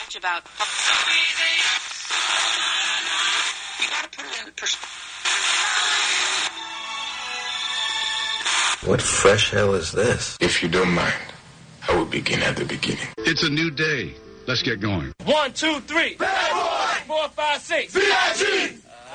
much about. You gotta put it in perspective. What fresh hell is this? If you don't mind, I will begin at the beginning. It's a new day. Let's get going. 1, 2, 3. Bad boy! 4, 5, 6. VIG!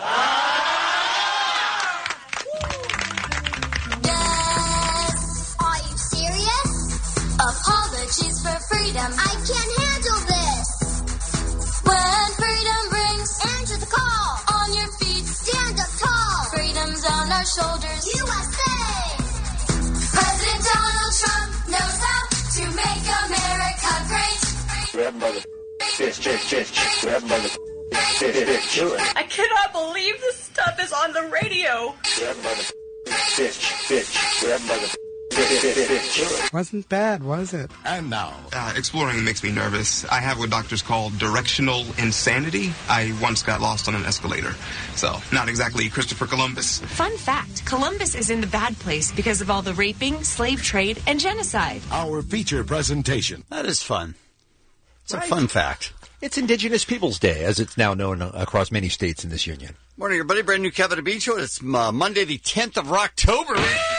Yes. Are you serious? Apologies for freedom. I can't handle this. When freedom rings, answer the call. On your feet, stand up tall. Freedom's on our shoulders. USA! President Donald Trump knows how to make America great. Grab him by the fist. Grab him by the fist. I cannot believe this stuff is on the radio. Grab him by the fist. Grab him by the fist. Wasn't bad, was it? And now, exploring makes me nervous. I have what doctors call directional insanity. I once got lost on an escalator. So, not exactly Christopher Columbus. Fun fact, Columbus is in the bad place because of all the raping, slave trade, and genocide. our feature presentation. That is fun. It's a fun fact. It's Indigenous Peoples Day, as it's now known across many states in this union. Morning, everybody. Brand new Kevin and Bean Show. It's Monday, the 10th of October.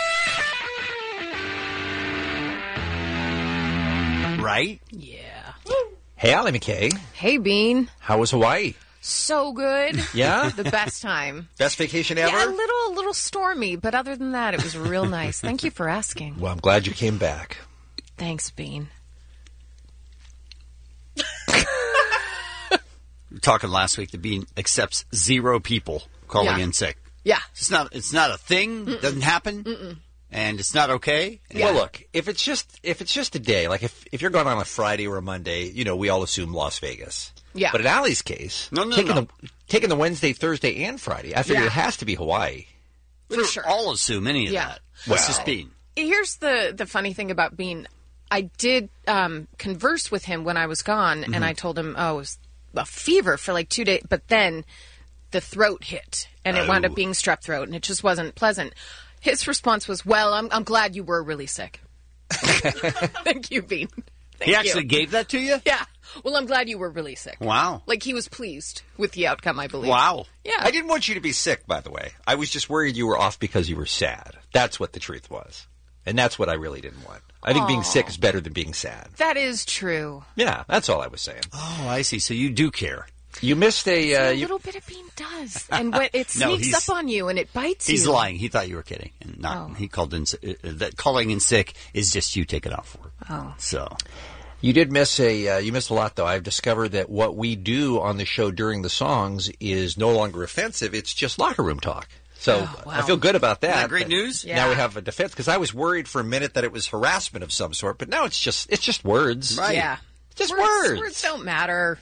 Right? Yeah. Hey, Allie McKay. Hey, Bean. How was Hawaii? So good. Yeah? The best time. Best vacation ever? Yeah, a little stormy, but other than that, it was real nice. Thank you for asking. Well, I'm glad you came back. Thanks, Bean. We were talking last week that Bean accepts 0 people calling in sick. Yeah. It's not a thing. It doesn't happen. And it's not okay. Well, look, if it's just a day, like if you're going on a Friday or a Monday, we all assume Las Vegas. Yeah. But in Allie's case, taking the Wednesday, Thursday, and Friday, I figure it has to be Hawaii. We don't all assume any of that. That's just Bean. Here's the funny thing about Bean. I did converse with him when I was gone, and I told him, it was a fever for like 2 days, but then the throat hit, and it wound up being strep throat, and it just wasn't pleasant. His response was, well, I'm glad you were really sick. Thank you, Bean. He actually gave that to you? Yeah. Well, I'm glad you were really sick. Wow. Like, he was pleased with the outcome, I believe. Wow. Yeah. I didn't want you to be sick, by the way. I was just worried you were off because you were sad. That's what the truth was. And that's what I really didn't want. I think being sick is better than being sad. That is true. Yeah, that's all I was saying. Oh, I see. So you do care. You missed a little bit of Bean does, and when it sneaks up on you and it bites you. He's lying. He thought you were kidding, and not. He called in. That calling in sick is just you taking off work. Oh, so you did miss you missed a lot, though. I've discovered that what we do on the show during the songs is no longer offensive. It's just locker room talk. So I feel good about that. Isn't that great news? Now we have a defense, because I was worried for a minute that it was harassment of some sort, but now it's just words. Right? Yeah, just words. Words don't matter.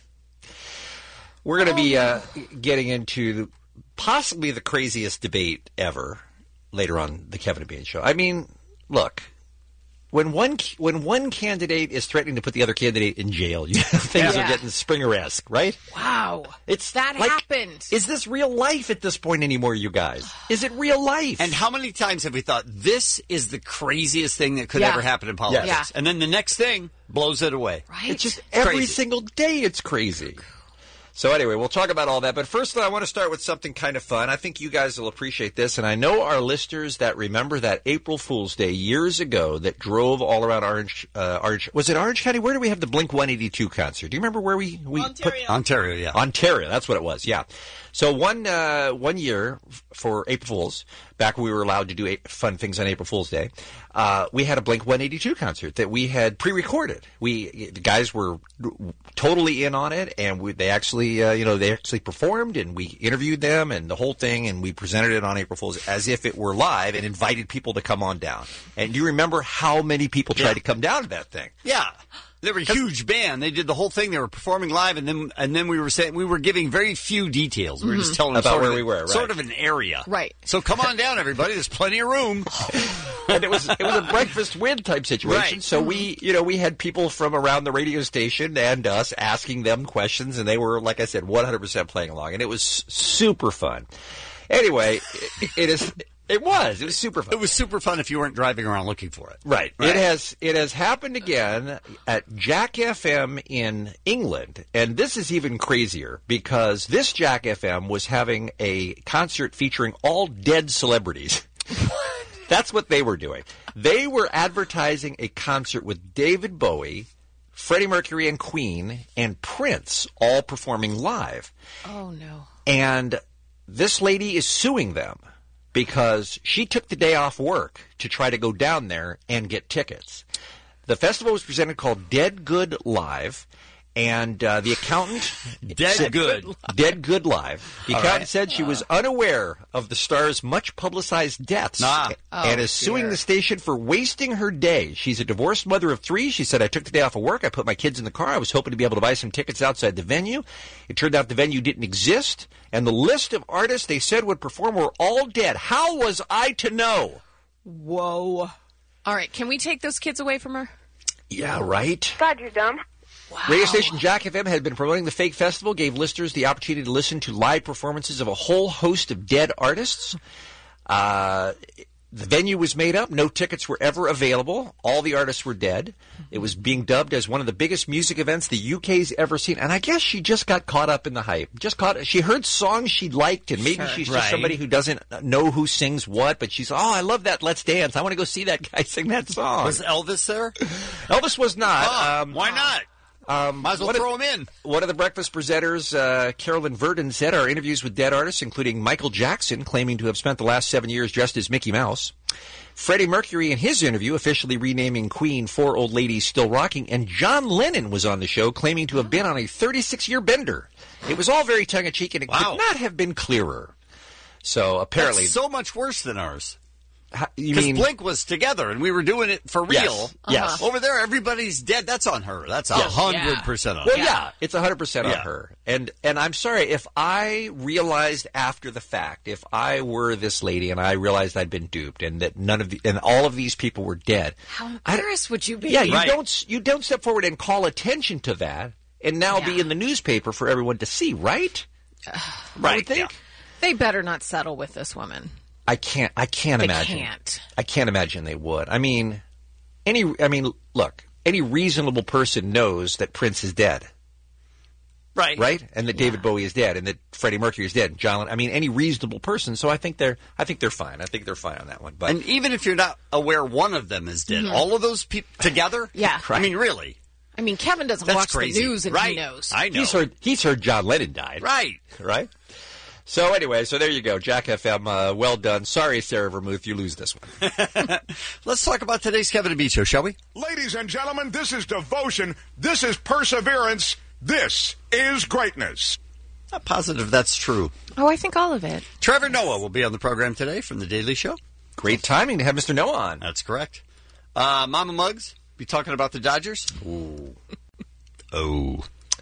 We're going to be getting into possibly the craziest debate ever later on the Kevin and Bean Show. I mean, look, when one candidate is threatening to put the other candidate in jail, things are getting Springer-esque, right? Wow. That happened. Is this real life at this point anymore, you guys? Is it real life? And how many times have we thought this is the craziest thing that could ever happen in politics? Yeah. And then the next thing blows it away. Right? It's just every single day it's crazy. So anyway, we'll talk about all that. But first, I want to start with something kind of fun. I think you guys will appreciate this. And I know our listeners that remember that April Fool's Day years ago that drove all around Orange. Was it Orange County? Where did we have the Blink-182 concert? Do you remember where we Ontario. Ontario, yeah. Ontario, that's what it was, yeah. So one year for April Fool's, back when we were allowed to do fun things on April Fool's Day, we had a Blink-182 concert that we had pre-recorded. The guys were totally in on it, and they actually performed, and we interviewed them and the whole thing, and we presented it on April Fool's as if it were live and invited people to come on down. And do you remember how many people tried to come down to that thing? Yeah. They were a huge band. They did the whole thing. They were performing live, and then we were giving very few details. We were just telling them about where we were, right. Sort of an area, right? So come on down, everybody. There's plenty of room. And it was a breakfast with type situation. Right. So we had people from around the radio station and us asking them questions, and they were, like I said, 100% playing along, and it was super fun. Anyway, It was super fun. It was super fun if you weren't driving around looking for it. Right. It has happened again at Jack FM in England, and this is even crazier because this Jack FM was having a concert featuring all dead celebrities. That's what they were doing. They were advertising a concert with David Bowie, Freddie Mercury and Queen, and Prince all performing live. Oh, no. And this lady is suing them because she took the day off work to try to go down there and get tickets. The festival was presented called Dead Good Live, and the accountant... Dead Good Live. The accountant said she was unaware of the star's much-publicized deaths and is suing the station for wasting her day. She's a divorced mother of 3. She said, I took the day off of work. I put my kids in the car. I was hoping to be able to buy some tickets outside the venue. It turned out the venue didn't exist, and the list of artists they said would perform were all dead. How was I to know? Whoa. All right, can we take those kids away from her? Yeah, right? God, you're dumb. Wow. Radio station Jack FM had been promoting the fake festival, gave listeners the opportunity to listen to live performances of a whole host of dead artists. The venue was made up. No tickets were ever available. All the artists were dead. It was being dubbed as one of the biggest music events the UK's ever seen. And I guess she just got caught up in the hype. She heard songs she liked, and maybe she's just somebody who doesn't know who sings what, but she's, I love that Let's Dance. I want to go see that guy sing that song. Was Elvis there? Elvis was not. Why not? Might as well throw him in. One of the breakfast presenters, Carolyn Verdon, said our interviews with dead artists, including Michael Jackson, claiming to have spent the last 7 years dressed as Mickey Mouse, Freddie Mercury in his interview officially renaming Queen Four Old Ladies Still Rocking, and John Lennon was on the show claiming to have been on a 36-year bender. It was all very tongue-in-cheek, and it could not have been clearer. So apparently... That's so much worse than ours. You Because mean Blink was together, and we were doing it for real. Yes. Over there, everybody's dead. That's on her. That's 100% on her. Well, yeah, it's 100% on her. And I'm sorry, if I realized after the fact, if I were this lady and I realized I'd been duped and that and all of these people were dead, how embarrassed would you be? Yeah, you don't step forward and call attention to that and now be in the newspaper for everyone to see, right? I would think. Yeah. They better not settle with this woman. I can't imagine. I can't imagine they would. I mean, look, any reasonable person knows that Prince is dead. Right? And that David Bowie is dead and that Freddie Mercury is dead and John, any reasonable person, so I think they're fine. I think they're fine on that one. But and even if you're not aware one of them is dead, all of those people together? Yeah. I mean, really? I mean, Kevin doesn't watch the news and he knows. I know. He's heard John Lennon died. Right? So anyway, there you go. Jack FM, well done. Sorry, Sarah Vermouth, you lose this one. Let's talk about today's Kevin and Bean Show, shall we? Ladies and gentlemen, this is devotion. This is perseverance. This is greatness. Not positive that's true. Oh, I think all of it. Trevor Noah will be on the program today from The Daily Show. Great timing to have Mr. Noah on. That's correct. Mama Muggs be talking about the Dodgers. Ooh. Oh.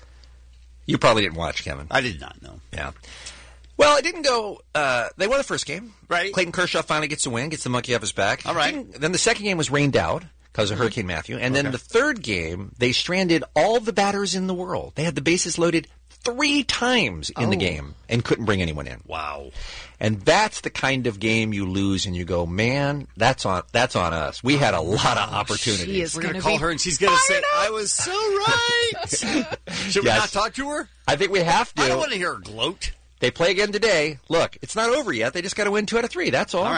You probably didn't watch, Kevin. I did not know. Yeah. Well, it didn't go. They won the first game. Right. Clayton Kershaw finally gets a win, gets the monkey off his back. All right. Then the second game was rained out because of Hurricane Matthew. And then the third game, they stranded all the batters in the world. They had the bases loaded 3 times in the game and couldn't bring anyone in. Wow. And that's the kind of game you lose and you go, man, that's on us. We had a lot of opportunities. We're going to call her and she's going to say, I was so right. Should we not talk to her? I think we have to. I don't want to hear her gloat. They play again today. Look, it's not over yet. They just got to win 2 out of 3. That's all.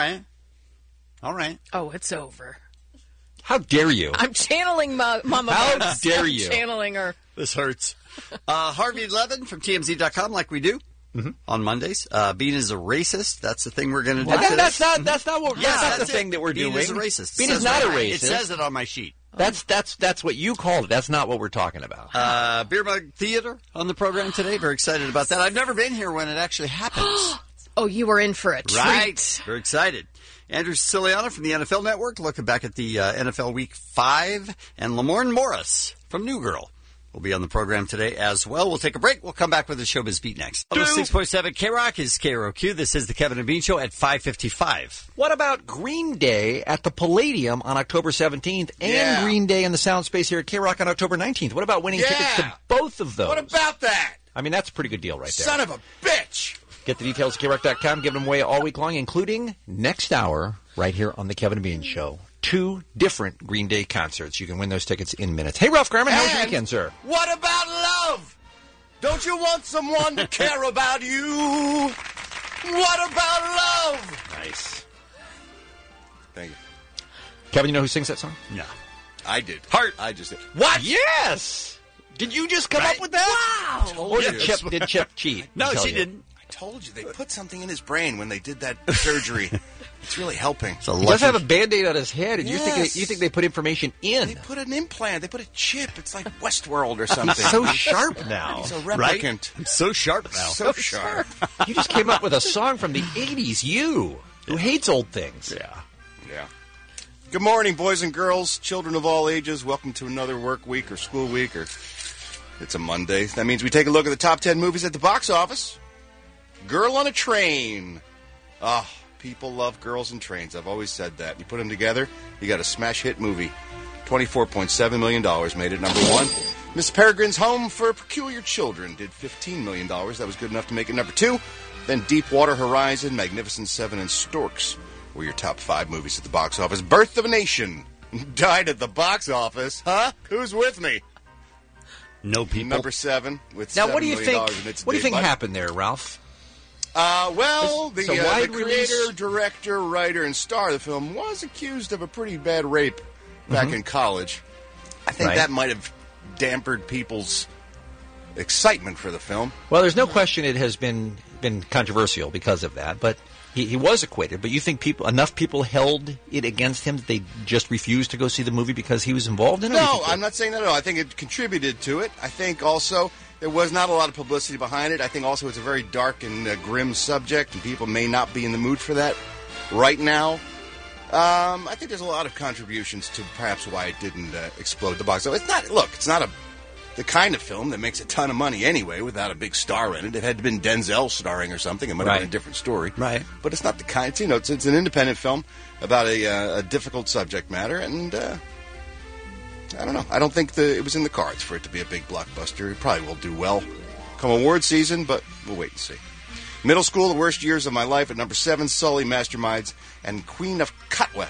All right. Oh, it's over. How dare you? I'm channeling Mama How Bugs. dare you? I'm channeling her. This hurts. Harvey Levin from TMZ.com, like we do on Mondays. Bean is a racist. That's the thing we're going to do. That's not the thing that we're Bean doing. is a racist. Bean is not a racist. It says it on my sheet. That's what you called it. That's not what we're talking about. Beer Mug Theater on the program today. Very excited about that. I've never been here when it actually happens. Oh, you were in for a treat. Right. Very excited. Andrew Siciliano from the NFL Network, looking back at the NFL Week 5. And Lamorne Morris from New Girl will be on the program today as well. We'll take a break. We'll come back with the Showbiz Beat next. 6.7 K-Rock is KROQ. This is the Kevin and Bean Show at 5:55. What about Green Day at the Palladium on October 17th and Green Day in the Sound Space here at K-Rock on October 19th? What about winning tickets to both of those? What about that? I mean, that's a pretty good deal right there. Son of a bitch. Get the details at krock.com. Give them away all week long, including next hour right here on the Kevin and Bean Show. 2 different Green Day concerts. You can win those tickets in minutes. Hey, Ralph Garman, how was your weekend, sir? What about love? Don't you want someone to care about you? What about love? Nice. Thank you. Kevin, you know who sings that song? Yeah. I did. Heart. I just did. What? Yes! Did you just come up with that? Wow! Or did Chip cheat? No, Tell she you? didn't. I told you, they put something in his brain when they did that surgery. It's really helping. So He does have a Band-Aid on his head, and Yes. you think they put information in. They put an implant. They put a chip. It's like Westworld or something. He's so sharp now. He's a Right? replicant. I'm so sharp now. So sharp. You just came up with a song from the 80s, you, who hates old things. Yeah. Yeah. Good morning, boys and girls, children of all ages. Welcome to another work week or school week, or it's a Monday. That means we take a look at the top 10 movies at the box office. Girl on a Train. Oh, people love girls and trains. I've always said that. You put them together, you got a smash hit movie. $24.7 million made it number 1. Miss Peregrine's Home for Peculiar Children did $15 million. That was good enough to make it number 2. Then Deepwater Horizon, Magnificent Seven, and Storks were your top 5 movies at the box office. Birth of a Nation died at the box office. Huh? Who's with me? No people. Number 7 with Now, $7 what do you million think? in its What do you think debut. happened there, Ralph? Well, It's the a wide creator, release. director, writer, and star of the film was accused of a pretty bad rape back in college. I think Right. that might have dampened people's excitement for the film. Well, there's no question it has been controversial because of that, but he was acquitted. But you think enough people held it against him that they just refused to go see the movie because he was involved in it? No, I'm not saying that at all. I think it contributed to it. I think also there was not a lot of publicity behind it. I think also it's a very dark and grim subject, and people may not be in the mood for that right now. I think there's a lot of contributions to perhaps why it didn't explode the box office. It's not the kind of film that makes a ton of money anyway without a big star in it. If it had been Denzel starring or something, it might have been a different story. Right. But it's not the kind. It's an independent film about a difficult subject matter, and I don't know. I don't think it was in the cards for it to be a big blockbuster. It probably will do well come award season, but we'll wait and see. Middle School, The Worst Years of My Life at number 7, Sully, Masterminds, and Queen of Cutway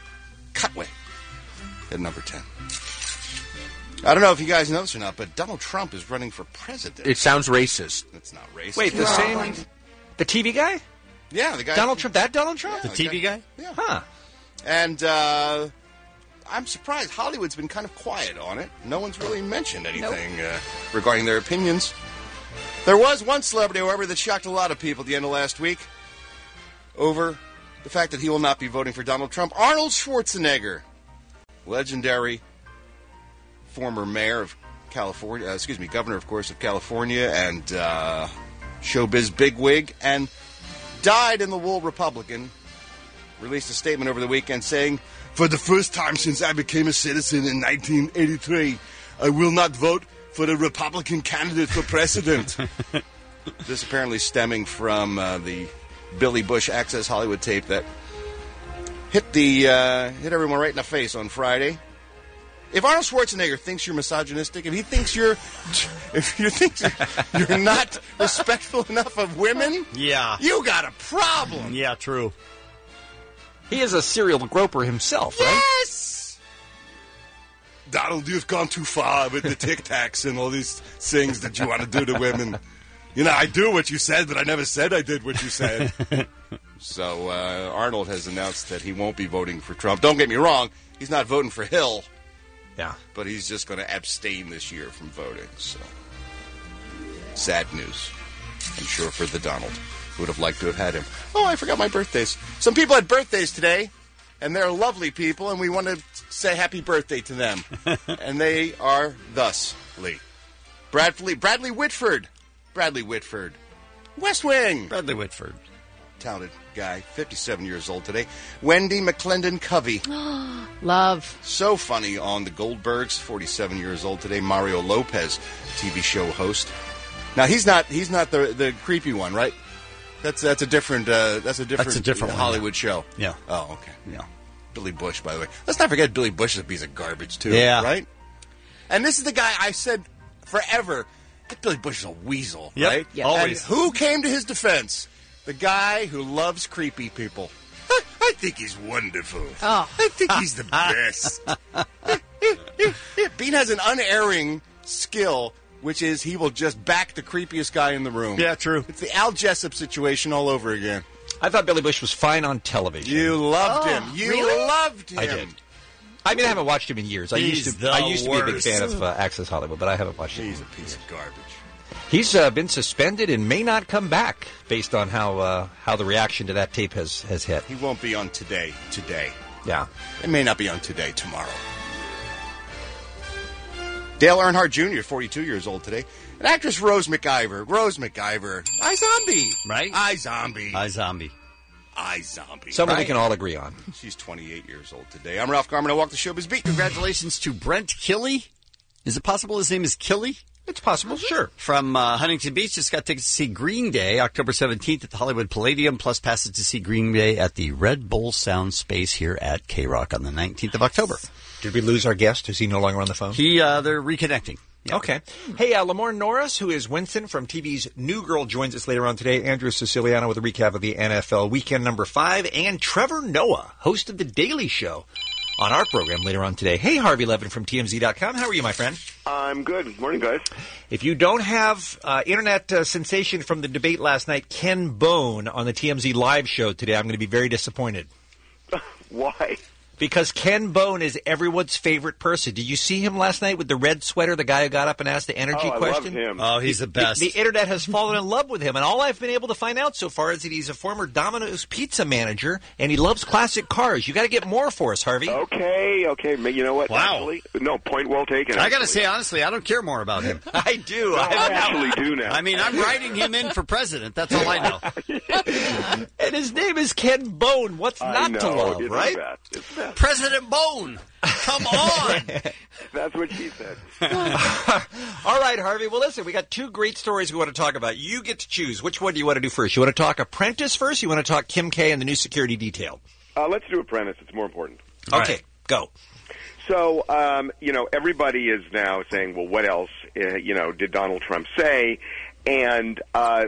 at number 10. I don't know if you guys know this or not, but Donald Trump is running for president. It sounds racist. It's not racist. Wait, the TV guy? Yeah, the guy. Donald Trump? That Donald Trump? Yeah, The TV guy? Yeah. Huh. And I'm surprised Hollywood's been kind of quiet on it. No one's really mentioned anything regarding their opinions. There was one celebrity, however, that shocked a lot of people at the end of last week over the fact that he will not be voting for Donald Trump. Arnold Schwarzenegger, legendary former mayor of California, governor, of course, of California, and showbiz bigwig, and dyed-in-the-wool Republican, released a statement over the weekend saying, "For the first time since I became a citizen in 1983, I will not vote for the Republican candidate for president." This apparently stemming from the Billy Bush Access Hollywood tape that hit everyone right in the face on Friday. If Arnold Schwarzenegger thinks you're misogynistic, if he thinks you're not respectful enough of women, Yeah. you got a problem. Yeah, true. He is a serial groper himself, right? Yes! Donald, you've gone too far with the Tic Tacs and all these things that you want to do to women. You know, I do what you said, but I never said I did what you said. So Arnold has announced that he won't be voting for Trump. Don't get me wrong, he's not voting for Hill. Yeah. But he's just going to abstain this year from voting. So, sad news. I'm sure for the Donald, who would have liked to have had him. Oh, I forgot my birthdays. Some people had birthdays today, and they're lovely people, and we want to say happy birthday to them. And they are thusly: Bradley Whitford. West Wing. Bradley Whitford. Talented guy, 57 years old today. Wendy McClendon Covey. Love. So funny on the Goldbergs, 47 years old today. Mario Lopez, TV show host. Now he's not the creepy one, right? That's a different Hollywood show. Yeah. Oh, okay. Yeah. Billy Bush, by the way. Let's not forget Billy Bush is a piece of garbage too. Yeah. Right? And this is the guy I said forever Billy Bush is a weasel, Yep, right? yeah. Always. And who came to his defense? The guy who loves creepy people. I think he's wonderful. Oh. I think he's the best. Bean has an unerring skill, which is he will just back the creepiest guy in the room. Yeah, true. It's the Al Jessup situation all over again. I thought Billy Bush was fine on television. You loved him. You loved him. I did. I mean, I haven't watched him in years. I used to be a big fan of Access Hollywood, but I haven't watched him. He's a piece of garbage. He's been suspended and may not come back based on how the reaction to that tape has hit. He won't be on Today. Yeah. It may not be on Today tomorrow. Dale Earnhardt Jr., 42 years old today. And actress Rose McIver. iZombie. Right? iZombie. iZombie. iZombie. Someone we right? can all agree on. She's 28 years old today. I'm Ralph Garman. I walk the showbiz beat. Congratulations to Brent Killey. Is it possible his name is Killey? It's possible, sure. From Huntington Beach, just got tickets to see Green Day October 17th at the Hollywood Palladium, plus passes to see Green Day at the Red Bull Sound Space here at K-Rock on the 19th of October. Did we lose our guest? Is he no longer on the phone? They're reconnecting. Yeah. Okay. Hey, Lamorne Norris, who is Winston from TV's New Girl, joins us later on today. Andrew Siciliano with a recap of the NFL Weekend number 5. And Trevor Noah, host of The Daily Show, on our program later on today. Hey, Harvey Levin from TMZ.com. How are you, my friend? I'm good. Morning, guys. If you don't have internet sensation from the debate last night, Ken Bone, on the TMZ Live show today, I'm going to be very disappointed. Why? Because Ken Bone is everyone's favorite person. Did you see him last night with the red sweater, the guy who got up and asked the energy question? I love him. Oh, he's the best. The internet has fallen in love with him, and all I've been able to find out so far is that he's a former Domino's pizza manager, and he loves classic cars. You got to get more for us, Harvey. Okay. You know what? Wow. Actually, no, point well taken. I got to say, honestly, I don't care more about him. I do. No, I actually do now. I mean, I'm writing him in for president. That's all I know. And his name is Ken Bone. What's not to love, right? It's bad. President Bone, come on. That's what she said. All right, Harvey. Well, listen, we got two great stories we want to talk about. You get to choose. Which one do you want to do first? You want to talk Apprentice first? You want to talk Kim K and the new security detail? Let's do Apprentice. It's more important. Okay, go. So, everybody is now saying, well, what else, did Donald Trump say? And,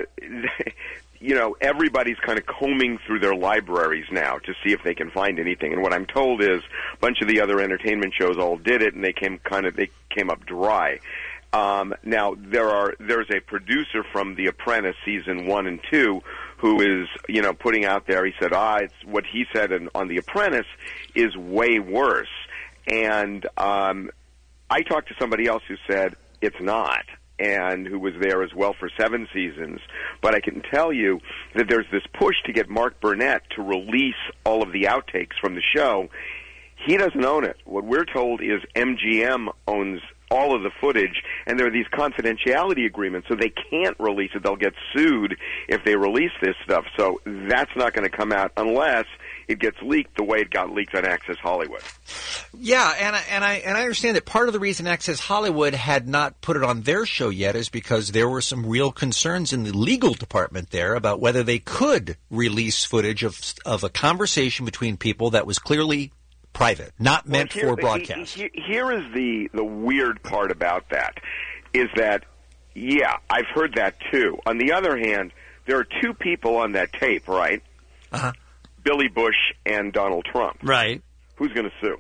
everybody's kind of combing through their libraries now to see if they can find anything. And what I'm told is a bunch of the other entertainment shows all did it, and they came up dry. Now, there's a producer from The Apprentice season 1 and 2 who is, putting out there, he said, it's what he said on The Apprentice is way worse. And I talked to somebody else who said it's not, and who was there as well for 7 seasons. But I can tell you that there's this push to get Mark Burnett to release all of the outtakes from the show. He doesn't own it. What we're told is MGM owns all of the footage, and there are these confidentiality agreements, so they can't release it. They'll get sued if they release this stuff. So that's not going to come out unless it gets leaked the way it got leaked on Access Hollywood. Yeah, and I understand that part of the reason Access Hollywood had not put it on their show yet is because there were some real concerns in the legal department there about whether they could release footage of a conversation between people that was clearly private, not meant for broadcast. Here is the weird part about that, is that, yeah, I've heard that too. On the other hand, there are two people on that tape, right? Uh-huh. Billy Bush and Donald Trump. Right. Who's going to sue?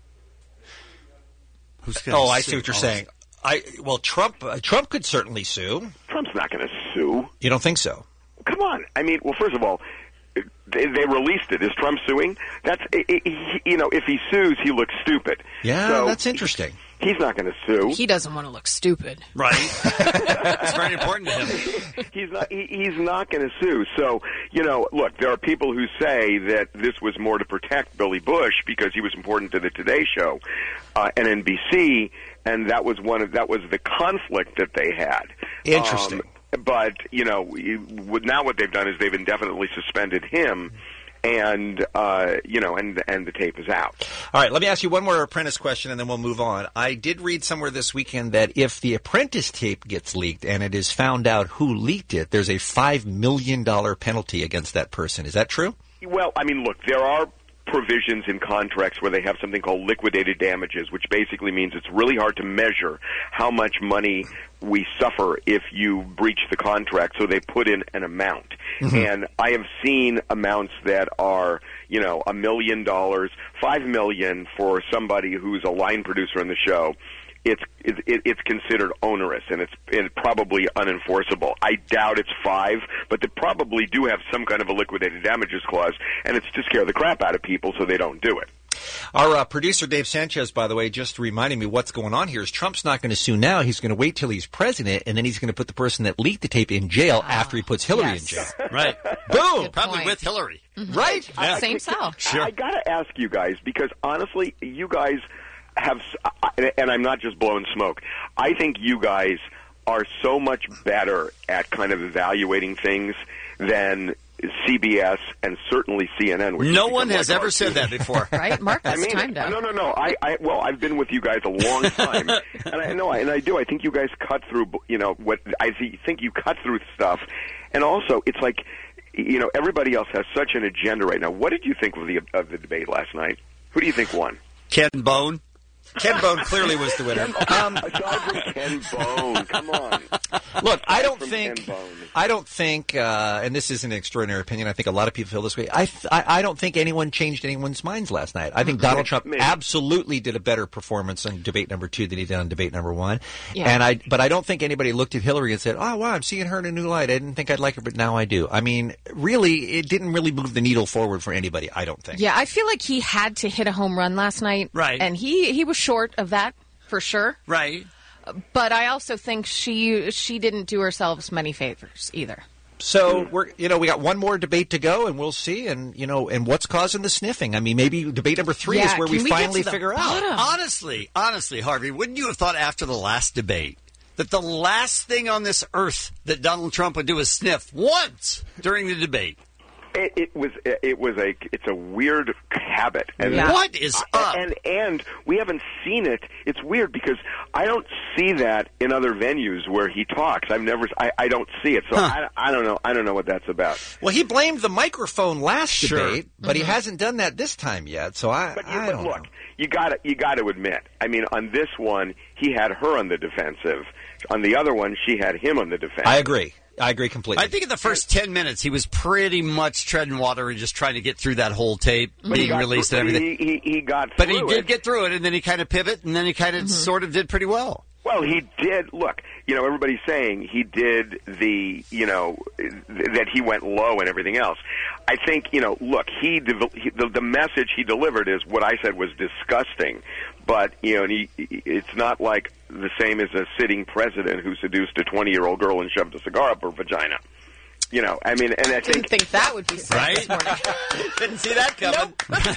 I see what you're saying. Trump could certainly sue. Trump's not going to sue. You don't think so? Come on. I mean, well, first of all, they released it. Is Trump suing? That's if he sues, he looks stupid. Yeah, so that's interesting. He's not going to sue. He doesn't want to look stupid. Right. It's very important to him. He's not going to sue. So, look, there are people who say that this was more to protect Billy Bush because he was important to the Today Show and NBC, and that was the conflict that they had. Interesting. But, now what they've done is they've indefinitely suspended him, and the tape is out. All right, let me ask you one more Apprentice question, and then we'll move on. I did read somewhere this weekend that if the Apprentice tape gets leaked and it is found out who leaked it, there's a $5 million penalty against that person. Is that true? Well, I mean, look, there are provisions in contracts where they have something called liquidated damages, which basically means it's really hard to measure how much money we suffer if you breach the contract, so they put in an amount. And I have seen amounts that are, $1 million, $5 million for somebody who's a line producer on the show. It's considered onerous, and it's probably unenforceable. I doubt it's 5, but they probably do have some kind of a liquidated damages clause, and it's to scare the crap out of people so they don't do it. Our producer, Dave Sanchez, by the way, just reminding me what's going on here is Trump's not going to sue now. He's going to wait till he's president, and then he's going to put the person that leaked the tape in jail after he puts Hillary in jail. Right. Boom! Probably with Hillary. Right? Yeah. Same cell. Sure. I got to ask you guys, because honestly, you guys have, and I'm not just blowing smoke, I think you guys are so much better at kind of evaluating things than CBS and certainly CNN. Which No one has ever said that before. Right? Mark has timed out. No. Well, I've been with you guys a long time, and I do. I think you guys cut through, what I think you cut through stuff, and also it's like, everybody else has such an agenda right now. What did you think of the debate last night? Who do you think won? Ken Bone. Ken Bone clearly was the winner. Aside from Ken Bone, come on. Look, I don't think, and this is an extraordinary opinion. I think a lot of people feel this way. I don't think anyone changed anyone's minds last night. I think Donald Trump absolutely did a better performance on debate number 2 than he did on debate number 1. Yeah. But I don't think anybody looked at Hillary and said, "Oh, wow, I'm seeing her in a new light. I didn't think I'd like her, but now I do." I mean, really, it didn't really move the needle forward for anybody. I don't think. Yeah, I feel like he had to hit a home run last night, right? And he was short of that for sure, right? But I also think she didn't do herself many favors either. So we got one more debate to go, and we'll see. And and what's causing the sniffing? I mean, maybe debate number 3 is where we finally figure out. Honestly, Harvey, wouldn't you have thought after the last debate that the last thing on this earth that Donald Trump would do is sniff once during the debate? It's a weird habit. And what is up? And we haven't seen it. It's weird because I don't see that in other venues where he talks. I don't see it. So I don't know. I don't know what that's about. Well, he blamed the microphone last debate, but he hasn't done that this time yet. So I don't know. You got to admit. I mean, on this one, he had her on the defensive. On the other one, she had him on the defensive. I agree completely. I think in the first 10 minutes, he was pretty much treading water and just trying to get through that whole tape being released and everything. He got through But he did get through it, and then he kind of pivoted, and then he kind of sort of did pretty well. Well, he did. Look, everybody's saying he did that he went low and everything else. I think, look, the message he delivered is what I said was disgusting. But, it's not like the same as a sitting president who seduced a 20-year-old girl and shoved a cigar up her vagina. I mean, and I didn't think that would be said right. This morning. Didn't see that coming.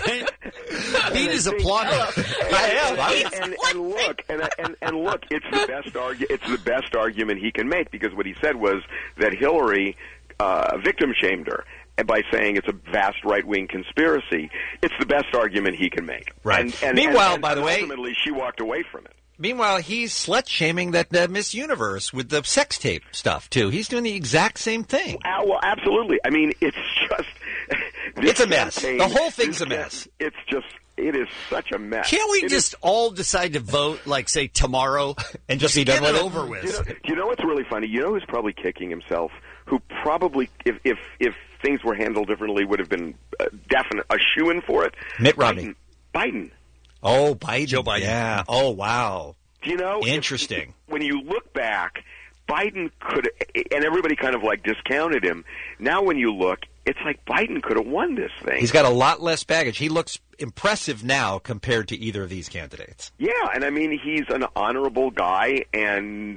Pete is applauding. I am. And look, it's the best argument he can make, because what he said was that Hillary victim shamed her. And by saying it's a vast right-wing conspiracy, it's the best argument he can make. Right. Meanwhile, by the way, ultimately she walked away from it. Meanwhile, he's slut-shaming that Miss Universe with the sex tape stuff, too. He's doing the exact same thing. Well, absolutely. I mean, it's just... It's a mess. The whole thing's a mess. It is such a mess. Can't we just all decide to vote, like, say, tomorrow, and just be done with it? Over with? Do you know what's really funny? You know who's probably kicking himself? Who probably, if things were handled differently, would have been a shoo-in for it? Mitt Romney. Biden. Oh, Biden. Joe Biden. Yeah. Oh, wow. Do you know? Interesting. When you look back, Biden could, and everybody kind of like discounted him. Now when you look, it's like Biden could have won this thing. He's got a lot less baggage. He looks impressive now compared to either of these candidates. Yeah, and I mean, he's an honorable guy, and,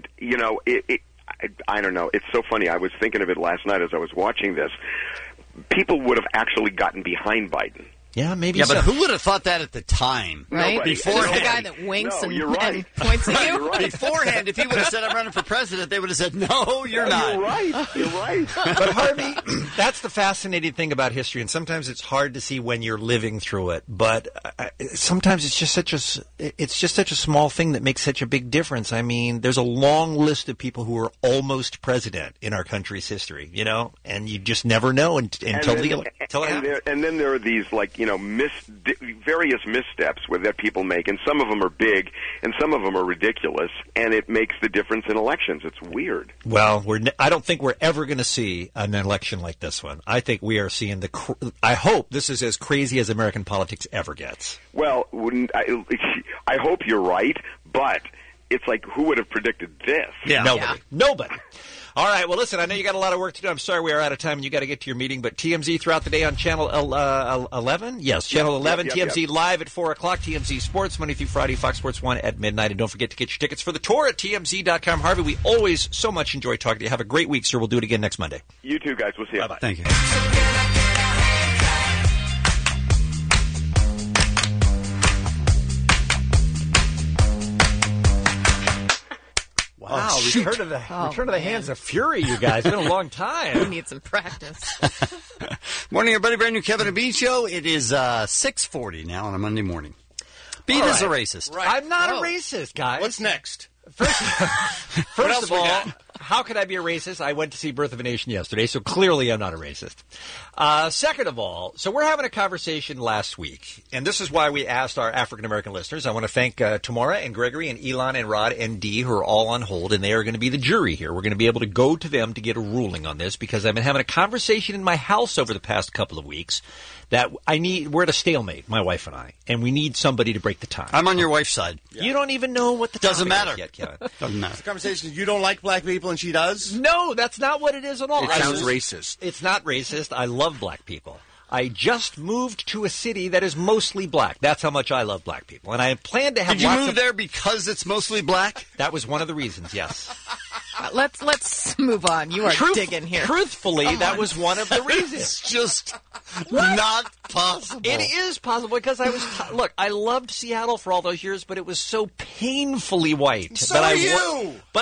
I don't know. It's so funny. I was thinking of it last night as I was watching this. People would have actually gotten behind Biden. Yeah, maybe. Yeah, so. but who would have thought that at the time? Right? Beforehand. Just the guy that winks and points at you. Right. Beforehand, if he would have said, "I'm running for president," they would have said, "No, you're not." You're right. But Harvey, that's the fascinating thing about history, and sometimes it's hard to see when you're living through it. But sometimes it's just such a small thing that makes such a big difference. I mean, there's a long list of people who are almost president in our country's history, and you just never know until it happens. And then there are these, like, various missteps that people make, and some of them are big, and some of them are ridiculous, and it makes the difference in elections. It's weird. Well, I don't think we're ever going to see an election like this one. I think we are seeing I hope this is as crazy as American politics ever gets. Well, I hope you're right, but it's like, who would have predicted this? Yeah. Nobody. All right, well, listen, I know you got a lot of work to do. I'm sorry we are out of time and you got to get to your meeting, but TMZ throughout the day on Channel 11? Yes, Channel 11, TMZ live at 4 o'clock, TMZ Sports, Monday through Friday, Fox Sports 1 at midnight. And don't forget to get your tickets for the tour at TMZ.com. Harvey, we always so much enjoy talking to you. Have a great week, sir. We'll do it again next Monday. You too, guys. We'll see you. Bye-bye. Thank you. Wow, return to the hands of fury, you guys. It's been a long time. We need some practice. Morning, everybody. Brand new Kevin and Bean show. It is 6:40 now on a Monday morning. Bean is a racist. Right. I'm not a racist, guys. What's next? First of all, how could I be a racist? I went to see Birth of a Nation yesterday, so clearly I'm not a racist. Second of all, so we're having a conversation last week, and this is why we asked our African-American listeners. I want to thank Tamara and Gregory and Elon and Rod and Dee, who are all on hold, and they are going to be the jury here. We're going to be able to go to them to get a ruling on this, because I've been having a conversation in my house over the past couple of weeks that we're at a stalemate, my wife and I, and we need somebody to break the tie. I'm on your wife's side. Yeah. You don't even know what the doesn't topic matter is yet, Kevin. Doesn't matter. The conversation, you don't like black people and she does? No, that's not what it is at all. It sounds racist. It's not racist. I love black people. I just moved to a city that is mostly black. That's how much I love black people. And I plan to have Did you move there because it's mostly black? That was one of the reasons, yes. Let's move on. You are digging here. Truthfully, that was one of the reasons. It's just not possible. It is possible because I was look. I loved Seattle for all those years, but it was so painfully white. So are you. But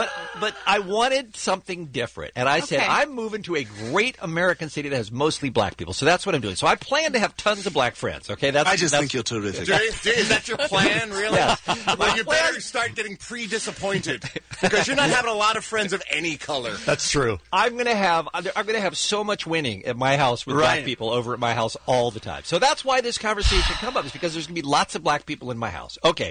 I wanted something different, and I said I'm moving to a great American city that has mostly black people. So that's what I'm doing. So I plan to have tons of black friends. Okay, I just think you'll terrific. Is that your plan, really? Yes. Well, you better start getting pre-disappointed because you're not having a lot of friends of any color. That's true. I'm gonna have so much winning at my house with black people over at my house all the time. So that's why this conversation come up, is because there's gonna be lots of black people in my house. Okay,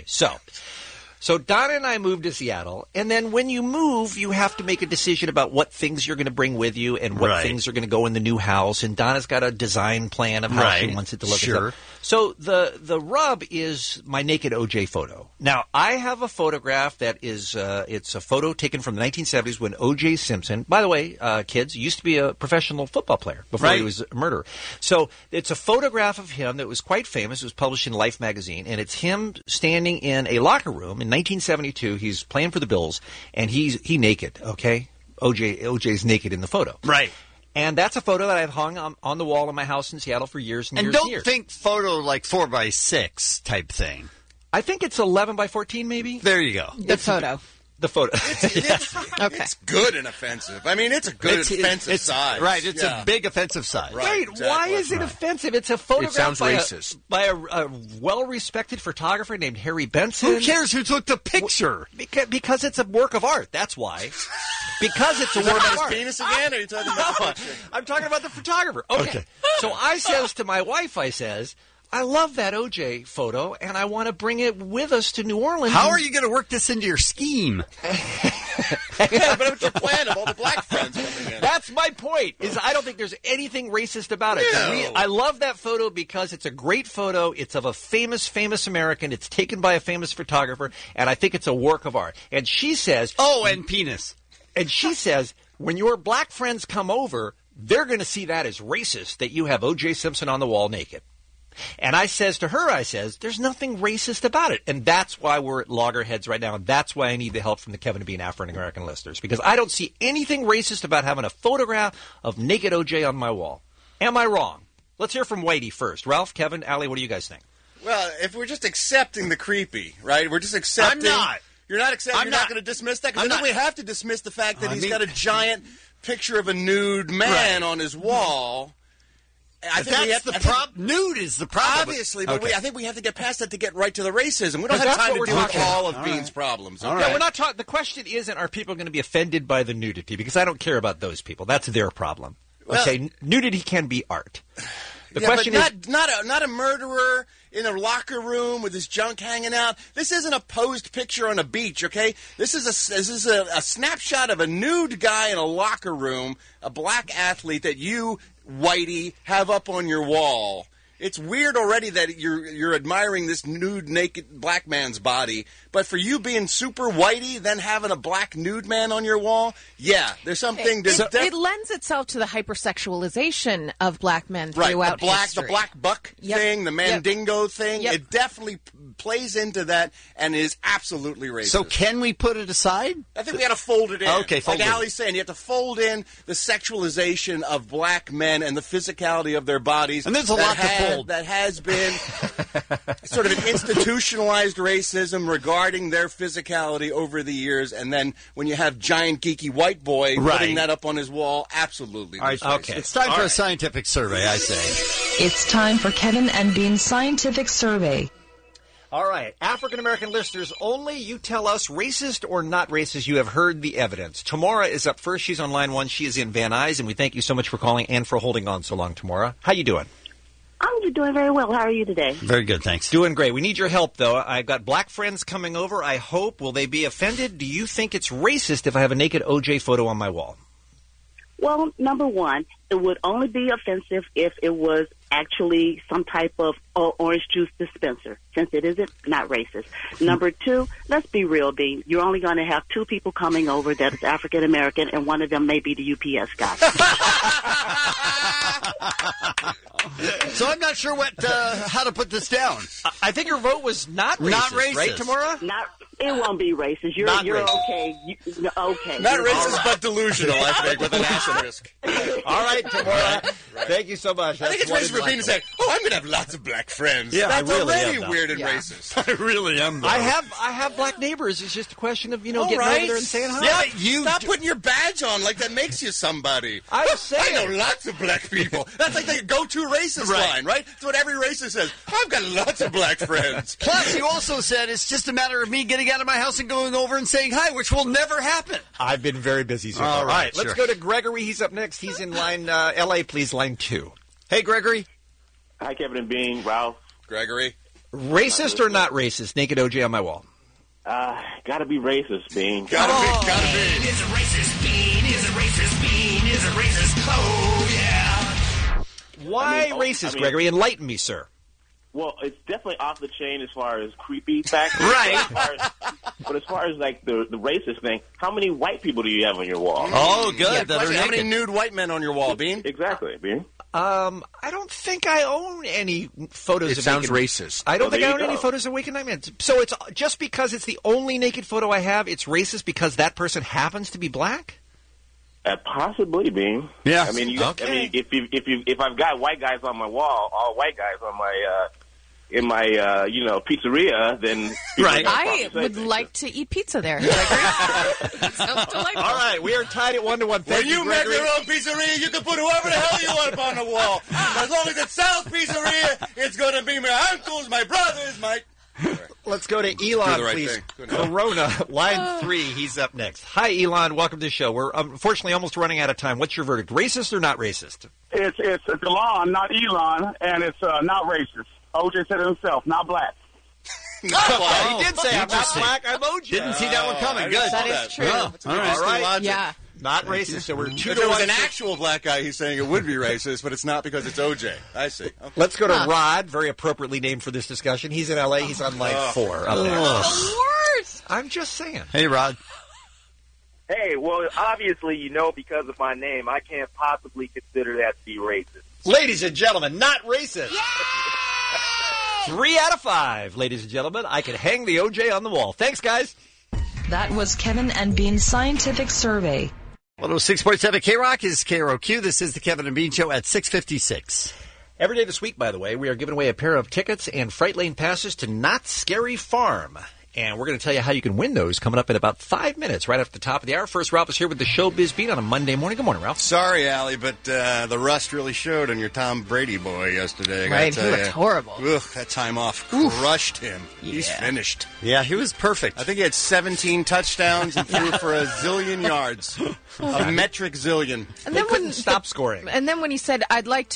so Donna and I moved to Seattle, and then when you move, you have to make a decision about what things you're going to bring with you and what things are going to go in the new house. And Donna's got a design plan of how she wants it to look. Sure. So the rub is my naked OJ photo. Now, I have a photograph that is it's a photo taken from the 1970s when O.J. Simpson, by the way, kids, used to be a professional football player before he was a murderer. So it's a photograph of him that was quite famous. It was published in Life magazine, and it's him standing in a locker room in 1972. He's playing for the Bills, and he's naked, okay? OJ's naked in the photo. Right. And that's a photo that I've hung on the wall in my house in Seattle for years and years and years. And don't think photo like 4x6 type thing. I think it's 11 by 14, maybe. There you go. The photo. The photo. It's good and offensive. I mean, it's a good offensive size. Right, it's a big offensive size. Right, wait, exactly. Why is it offensive? It's a photograph sounds racist. by a well-respected photographer named Harry Benson. Who cares who took the picture? Because it's a work of art, that's why. Because it's a work of art. Penis again, or are you talking about the picture? I'm talking about the photographer. Okay. So I says to my wife, I love that OJ photo, and I want to bring it with us to New Orleans. How are you going to work this into your scheme? But it's your plan of all the black friends coming in. That's my point, is I don't think there's anything racist about it. I love that photo because it's a great photo. It's of a famous American. It's taken by a famous photographer, and I think it's a work of art. And she says... Oh, and penis. And she says, when your black friends come over, they're going to see that as racist, that you have O.J. Simpson on the wall naked. And I says to her, there's nothing racist about it. And that's why we're at loggerheads right now. And that's why I need the help from the Kevin and Bean African-American listeners. Because I don't see anything racist about having a photograph of naked OJ on my wall. Am I wrong? Let's hear from Whitey first. Ralph, Kevin, Allie, what do you guys think? Well, if we're just accepting the creepy, right? We're just accepting... I'm not. You're not accepting... You're not going to dismiss that? Because I think we have to dismiss the fact that he's got a giant picture of a nude man on his wall... I think that's the problem. Nude is the problem. Obviously, but I think we have to get past that to get right to the racism. We don't have time to deal with all of Bean's problems. Okay? Yeah, we're not talking. The question isn't, are people going to be offended by the nudity? Because I don't care about those people. That's their problem. Okay, nudity can be art. The Yeah, question but is... not a murderer in a locker room with his junk hanging out. This isn't a posed picture on a beach, okay? This is a snapshot of a nude guy in a locker room, a black athlete that you, Whitey, have up on your wall. It's weird already that you're admiring this nude, naked black man's body, but for you being super Whitey, then having a black nude man on your wall, yeah, there's something. It lends itself to the hypersexualization of black men throughout history. The black buck thing, the mandingo thing. Yep. It definitely plays into that and is absolutely racist. So can we put it aside? I think we got to fold it in. Okay, fold like it. Allie's saying, you have to fold in the sexualization of black men and the physicality of their bodies. And there's a lot to fold. That has been sort of an institutionalized racism regarding their physicality over the years. And then when you have giant geeky white boy putting that up on his wall, absolutely. All right, okay. It's time for a scientific survey, I say. It's time for Kevin and Bean's scientific survey. All right, African-American listeners only, you tell us, racist or not racist, you have heard the evidence. Tamara is up first. She's on line 1. She is in Van Nuys, and we thank you so much for calling and for holding on so long, Tamara. How you doing? I'm doing very well. How are you today? Very good, thanks. Doing great. We need your help, though. I've got black friends coming over, I hope. Will they be offended? Do you think it's racist if I have a naked OJ photo on my wall? Well, number one, it would only be offensive if it was actually some type of orange juice dispenser. Since it isn't, not racist. Number two, let's be real, Dean. You're only going to have 2 people coming over that is African American, and one of them may be the UPS guy. So I'm not sure how to put this down. I think your vote was not racist, not racist. right, Tamara? It won't be racist. You're racist. okay. Okay. Not racist, but delusional, I think, with an asterisk. All right, Tamara. Thank you so much. I think it's racist for being to say, I'm going to have lots of black friends. Yeah, That's I really already am, weird and Yeah. racist. I really am, though. I have black neighbors. It's just a question of, getting All over right. there and saying hi. Yeah, Stop putting your badge on like that makes you somebody. I'm I saying. know lots of black people. That's like the go-to racist line, right? That's what every racist says. I've got lots of black friends. Plus, you also said it's just a matter of me getting out of my house and going over and saying hi, which will never happen. I've been very busy so far. All All right, let's sure. go to Gregory. He's up next. He's in line L.A., please, line 2. Hey, Gregory. Hi, Kevin and Bean, Ralph. Gregory. Racist or not racist? Naked OJ on my wall. Gotta be racist, Bean. Gotta be. Is a racist Bean, is a racist Bean, is a racist, oh yeah. Why racist, Gregory? Enlighten me, sir. Well, it's definitely off the chain as far as creepy factors. Right. But as far as like the racist thing, how many white people do you have on your wall? Oh, good. How many nude white men on your wall, Bean? Exactly, Bean. I don't think I own any photos It of sounds naked... racist. I don't Well, think there I you own any go. photos of naked men. So it's just because it's the only naked photo I have, it's racist because that person happens to be black? Possibly, Bean. Yeah. I mean, Okay. I mean, if I've got white guys on my wall, all white guys on my in my pizzeria, then people are gonna I probably say would things. like to eat pizza there. Sounds delightful. All right, we are tied at 1-1. When Thank you make Gregory. your own pizzeria, you can put whoever the hell you want up on the wall. As long as it's Sal's Pizzeria, it's going to be my uncles, my brothers, my... Let's go to Do Elon, the right please. thing. Good enough. Corona, line 3. He's up next. Hi, Elon. Welcome to the show. We're unfortunately almost running out of time. What's your verdict? Racist or not racist? It's Elon, not Elon, and it's not racist. OJ said it himself, not black. He did say I'm not black. I'm OJ. Didn't see that one coming. Good. That is true. Oh, all right. All right. Yeah. Not racist. So we're 2-1. If it was an actual black guy, he's saying it would be racist, but it's not because it's OJ. I see. Okay. Let's go to Rod, very appropriately named for this discussion. He's in L.A. He's on line 4. Up next. Worst. I'm just saying. Hey, Rod. Hey, well, obviously, because of my name, I can't possibly consider that to be racist. Ladies and gentlemen, not racist. 3 out of 5, ladies and gentlemen. I can hang the OJ on the wall. Thanks, guys. That was Kevin and Bean's scientific survey. 106.7 K-Rock is KROQ. This is the Kevin and Bean Show at 6:56. Every day this week, by the way, we are giving away a pair of tickets and Fright Lane passes to Not Scary Farm. And we're going to tell you how you can win those coming up in about 5 minutes, right after the top of the hour. First, Ralph is here with the Showbiz Beat on a Monday morning. Good morning, Ralph. Sorry, Allie, but the rust really showed on your Tom Brady boy yesterday. I gotta Right, he tell looked ya. horrible. Ugh, that time off crushed him. He's finished. Yeah, he was perfect. I think he had 17 touchdowns and threw for a zillion yards. A metric zillion. And then couldn't stop scoring. And then when he said, "I'd like to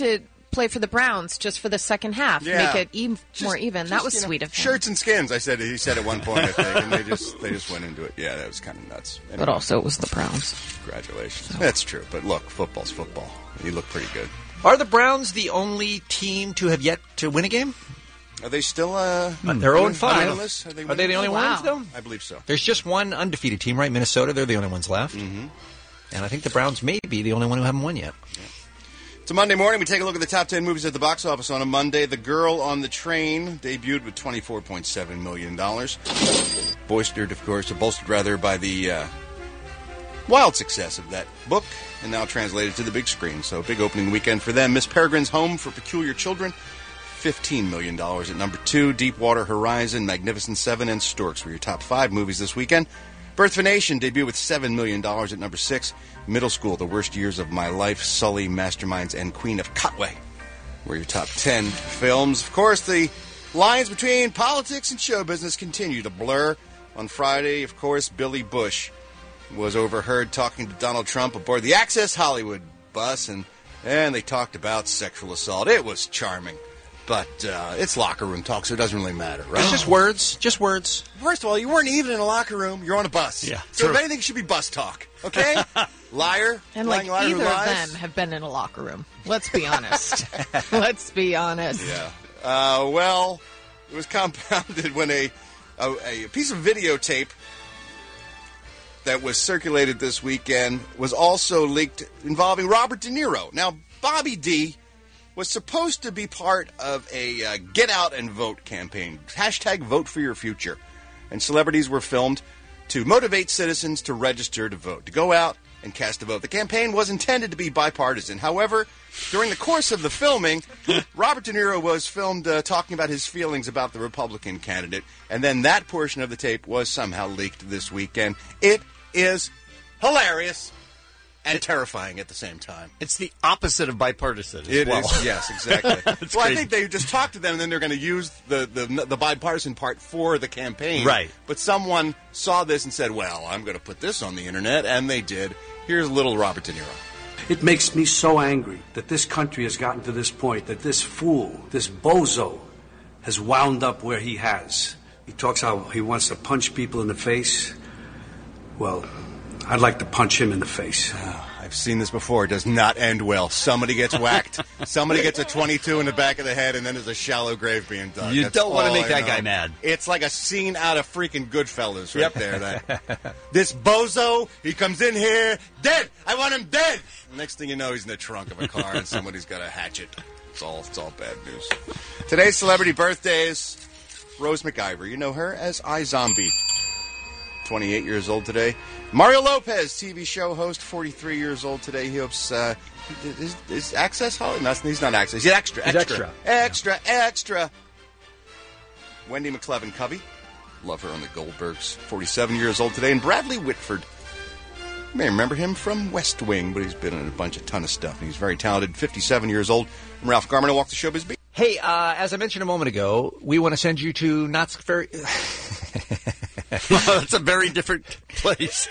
play for the Browns just for the second half, Yeah. make it more even. That was sweet of him. Shirts and skins, he said at one point, I think, and they just went into it. Yeah, that was kind of nuts. Anyway, But also, it was the Browns. congratulations. That's true, but look, football's football. You look pretty good. Are the Browns the only team to have yet to win a game? Are they still? They're 0-5. Are Are they the only ones, though? I believe so. There's just one undefeated team, right? Minnesota. They're the only ones left. Mm-hmm. And I think the Browns may be the only one who haven't won yet. It's a Monday morning. We take a look at the top 10 movies at the box office on a Monday. The Girl on the Train debuted with $24.7 million. Bolstered by the wild success of that book, and now translated to the big screen. So, big opening weekend for them. Miss Peregrine's Home for Peculiar Children, $15 million. At number 2, Deepwater Horizon, Magnificent Seven, and Storks were your top 5 movies this weekend. Birth of a Nation debuted with $7 million at number 6. Middle School, The Worst Years of My Life, Sully, Masterminds, and Queen of Kotway were your top 10 films. Of course, the lines between politics and show business continue to blur. On Friday, of course, Billy Bush was overheard talking to Donald Trump aboard the Access Hollywood bus, and they talked about sexual assault. It was charming. But it's locker room talk, so it doesn't really matter, right? It's just words. Just words. First of all, you weren't even in a locker room. You're on a bus. Yeah, so true. if anything, it should be bus talk, okay? Liar. And lying liar who either of lies. them have been in a locker room. Let's be honest. Let's be honest. Yeah. Well, it was compounded when a piece of videotape that was circulated this weekend was also leaked involving Robert De Niro. Now, Bobby D was supposed to be part of a Get Out and Vote campaign. Hashtag Vote for Your Future. And celebrities were filmed to motivate citizens to register to vote, to go out and cast a vote. The campaign was intended to be bipartisan. However, during the course of the filming, Robert De Niro was filmed talking about his feelings about the Republican candidate, and then that portion of the tape was somehow leaked this weekend. It is hilarious and terrifying at the same time. It's the opposite of bipartisan. It is, yes, exactly. Well, crazy. I think they just talked to them, and then they're going to use the bipartisan part for the campaign. Right. But someone saw this and said, well, I'm going to put this on the internet, and they did. Here's little Robert De Niro. It makes me so angry that this country has gotten to this point, that this fool, this bozo, has wound up where he has. He talks how he wants to punch people in the face. Well, I'd like to punch him in the face. I've seen this before. It does not end well. Somebody gets whacked. Somebody gets a 22 in the back of the head, and then there's a shallow grave being dug. You That's don't want to all make I that guy know. mad. It's like a scene out of freaking Goodfellas right there. That this bozo, he comes in here, dead. I want him dead. Next thing you know, he's in the trunk of a car, and somebody's got a hatchet. It's all bad news. Today's celebrity birthdays: Rose McIver. You know her as iZombie. 28 years old today. Mario Lopez, TV show host, 43 years old today. He hopes is Access Hollywood? No, he's not Access. He's extra. Wendy McClevin Covey, love her on the Goldbergs, 47 years old today. And Bradley Whitford, you may remember him from West Wing, but he's been in a ton of stuff. And he's very talented, 57 years old. I'm Ralph Garman, Walk the Showbiz Beat. Hey, as I mentioned a moment ago, we want to send you to Knott's Ferry. That's a very different place.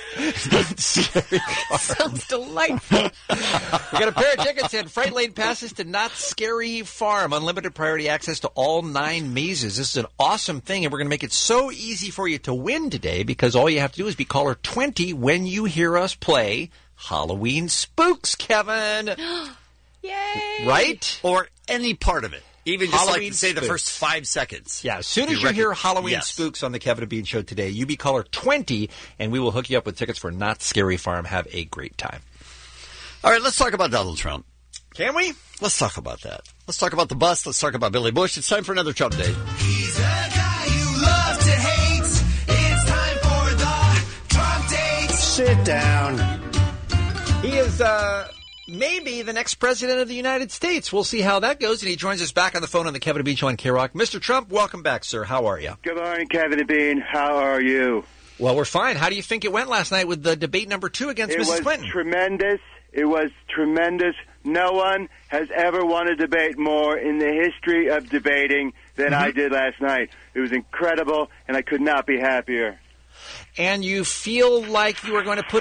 Sounds delightful. We got a pair of tickets and Fright Lane passes to Knott's Scary Farm. Unlimited priority access to all 9 mazes. This is an awesome thing, and we're going to make it so easy for you to win today because all you have to do is be caller 20 when you hear us play Halloween Spooks, Kevin. Yay! Right? Or any part of it. Even just Halloween like say the Spooks. first 5 seconds. Yeah, as soon as you hear Halloween Yes. Spooks on the Kevin and Bean Show today, you be caller 20, and we will hook you up with tickets for Knott's Scary Farm. Have a great time. All right, let's talk about Donald Trump. Can we? Let's talk about that. Let's talk about the bus. Let's talk about Billy Bush. It's time for another Trump Day. He's a guy you love to hate. It's time for the Trump date. Sit down. He is maybe the next president of the United States. We'll see how that goes. And he joins us back on the phone on the Kevin and Bean Show on K-Rock. Mr. Trump, welcome back, sir. How are you? Good morning, Kevin and Bean. How are you? Well, we're fine. How do you think it went last night with the debate number 2 against It Mrs. was Clinton? tremendous. It was tremendous. No one has ever won a debate more in the history of debating than I did last night. It was incredible, and I could not be happier. And you feel like you are going to put her...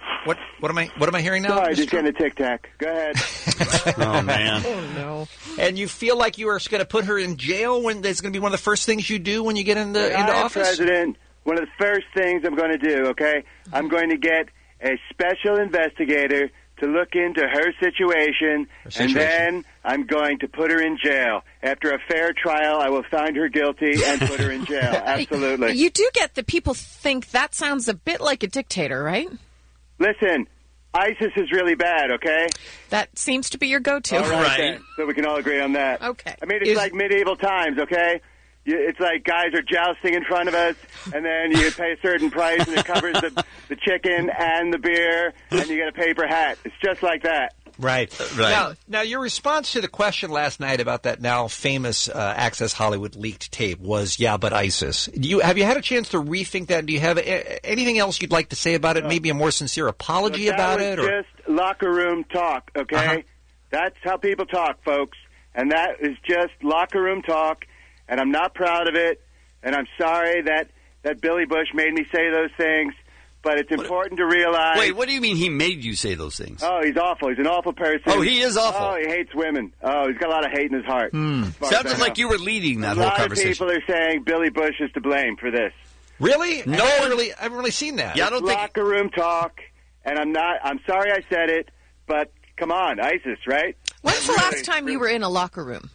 What am I hearing now? Sorry, Mr. just getting a Tic Tac. Go ahead. Oh, man. Oh, no. And you feel like you are going to put her in jail when that's going to be one of the first things you do when you get into office? President, one of the first things I'm going to do, okay? I'm going to get a special investigator to look into her situation, and then I'm going to put her in jail. After a fair trial, I will find her guilty and put her in jail. Absolutely. You do get that people think that sounds a bit like a dictator, right? Listen, ISIS is really bad, okay? That seems to be your go-to. All right. Then. So we can all agree on that. Okay. I mean, it's like medieval times, okay? It's like guys are jousting in front of us, and then you pay a certain price, and it covers the chicken and the beer, and you get a paper hat. It's just like that. Right. Now, your response to the question last night about that now famous Access Hollywood leaked tape was, but ISIS. Have you had a chance to rethink that? Do you have anything else you'd like to say about it? Maybe a more sincere apology about it? That was just locker room talk, okay? Uh-huh. That's how people talk, folks. And that is just locker room talk, and I'm not proud of it, and I'm sorry that Billy Bush made me say those things. But it's important to realize... Wait, what do you mean he made you say those things? Oh, he's awful. He's an awful person. Oh, he is awful. Oh, he hates women. Oh, he's got a lot of hate in his heart. Sounded like you were leading that whole conversation. A lot of people are saying Billy Bush is to blame for this. Really? No, I haven't really seen that. Yeah, I don't think... locker room talk, and I'm sorry I said it, but come on, ISIS, right? When's the last time you were in a locker room?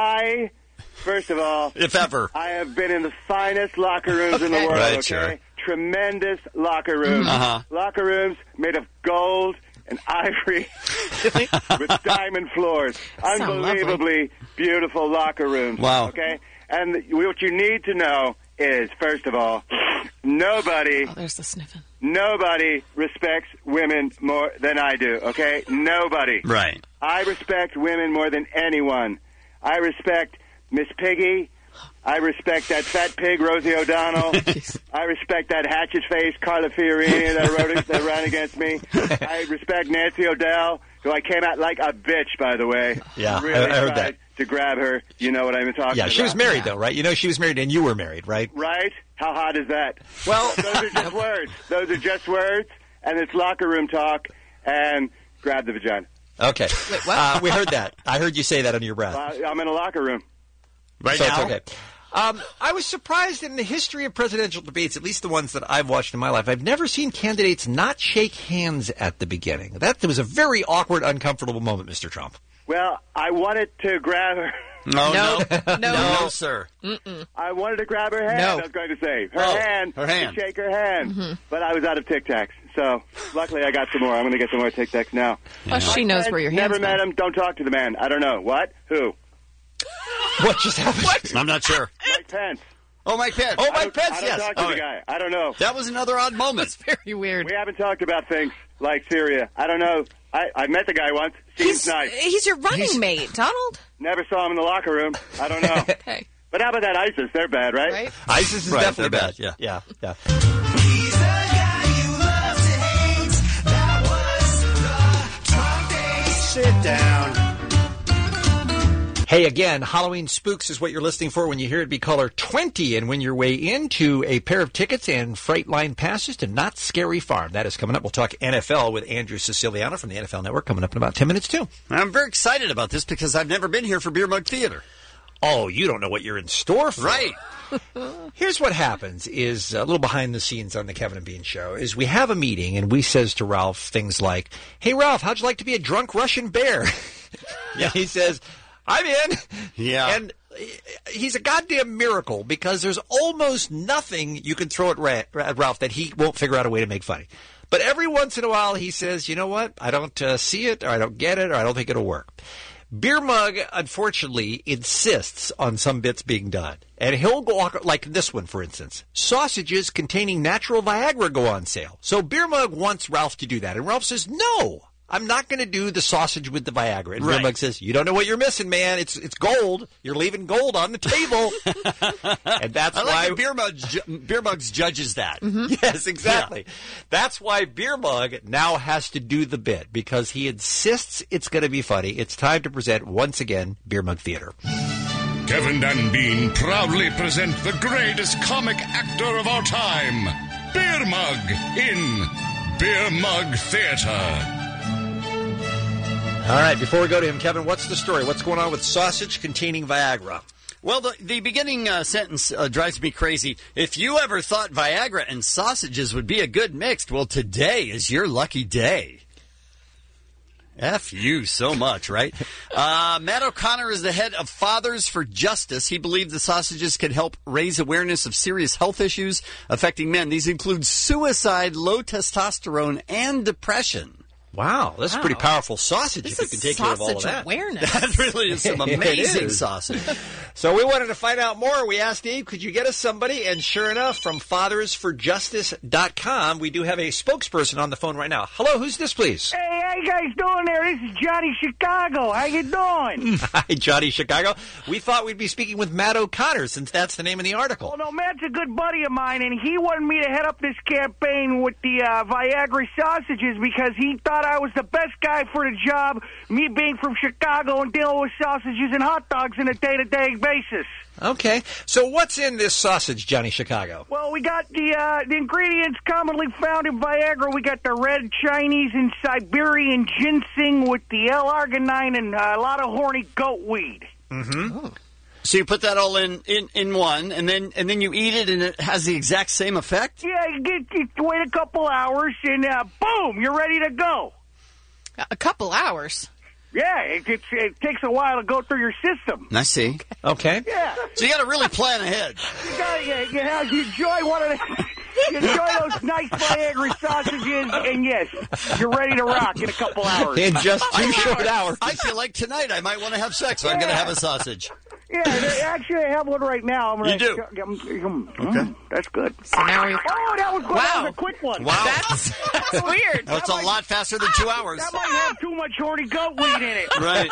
First of all... If ever. I have been in the finest locker rooms in the world, right, okay? Sure. Tremendous locker rooms. Locker rooms made of gold and ivory with diamond floors. Unbelievably beautiful locker rooms. Wow. Okay? And what you need to know is, first of all, nobody... Oh, there's the sniffing. Nobody respects women more than I do, okay? Nobody. Right. I respect women more than anyone. I respect Miss Piggy. I respect that fat pig, Rosie O'Donnell. I respect that hatchet-faced Carla Fiorini that ran against me. I respect Nancy O'Dell, who I came at like a bitch, by the way. Yeah, really I heard tried that. to grab her. You know what I'm talking about. Yeah, she was married, though, right? You know she was married, and you were married, right? Right? How hot is that? Well, those are just words. Those are just words, and it's locker room talk, and grab the vagina. Okay. Wait, what? We heard that. I heard you say that under your breath. I'm in a locker room. Right so now? It's okay. I was surprised in the history of presidential debates, at least the ones that I've watched in my life, I've never seen candidates not shake hands at the beginning. That was a very awkward, uncomfortable moment, Mr. Trump. Well, I wanted to grab her. No, sir. Mm-mm. I wanted to grab her hand, I was going to say. Her hand. To shake her hand. But I was out of Tic Tacs. So, luckily I got some more. I'm going to get some more Tic Tacs now. Well, she knows where your hands Never met him. Don't talk to the man. I don't know. What? Who? What just happened? What? I'm not sure. Mike Pence. Oh, Mike Pence. I don't talk to the guy. I don't know. That was another odd moment. That's very weird. We haven't talked about things like Syria. I don't know. I met the guy once. Seems nice. He's your running mate, Donald. Never saw him in the locker room. I don't know. Okay. But how about that ISIS? They're bad, right? ISIS is definitely bad. Yeah. Yeah. He's the guy you love to hate. That was the Trump date. Sit down. Hey, again, Halloween Spooks is what you're listening for when you hear it be caller 20 and win your way into a pair of tickets and freight line passes to Not Scary Farm. That is coming up. We'll talk NFL with Andrew Siciliano from the NFL Network coming up in about 10 minutes, too. I'm very excited about this because I've never been here for Beer Mug Theater. Oh, you don't know what you're in store for. Right. Here's what happens is a little behind the scenes on the Kevin and Bean Show is we have a meeting and we says to Ralph things like, hey, Ralph, how'd you like to be a drunk Russian bear? Yeah. He says, I'm in. Yeah. And he's a goddamn miracle because there's almost nothing you can throw at Ralph that he won't figure out a way to make funny. But every once in a while he says, you know what? I don't see it or I don't get it or I don't think it'll work. Beer Mug, unfortunately, insists on some bits being done. And he'll go, like this one, for instance. Sausages containing natural Viagra go on sale. So Beer Mug wants Ralph to do that. And Ralph says, no, I'm not going to do the sausage with the Viagra. And Beer Mug says, you don't know what you're missing, man. It's gold. You're leaving gold on the table. And that's why Beer Mug's judges that. Mm-hmm. Yes, exactly. Yeah. That's why Beer Mug now has to do the bit because he insists it's going to be funny. It's time to present once again Beer Mug Theater. Kevin and Bean proudly present the greatest comic actor of our time, Beer Mug, in Beer Mug Theater. All right, before we go to him, Kevin, what's the story? What's going on with sausage containing Viagra? Well, the beginning sentence drives me crazy. If you ever thought Viagra and sausages would be a good mix, well, today is your lucky day. F you so much, right? Matt O'Connor is the head of Fathers for Justice. He believed the sausages could help raise awareness of serious health issues affecting men. These include suicide, low testosterone, and depression. Wow, that's a pretty powerful sausage if you can take care of all of that. Awareness. That really is some amazing sausage. So we wanted to find out more. We asked Dave, could you get us somebody? And sure enough, from fathersforjustice.com, we do have a spokesperson on the phone right now. Hello, who's this, please? Hey, how you guys doing there? This is Johnny Chicago. How you doing? Hi, Johnny Chicago. We thought we'd be speaking with Matt O'Connor, since that's the name of the article. Well, no, Matt's a good buddy of mine, and he wanted me to head up this campaign with the Viagra sausages because he thought I was the best guy for the job, me being from Chicago and dealing with sausages and hot dogs on a day-to-day basis. Okay. So what's in this sausage, Johnny Chicago? Well, we got the ingredients commonly found in Viagra. We got the red Chinese and Siberian ginseng with the L-arginine and a lot of horny goat weed. Mm-hmm. Oh. So you put that all in one, and then you eat it, and it has the exact same effect? Yeah, you wait a couple hours, and boom, you're ready to go. A couple hours? Yeah, it takes a while to go through your system. I see. Okay. Yeah. So you got to really plan ahead. You enjoy one of the... You enjoy those nice Viagra sausages, and yes, you're ready to rock in a couple hours. In just 2 short hours. I feel like tonight I might want to have sex, so I'm going to have a sausage. Yeah, actually, I have one right now. You do? Okay. That's good. So now we're... Oh, that was good. Wow. That was a quick one. Wow. That's weird. That's a lot faster than 2 hours. That might have too much horny goat weed in it. Right.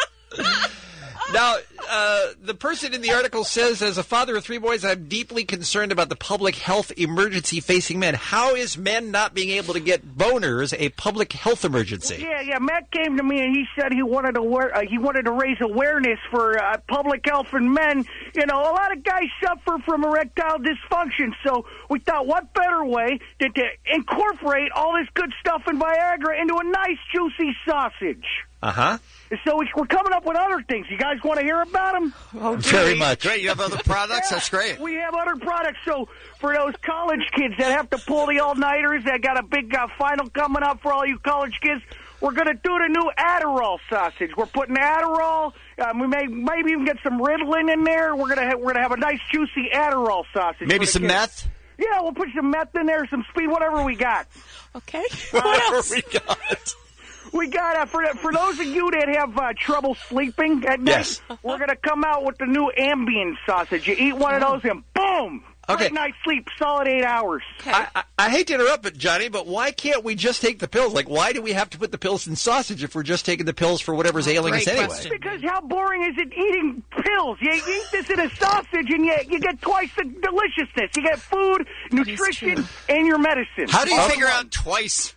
Now, the person in the article says, as a father of 3 boys, I'm deeply concerned about the public health emergency facing men. How is men not being able to get boners a public health emergency? Yeah. Matt came to me and he said he wanted to raise awareness for public health in men. You know, a lot of guys suffer from erectile dysfunction, so we thought, what better way than to incorporate all this good stuff in Viagra into a nice, juicy sausage. Uh-huh. So we're coming up with other things. You guys want to hear about them? Oh, very much. Great. You have other products? That's great. We have other products. So for those college kids that have to pull the all-nighters, that got a big final coming up for all you college kids, we're going to do the new Adderall sausage. We're putting Adderall. We maybe even get some Ritalin in there. We're gonna have a nice, juicy Adderall sausage. Maybe some meth? Yeah, we'll put some meth in there, some speed, whatever we got. Okay. Whatever we got. We got, for those of you that have trouble sleeping at night, Yes. we're going to come out with the new Ambien sausage. You eat one of those and boom! Okay. Great night's sleep, solid 8 hours. I hate to interrupt, but Johnny, but why can't we just take the pills? Like, why do we have to put the pills in sausage if we're just taking the pills for whatever's ailing us anyway? Because how boring is it eating pills? You eat this in a sausage and you get twice the deliciousness. You get food, nutrition, and your medicine. How do you figure out twice?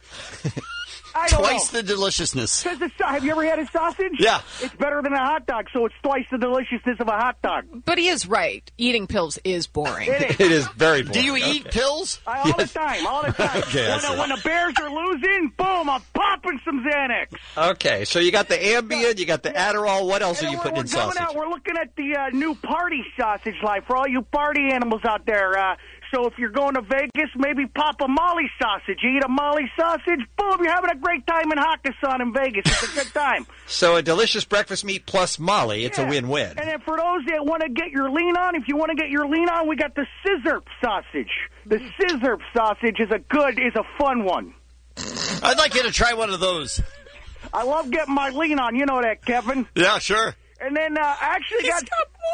I don't Twice know. the deliciousness. Have you ever had a sausage? Yeah. It's better than a hot dog, so it's twice the deliciousness of a hot dog. But he is right. Eating pills is boring. It It is very boring. Do you eat pills? All the time. Okay, when the Bears are losing, boom, I'm popping some Xanax. Okay, so you got the Ambien, you got the Adderall. What else are you putting in sausage? We're looking at the new party sausage line for all you party animals out there. So if you're going to Vegas, maybe pop a Molly sausage. You eat a Molly sausage, boom, you're having a great time in Hakkasan in Vegas. It's a good time. So a delicious breakfast meat plus Molly, it's a win-win. And then for those that want to get your lean on, if you want to get your lean on, we got the scissor sausage. The scissor sausage is a fun one. I'd like you to try one of those. I love getting my lean on. You know that, Kevin. Yeah, sure. And then I actually got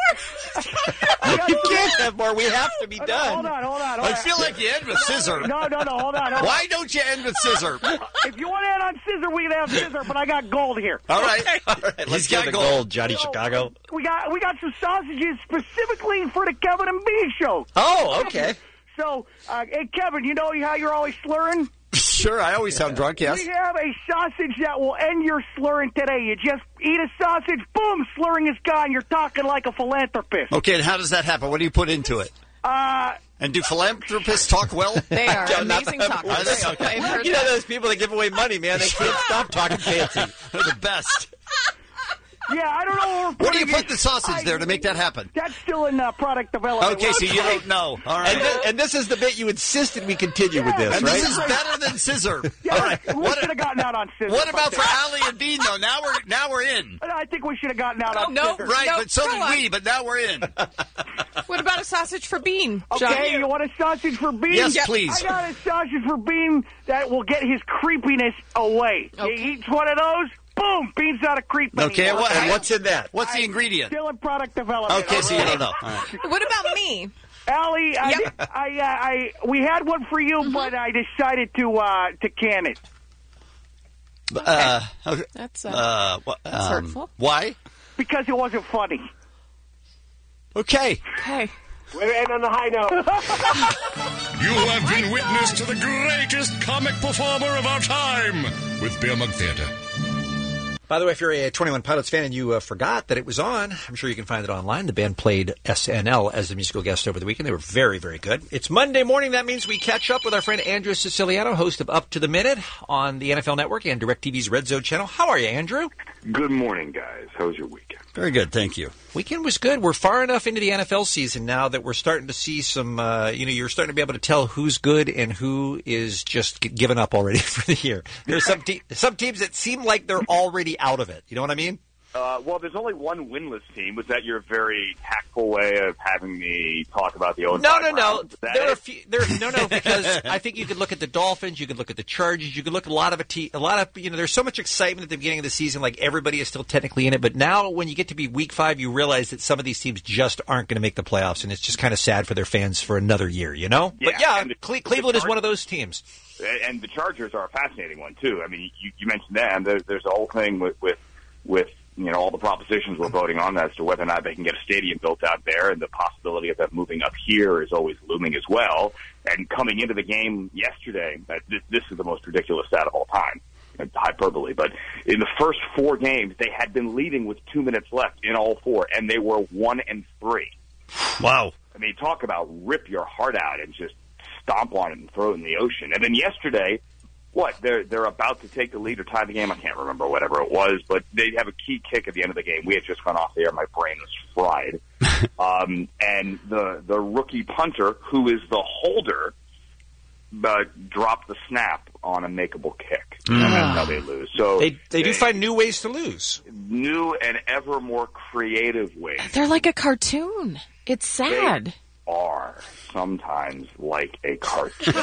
more. You can't have more. We have to be done. Hold on. I feel like you end with scissor. No, hold on. Why don't you end with scissor? If you want to end on scissor, we can have scissor, but I got gold here. All right. Let's get the gold, Johnny Chicago. We got some sausages specifically for the Kevin and Bean show. Oh, okay. So, hey, Kevin, you know how you're always slurring? Sure, I always sound drunk, yes. We have a sausage that will end your slurring today. You just eat a sausage, boom, slurring is gone. You're talking like a philanthropist. Okay, and how does that happen? What do you put into it? And do philanthropists talk well? They are Yeah, not amazing the- talkers. Are they? Okay. I've heard You know that. those people that give away money, man. They can't stop talking fancy. They're the best. Yeah, I don't know where we're Where do putting you put it. the sausage there to make that happen? That's still in product development. Okay, so you don't know. All right. And this is the bit you insisted we continue with this, And right? this is better than scissor. Yeah, All right. we should have gotten out on scissors. What about for Allie and Bean though? Now we're in. I think we should have gotten out on no. scissors. Right, Nope, but so go did on. we. But now we're in. What about a sausage for Bean? Okay, John? you want a sausage for Bean? Yes, please. I got a sausage for Bean that will get his creepiness away. Okay. He eats one of those, boom, Bean's not a creep Okay, anymore. and What's in that? What's the ingredient? Still in product development. Okay, so you don't know. All right. What about me? Allie, Yep. we had one for you, but I decided to can it. Okay. That's That's hurtful. Why? Because it wasn't funny. Okay. Okay. We're in on the high note. You have been witness to the greatest comic performer of our time with Beer Mug Theater. By the way, if you're a 21 Pilots fan and you forgot that it was on, I'm sure you can find it online. The band played SNL as a musical guest over the weekend. They were very, very good. It's Monday morning. That means we catch up with our friend Andrew Siciliano, host of Up to the Minute on the NFL Network and DirecTV's Red Zone channel. How are you, Andrew? Good morning, guys. How was your weekend? Very good, thank you. Weekend was good. We're far enough into the NFL season now that we're starting to see some, you're starting to be able to tell who's good and who is just given up already for the year. There's some teams that seem like they're already out of it. You know what I mean? Well, there's only one winless team. Was that your very tactful way of having me talk about the 0-5 No. Browns? Is that There are it? a few. No, because I think you could look at the Dolphins, you could look at the Chargers, you could look at a lot of. There's so much excitement at the beginning of the season, like everybody is still technically in it. But now, when you get to be Week 5, you realize that some of these teams just aren't going to make the playoffs, and it's just kind of sad for their fans for another year. You know? Yeah, But yeah, and Cleveland is one of those teams. And the Chargers are a fascinating one too. I mean, you mentioned them. There's a whole thing with all the propositions we're voting on as to whether or not they can get a stadium built out there, and the possibility of that moving up here is always looming as well. And coming into the game yesterday, this is the most ridiculous stat of all time. Hyperbole, but in the first 4 games, they had been leading with 2 minutes left in all 4, and they were 1-3. Wow. I mean, talk about rip your heart out and just stomp on it and throw it in the ocean. And then yesterday, they're about to take the lead or tie the game. I can't remember whatever it was, but they have a key kick at the end of the game. We had just gone off the air. My brain was fried. And the rookie punter, who is the holder, dropped the snap on a makeable kick. And that's how they lose. So they do find new ways to lose. New and ever more creative ways. They're like a cartoon. It's sad. They are sometimes like a cartoon.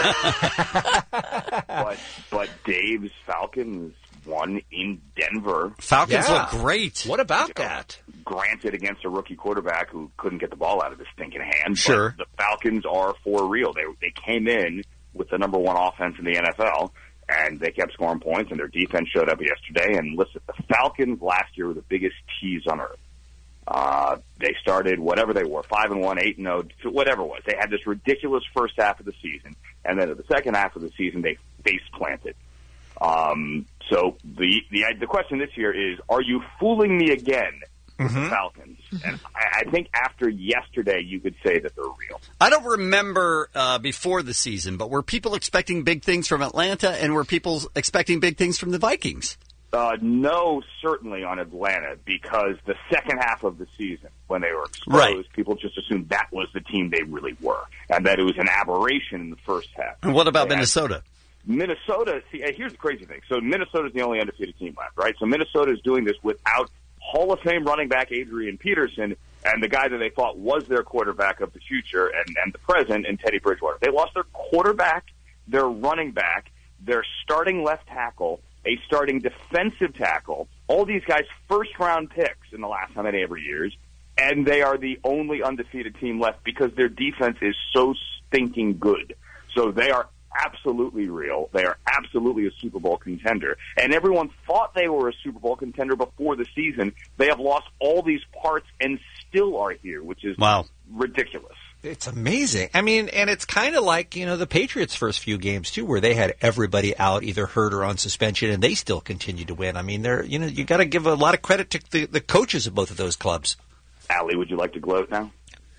but Dave's Falcons won in Denver. Falcons look great. What about that? Granted, against a rookie quarterback who couldn't get the ball out of his stinking hand. Sure. But the Falcons are for real. They came in with the number 1 offense in the NFL, and they kept scoring points, and their defense showed up yesterday. And listen, the Falcons last year were the biggest tease on earth. They started whatever they were, 5-1, 8-0, whatever it was. They had this ridiculous first half of the season, and then at the second half of the season, they face planted. So the question this year is, are you fooling me again with the Falcons? And I think after yesterday, you could say that they're real. I don't remember before the season, but were people expecting big things from Atlanta, and were people expecting big things from the Vikings? No, certainly on Atlanta, because the second half of the season, when they were exposed, people just assumed that was the team they really were, and that it was an aberration in the first half. And what about Minnesota? Minnesota, see, here's the crazy thing. So Minnesota's the only undefeated team left, right? So Minnesota is doing this without Hall of Fame running back Adrian Peterson and the guy that they thought was their quarterback of the future and the present in Teddy Bridgewater. They lost their quarterback, their running back, their starting left tackle, a starting defensive tackle, all these guys first-round picks in the last how many ever years, and they are the only undefeated team left because their defense is so stinking good. So they are absolutely real. They are absolutely a Super Bowl contender. And everyone thought they were a Super Bowl contender before the season. They have lost all these parts and still are here, which is ridiculous. It's amazing. I mean, and it's kind of like, the Patriots' first few games, too, where they had everybody out, either hurt or on suspension, and they still continued to win. I mean, you got to give a lot of credit to the coaches of both of those clubs. Allie, would you like to gloat now?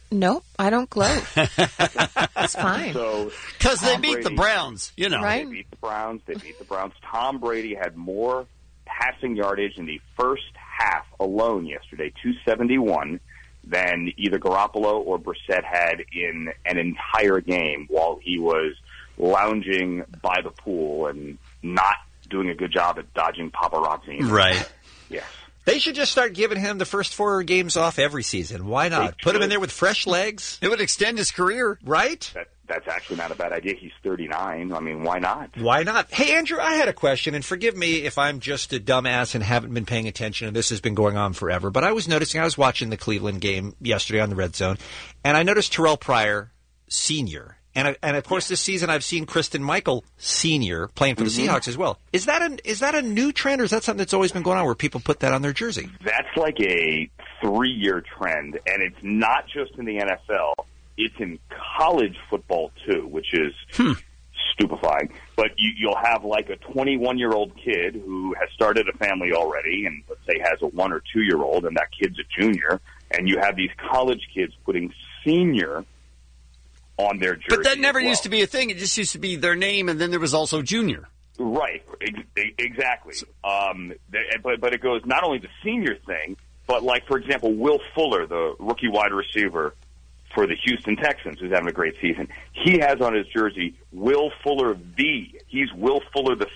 Nope, I don't gloat. That's fine. So, Because they Tom beat the Brady- Browns, you know. Right. They beat the Browns. Tom Brady had more passing yardage in the first half alone yesterday, 271, than either Garoppolo or Brissett had in an entire game while he was lounging by the pool and not doing a good job at dodging paparazzi. Right. Yes. They should just start giving him the first 4 games off every season. Why not? Put him in there with fresh legs. It would extend his career. Right? That's actually not a bad idea. He's 39. I mean, why not? Why not? Hey, Andrew, I had a question, and forgive me if I'm just a dumbass and haven't been paying attention, and this has been going on forever, but I was watching the Cleveland game yesterday on the Red Zone, and I noticed Terrell Pryor, Sr., and of course this season I've seen Kristen Michael, Sr., playing for the Seahawks as well. Is that a new trend, or is that something that's always been going on where people put that on their jersey? That's like a 3-year trend, and it's not just in the NFL. It's in college football, too, which is stupefying. But you'll have like a 21-year-old kid who has started a family already and, let's say, has a 1 or 2-year-old, and that kid's a junior, and you have these college kids putting senior on their jersey. But that never used to be a thing. It just used to be their name, and then there was also junior. Right, exactly. But it goes not only the senior thing, but like, for example, Will Fuller, the rookie wide receiver for the Houston Texans, who's having a great season. He has on his jersey Will Fuller V. He's Will Fuller the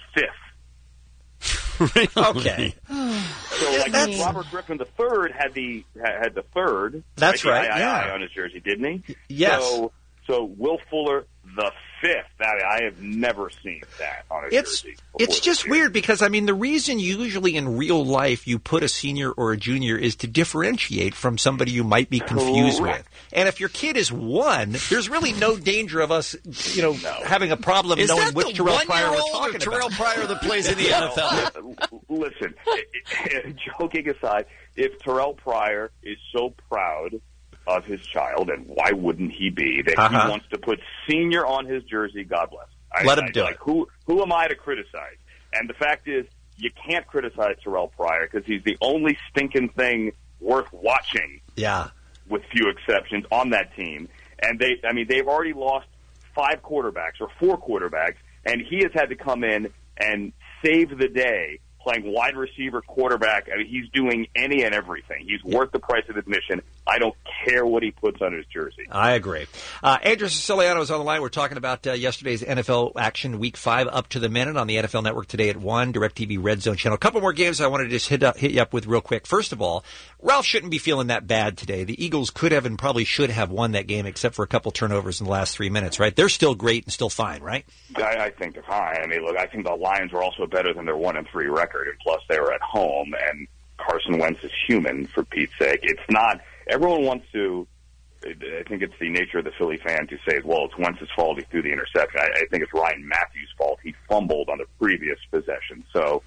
Fifth. Okay. So, like, Robert Griffin III had the third. That's right. The Yeah. III on his jersey, didn't he? Yes. So Will Fuller the Fifth. I have never seen that on a jersey. It's just weird because, I mean, the reason usually in real life you put a senior or a junior is to differentiate from somebody you might be confused with. And if your kid is 1, there's really no danger of us, having a problem Is knowing that which the Terrell Pryor we're 1-year-old talking or Terrell about. Pryor that plays in the NFL? Listen, joking aside, if Terrell Pryor is so proud of his child, and why wouldn't he be, that he wants to put senior on his jersey, God bless. Let him do it. Who am I to criticize? And the fact is, you can't criticize Terrell Pryor because he's the only stinking thing worth watching. Yeah. With few exceptions on that team. And they've already lost 5 quarterbacks or 4 quarterbacks, and he has had to come in and save the day playing wide receiver, quarterback. I mean, he's doing any and everything. He's worth the price of admission. I don't care what he puts on his jersey. I agree. Andrew Siciliano is on the line. We're talking about yesterday's NFL action, Week 5, up to the minute on the NFL Network today at 1, DirecTV Red Zone channel. A couple more games I wanted to just hit you up with real quick. First of all, Ralph shouldn't be feeling that bad today. The Eagles could have and probably should have won that game except for a couple turnovers in the last 3 minutes, right? They're still great and still fine, right? I think they're fine. I mean, look, I think the Lions are also better than their 1-3 record, and plus they were at home, and Carson Wentz is human, for Pete's sake. It's not – everyone wants to – I think it's the nature of the Philly fan to say, well, it's Wentz's fault he threw the interception. I think it's Ryan Matthews' fault. He fumbled on the previous possession. So,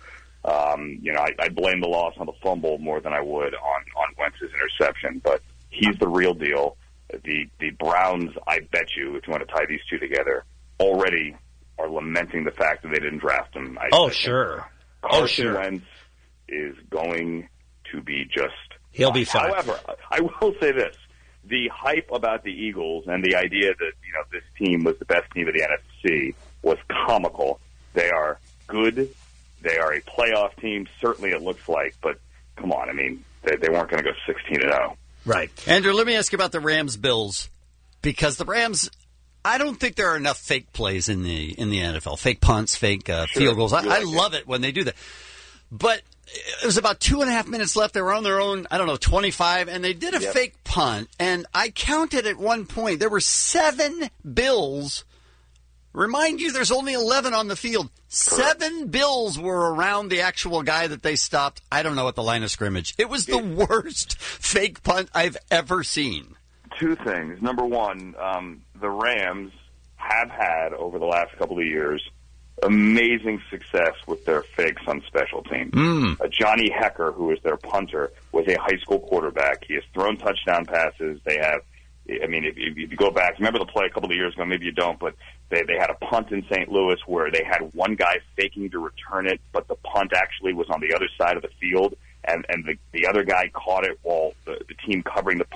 I blame the loss on the fumble more than I would on Wentz's interception. But he's the real deal. The Browns, I bet you, if you want to tie these two together, already are lamenting the fact that they didn't draft him. Sure. Carson Wentz is going to be just... He'll be fine. However, I will say this. The hype about the Eagles and the idea that, this team was the best team of the NFC was comical. They are good. They are a playoff team. Certainly it looks like, but come on. I mean, they weren't going to go 16-0. Right. Andrew, let me ask you about the Rams-Bills, because the Rams... I don't think there are enough fake plays in the NFL. Fake punts, fake field goals. I love it when they do that. But it was about 2.5 minutes left. They were on their own, 25, and they did a fake punt. And I counted at one point, there were 7 Bills. Remind you, there's only 11 on the field. 7 Bills were around the actual guy that they stopped, I don't know, at the line of scrimmage. It was the worst fake punt I've ever seen. 2 things. Number one, the Rams have had, over the last couple of years, amazing success with their fakes on special teams. Johnny Hecker, who is their punter, was a high school quarterback. He has thrown touchdown passes. They have, if you go back, remember the play a couple of years ago, maybe you don't, but they had a punt in St. Louis where they had one guy faking to return it, but the punt actually was on the other side of the field, and the other guy caught it while the team covering the punt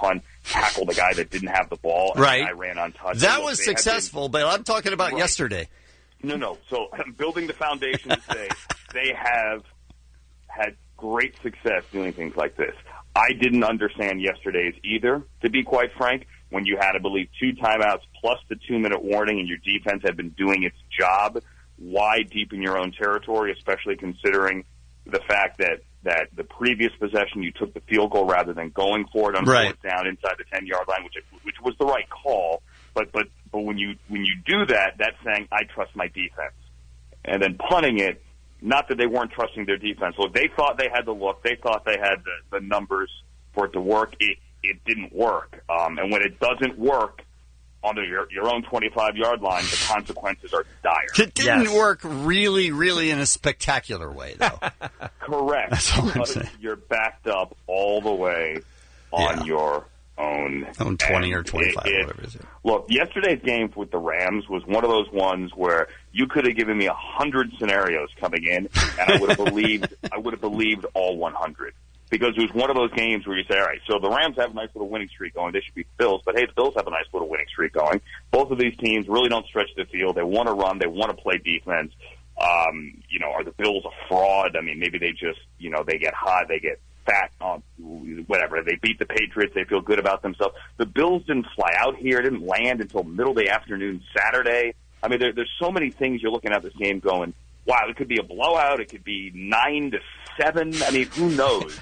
tackled a guy that didn't have the ball, and Right. the guy ran untouched. That Look, was they have been- successful, but I'm talking about Right. yesterday. No. So I'm building the foundation to say they have had great success doing things like this. I didn't understand yesterday's either, to be quite frank, when you had, I believe, 2 timeouts plus the 2-minute warning and your defense had been doing its job. Why deep in your own territory, especially considering the fact that the previous possession you took the field goal rather than going for it on Right. 4th down inside the 10-yard line, which was the right call. But when you do that, that's saying I trust my defense, and then punting it. Not that they weren't trusting their defense. Look, they thought they had the look. They thought they had the numbers for it to work. It didn't work. And when it doesn't work on your own 25-yard line, the consequences are dire. It didn't work really, really in a spectacular way, though. Correct. That's all I'm Because saying. You're backed up all the way on your own 20 or and 25, whatever it is. Look, yesterday's game with the Rams was one of those ones where you could have given me 100 scenarios coming in, and I would have believed all 100. Because it was one of those games where you say, all right, so the Rams have a nice little winning streak going. They should beat the Bills. But, hey, the Bills have a nice little winning streak going. Both of these teams really don't stretch the field. They want to run. They want to play defense. Are the Bills a fraud? I mean, maybe they just, they get hot. They get fat, whatever. They beat the Patriots. They feel good about themselves. The Bills didn't fly out here. Didn't land until middle of the afternoon Saturday. I mean, there's so many things you're looking at this game going, wow, it could be a blowout. It could be 9-7. I mean, who knows?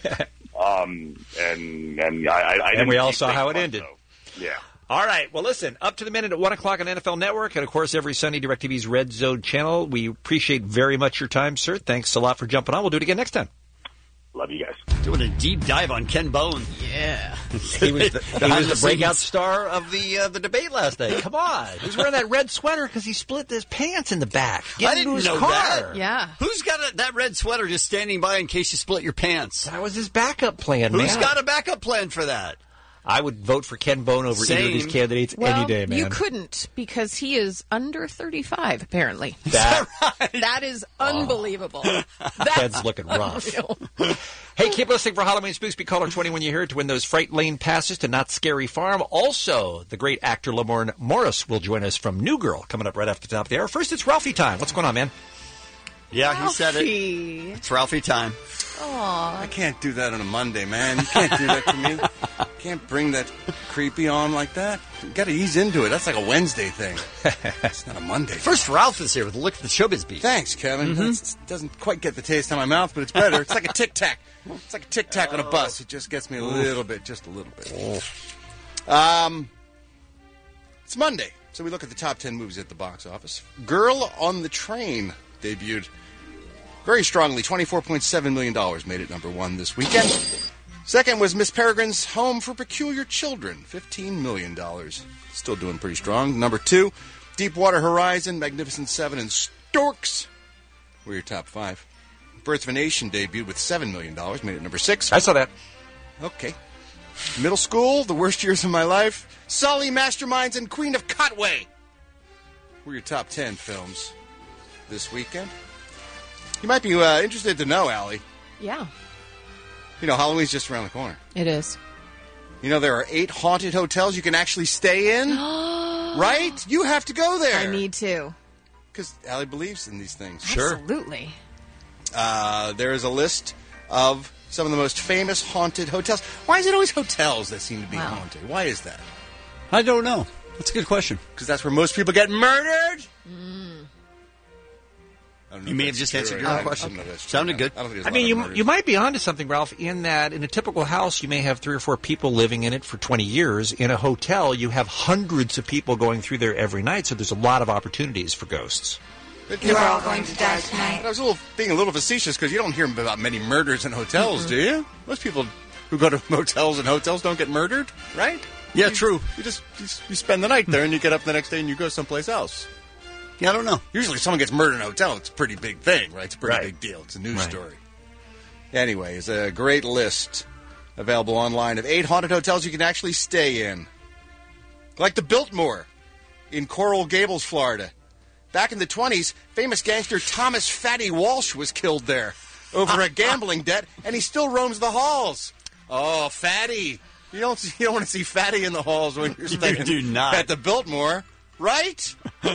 And we all saw how it ended. Yeah. All right. Well, listen, up to the minute at 1 o'clock on NFL Network, and, of course, every Sunday, DirecTV's Red Zone channel. We appreciate very much your time, sir. Thanks a lot for jumping on. We'll do it again next time. Love you guys. Doing a deep dive on Ken Bone. Yeah. He was the breakout star of the debate last night. Come on. He was wearing that red sweater because he split his pants in the back. I didn't know car. that. Yeah. Who's got that red sweater just standing by in case you split your pants? That was his backup plan, man. Who's got a backup plan for that? I would vote for Ken Bone over either of these candidates any day, man. You couldn't, because he is under 35, apparently. That is unbelievable. Ken's looking rough. Hey, keep listening for Halloween Spooks. Be caller 20 when you hear it to win those Fright Lane passes to Not Scary Farm. Also, the great actor Lamorne Morris will join us from New Girl coming up right after the top of the hour. First, it's Ralphie time. What's going on, man? Yeah, he said it. Ralphie. It's Ralphie time. Aw. I can't do that on a Monday, man. You can't do that to me. Can't bring that creepy on like that. You got to ease into it. That's like a Wednesday thing. It's not a Monday. First, Ralph is here with a look at the showbiz beat. Thanks, Kevin. That doesn't quite get the taste on my mouth, but it's better. It's like a Tic Tac. It's like a Tic Tac on a bus. It just gets me a little bit, just a little bit. It's Monday, so we look at the top 10 movies at the box office. Girl on the Train debuted very strongly. $24.7 million made it number 1 this weekend. Second was Miss Peregrine's Home for Peculiar Children, $15 million. Still doing pretty strong. Number 2, Deepwater Horizon, Magnificent Seven, and Storks were your top 5. Birth of a Nation debuted with $7 million, made it number 6. I saw that. Okay. Middle School, The Worst Years of My Life, Sully, Masterminds, and Queen of Cotway were your top 10 films this weekend. You might be interested to know, Allie. Yeah, You know, Halloween's just around the corner. it is. You know, there are 8 haunted hotels you can actually stay in. Right? You have to go there. I need to. Because Allie believes in these things. Absolutely. There is a list of some of the most famous haunted hotels. Why is it always hotels that seem to be haunted? Why is that? I don't know. That's a good question. Because that's where most people get murdered? You may have just answered your own question. Sounded good. I mean, you might be onto something, Ralph, in that in a typical house, you may have 3 or 4 people living in it for 20 years. In a hotel, you have hundreds of people going through there every night, so there's a lot of opportunities for ghosts. You are all going to die tonight. I was being a little facetious because you don't hear about many murders in hotels, do you? Most people who go to motels and hotels don't get murdered, right? Yeah, true. You spend the night there and you get up the next day and you go someplace else. Yeah, I don't know. Usually if someone gets murdered in a hotel, it's a pretty big thing, right? It's a pretty big deal. It's a news story. Anyway, it's a great list available online of 8 haunted hotels you can actually stay in. Like the Biltmore in Coral Gables, Florida. Back in the 20s, famous gangster Thomas Fatty Walsh was killed there over a gambling debt, and he still roams the halls. Oh, Fatty. You don't want to see fatty in the halls when you're staying do not. at the Biltmore, right?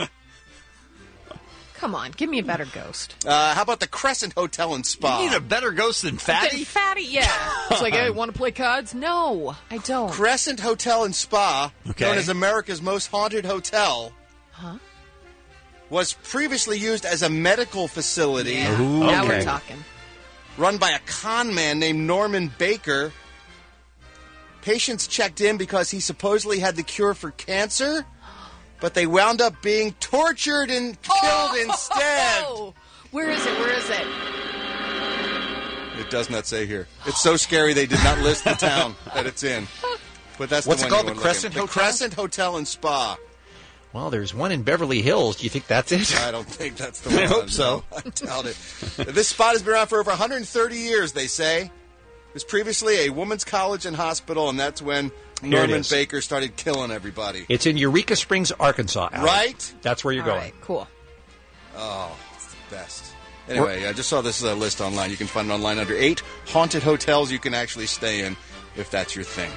Come on, give me a better ghost. How about the Crescent Hotel and Spa? You need a better ghost than Fatty? Fatty, yeah. It's like, hey, want to play cards? No, I don't. Crescent Hotel and Spa, Okay. known as America's most haunted hotel, Huh? was previously used as a medical facility. Yeah. Ooh, Now okay. we're talking. Run by a con man named Norman Baker. Patients checked in because he supposedly had the cure for cancer, but they wound up being tortured and killed instead. Where is it? Where is it? It does not say here. It's so scary they did not list the town that it's in. But that's What's the it one called, you the wanna look Crescent at. The Hotel? Crescent Hotel and Spa. Well, there's one in Beverly Hills. Do you think that's it? I don't think that's the one. I hope so. No, I doubt it. This spot has been around for over 130 years, they say. It was previously a women's college and hospital, and that's when Here it Norman is. Baker started killing everybody. It's in Eureka Springs, Arkansas. Alan. Right? That's where you're All going. right, cool. Oh, it's the best. Anyway, I just saw this list online. You can find it online under 8 haunted hotels you can actually stay in if that's your thing.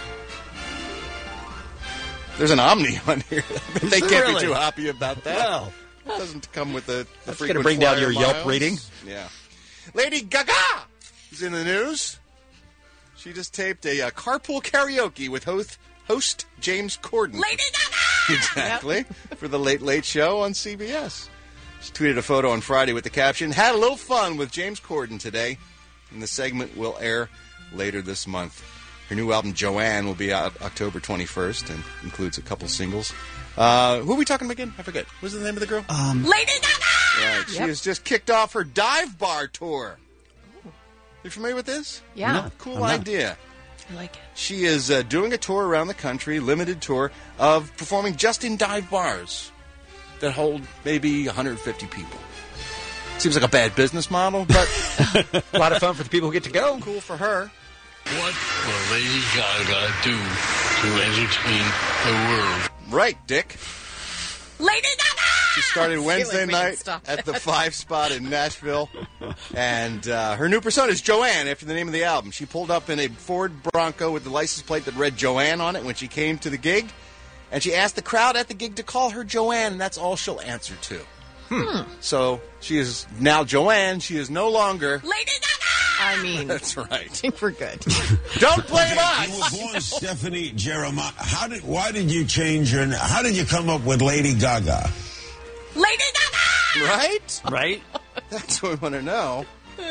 There's an Omni on here. They there can't really? be too happy about that. Well. It doesn't come with the That's frequent gonna bring down flyer your Yelp miles. rating. Yeah. Lady Gaga is in the news. She just taped a carpool karaoke with host James Corden. Lady Gaga! Exactly. For the Late Late Show on CBS. She tweeted a photo on Friday with the caption, "Had a little fun with James Corden today." And the segment will air later this month. Her new album, Joanne, will be out October 21st and includes a couple singles. Who are we talking about again? I forget. What's the name of the girl? Lady Gaga! Right. She has just kicked off her dive bar tour. You familiar with this? Yeah. No. Cool idea. I like it. She is doing a tour around the country, limited tour, of performing just in dive bars that hold maybe 150 people. Seems like a bad business model, but A lot of fun for the people who get to go. cool for her. What will Lady Gaga do to entertain the world? Right, Dick. Lady Gaga! She started Wednesday Feeling we can night stop at the that. 5 spot in Nashville. And her new persona is Joanne, after the name of the album. She pulled up in a Ford Bronco with the license plate that read Joanne on it when she came to the gig. And she asked the crowd at the gig to call her Joanne, and that's all she'll answer to. So she is now Joanne. She is no longer... Lady Gaga! I mean, That's right. I think we're good. Don't blame You were us! born Stephanie Jeremiah. Why did you change your name? How did you come up with Lady Gaga? Lady Gaga! Right? Right? That's what we want to know.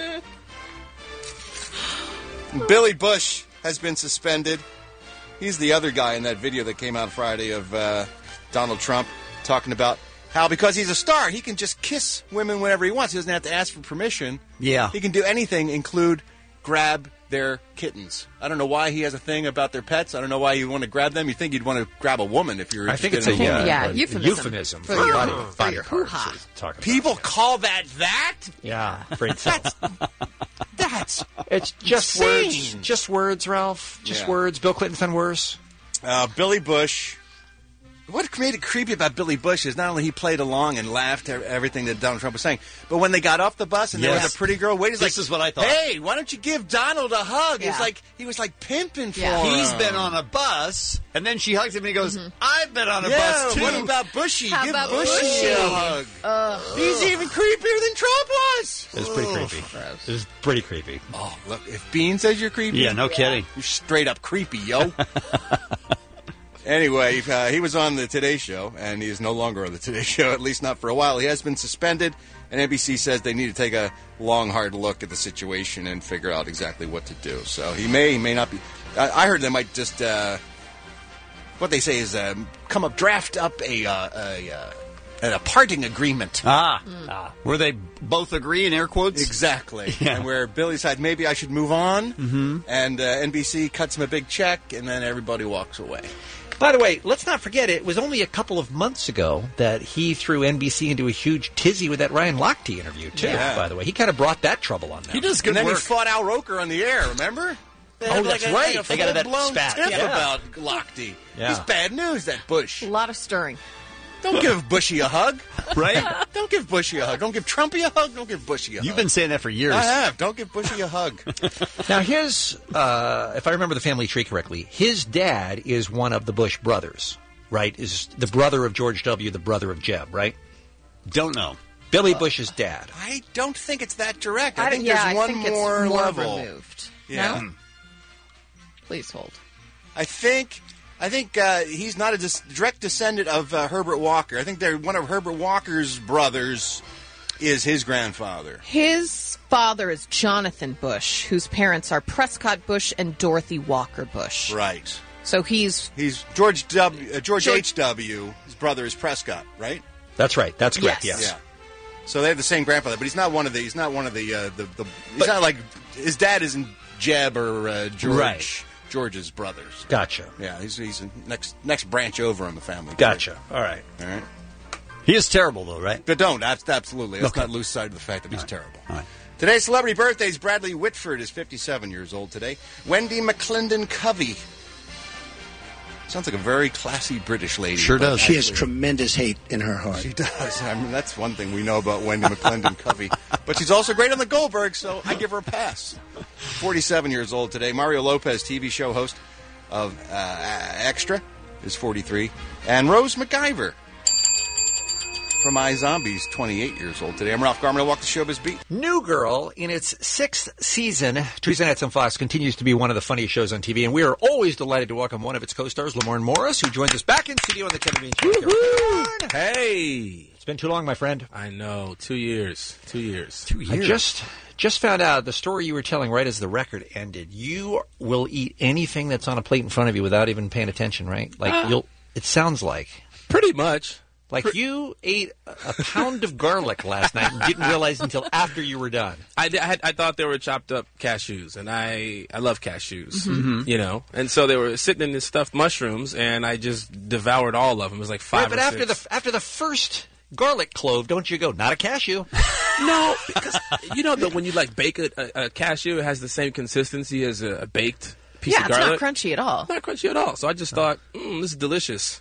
Billy Bush has been suspended. He's the other guy in that video that came out Friday of Donald Trump talking about how because he's a star, he can just kiss women whenever he wants. He doesn't have to ask for permission. Yeah. He can do anything, include grab their kittens. I don't know why he has a thing about their pets. I don't know why you want to grab them. You think you'd want to grab a woman if you're I think interested it's a in woman. euphemism. for For your- body, for body your parts. hoo-ha. is talking about. People call that? Yeah, afraid so. That's It's just insane. words. Just words, Ralph. Just Yeah. words. Bill Clinton's done worse. Billy Bush. What made it creepy about Billy Bush is not only he played along and laughed at everything that Donald Trump was saying, but when they got off the bus and there Yes. was a pretty girl waiting, This like, is what I thought. Hey, why don't you give Donald a hug? Yeah. He was like pimping for Yeah. him. He's been on a bus, and then she hugs him, and he goes, I've been on a Yeah, bus, too. what about Bushy? How Give about Bushy Bushy? a hug. He's even creepier than Trump was. It was pretty creepy. It was pretty creepy. Oh, look, if Bean says you're creepy, Yeah, no kidding. you're straight up creepy, yo. Anyway, he was on the Today Show, and he is no longer on the Today Show, at least not for a while. He has been suspended, and NBC says they need to take a long, hard look at the situation and figure out exactly what to do. So he may not be. I heard they might just, what they say is draft up a parting agreement. Where they both agree in air quotes? Exactly. Yeah. And where Billy decides maybe I should move on, and NBC cuts him a big check, and then everybody walks away. By the way, let's not forget, it was only a couple of months ago that he threw NBC into a huge tizzy with that Ryan Lochte interview, too, Yeah. by the way. He kind of brought that trouble on them. He does good And then work. he fought Al Roker on the air, remember? They had that's a right. They got that full-blown spat. tiff Yeah. about Lochte. Yeah. He's bad news, that Bush. A lot of stirring. Don't give Bushy a hug. Right? Don't give Bushy a hug. Don't give Trumpy a hug. Don't give Bushy a hug. You've been saying that for years. I have. Don't give Bushy a hug. Now, his, if I remember the family tree correctly, his dad is one of the Bush brothers, right? Is the brother of George W., the brother of Jeb, right? Don't know. Billy Bush's dad. I don't think it's that direct. I think yeah, there's I one think it's more more level. removed. Yeah. No? Please hold. I think he's not a direct descendant of Herbert Walker. I think they're one of Herbert Walker's brothers is his grandfather. His father is Jonathan Bush, whose parents are Prescott Bush and Dorothy Walker Bush. Right. So he's George H.W. His brother is Prescott, right? That's right. That's correct. Yes. Yeah. So they have the same grandfather, but he's not one of the. He's not one of the. He's not like his dad isn't Jeb or George. Right. George's brothers. Gotcha. Yeah, he's a next branch over in the family. Gotcha. All right. He is terrible, though, right? But absolutely. Let's not lose sight of the fact that he's terrible. All right. Today's celebrity birthdays. Bradley Whitford is 57 years old today. Wendy McClendon Covey. Sounds like a very classy British lady. Sure does. She has tremendous hate in her heart. She does. I mean, that's one thing we know about Wendy McClendon Covey. But she's also great on the Goldberg, so I give her a pass. 47 years old today. Mario Lopez, TV show host of Extra, is 43. And Rose McIver from iZombies, 28 years old today. I'm Ralph Garman. I'll walk the showbiz beat. New Girl, in its 6th season, Teresa Nets on Fox continues to be one of the funniest shows on TV, and we are always delighted to welcome one of its co-stars, Lamorne Morris, who joins us back in studio on the Kevin Bean Show. Lamorne! Hey! It's been too long, my friend. I know. 2 years. 2 years. I just found out the story you were telling right as the record ended. You will eat anything that's on a plate in front of you without even paying attention, right? It sounds like. Pretty much. Like you ate a pound of garlic last night and didn't realize until after you were done. I thought they were chopped up cashews, and I love cashews, Mhm. you know. And so they were sitting in the stuffed mushrooms, and I just devoured all of them. It was like five Right, but or six. after the first garlic clove, don't you go, not a cashew? No, because you know that when you like bake a cashew, it has the same consistency as a baked piece of it's garlic. not crunchy at all. Not crunchy at all. So I just thought, this is delicious.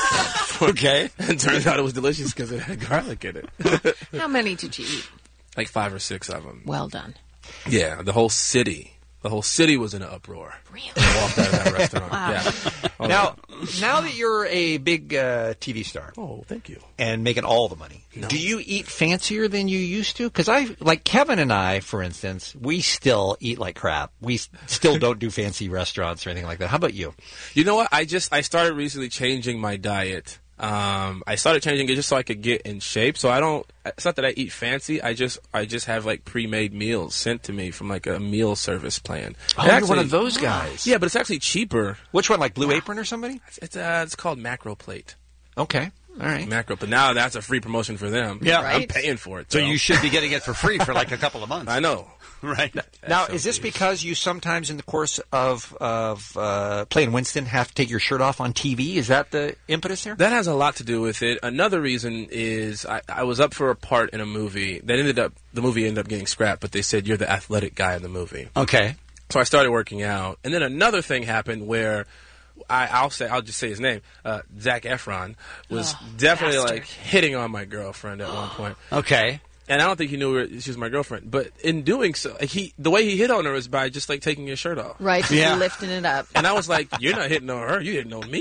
Okay. And turns out it was delicious because it had garlic in it. How many did you eat? Like 5 or 6 of them. Well done. Yeah, the whole city was in an uproar. Really? I walked out of that restaurant. Wow. Yeah. Now that you're a big TV star. Oh, thank you. And making all the money. No. Do you eat fancier than you used to? Because like Kevin and I, for instance, we still eat like crap. We still don't do fancy restaurants or anything like that. How about you? You know what? I started recently changing my diet. I started changing it just so I could get in shape. So it's not that I eat fancy. I just have like pre-made meals sent to me from like a meal service plan. Oh, you're one of those guys. Yeah, but it's actually cheaper. Which one, like Blue Apron or somebody? It's called Macro Plate. Okay. All right. Macro, but now that's a free promotion for them. Yeah. I'm paying for it. So you should be getting it for free for like a couple of months. I know. Right. Now, is this because you sometimes in the course of playing Winston have to take your shirt off on TV? Is that the impetus there? That has a lot to do with it. Another reason is I was up for a part in a movie the movie ended up getting scrapped, but they said you're the athletic guy in the movie. Okay. So I started working out, and then another thing happened where I'll just say his name. Zac Efron was definitely bastard. like hitting on my girlfriend at one point. Okay. And I don't think he knew she was my girlfriend. But in doing so, the way he hit on her was by just like taking his shirt off. Right, just lifting it up. And I was like, "You're not hitting on her. You hitting on me."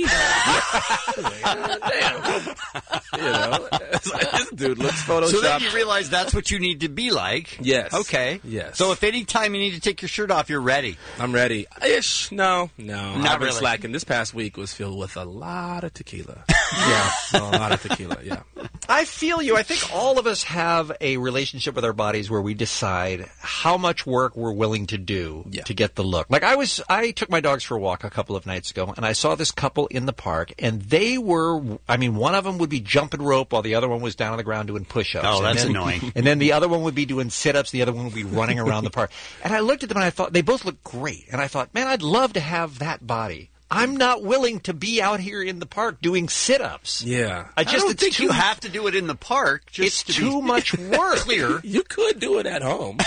Damn. You know, it's like, this dude looks photoshopped. So then you realize that's what you need to be like. Yes. Okay. Yes. So if any time you need to take your shirt off, you're ready. I'm ready. Ish. No. Not I've been really. slacking. This past week was filled with a lot of tequila. Yeah. A lot of tequila. Yeah. I feel you. I think all of us have a relationship with our bodies where we decide how much work we're willing to do to get the look. Like I took my dogs for a walk a couple of nights ago, and I saw this couple in the park, and they were, one of them would be jumping rope while the other one was down on the ground doing push-ups. Oh, that's and then, annoying. And then the other one would be doing sit-ups, the other one would be running around the park. And I looked at them and I thought, they both looked great. And I thought, man, I'd love to have that body. I'm not willing to be out here in the park doing sit-ups. Yeah. I don't think you have to do it in the park. Just It's to be too much work. clear. You could do it at home.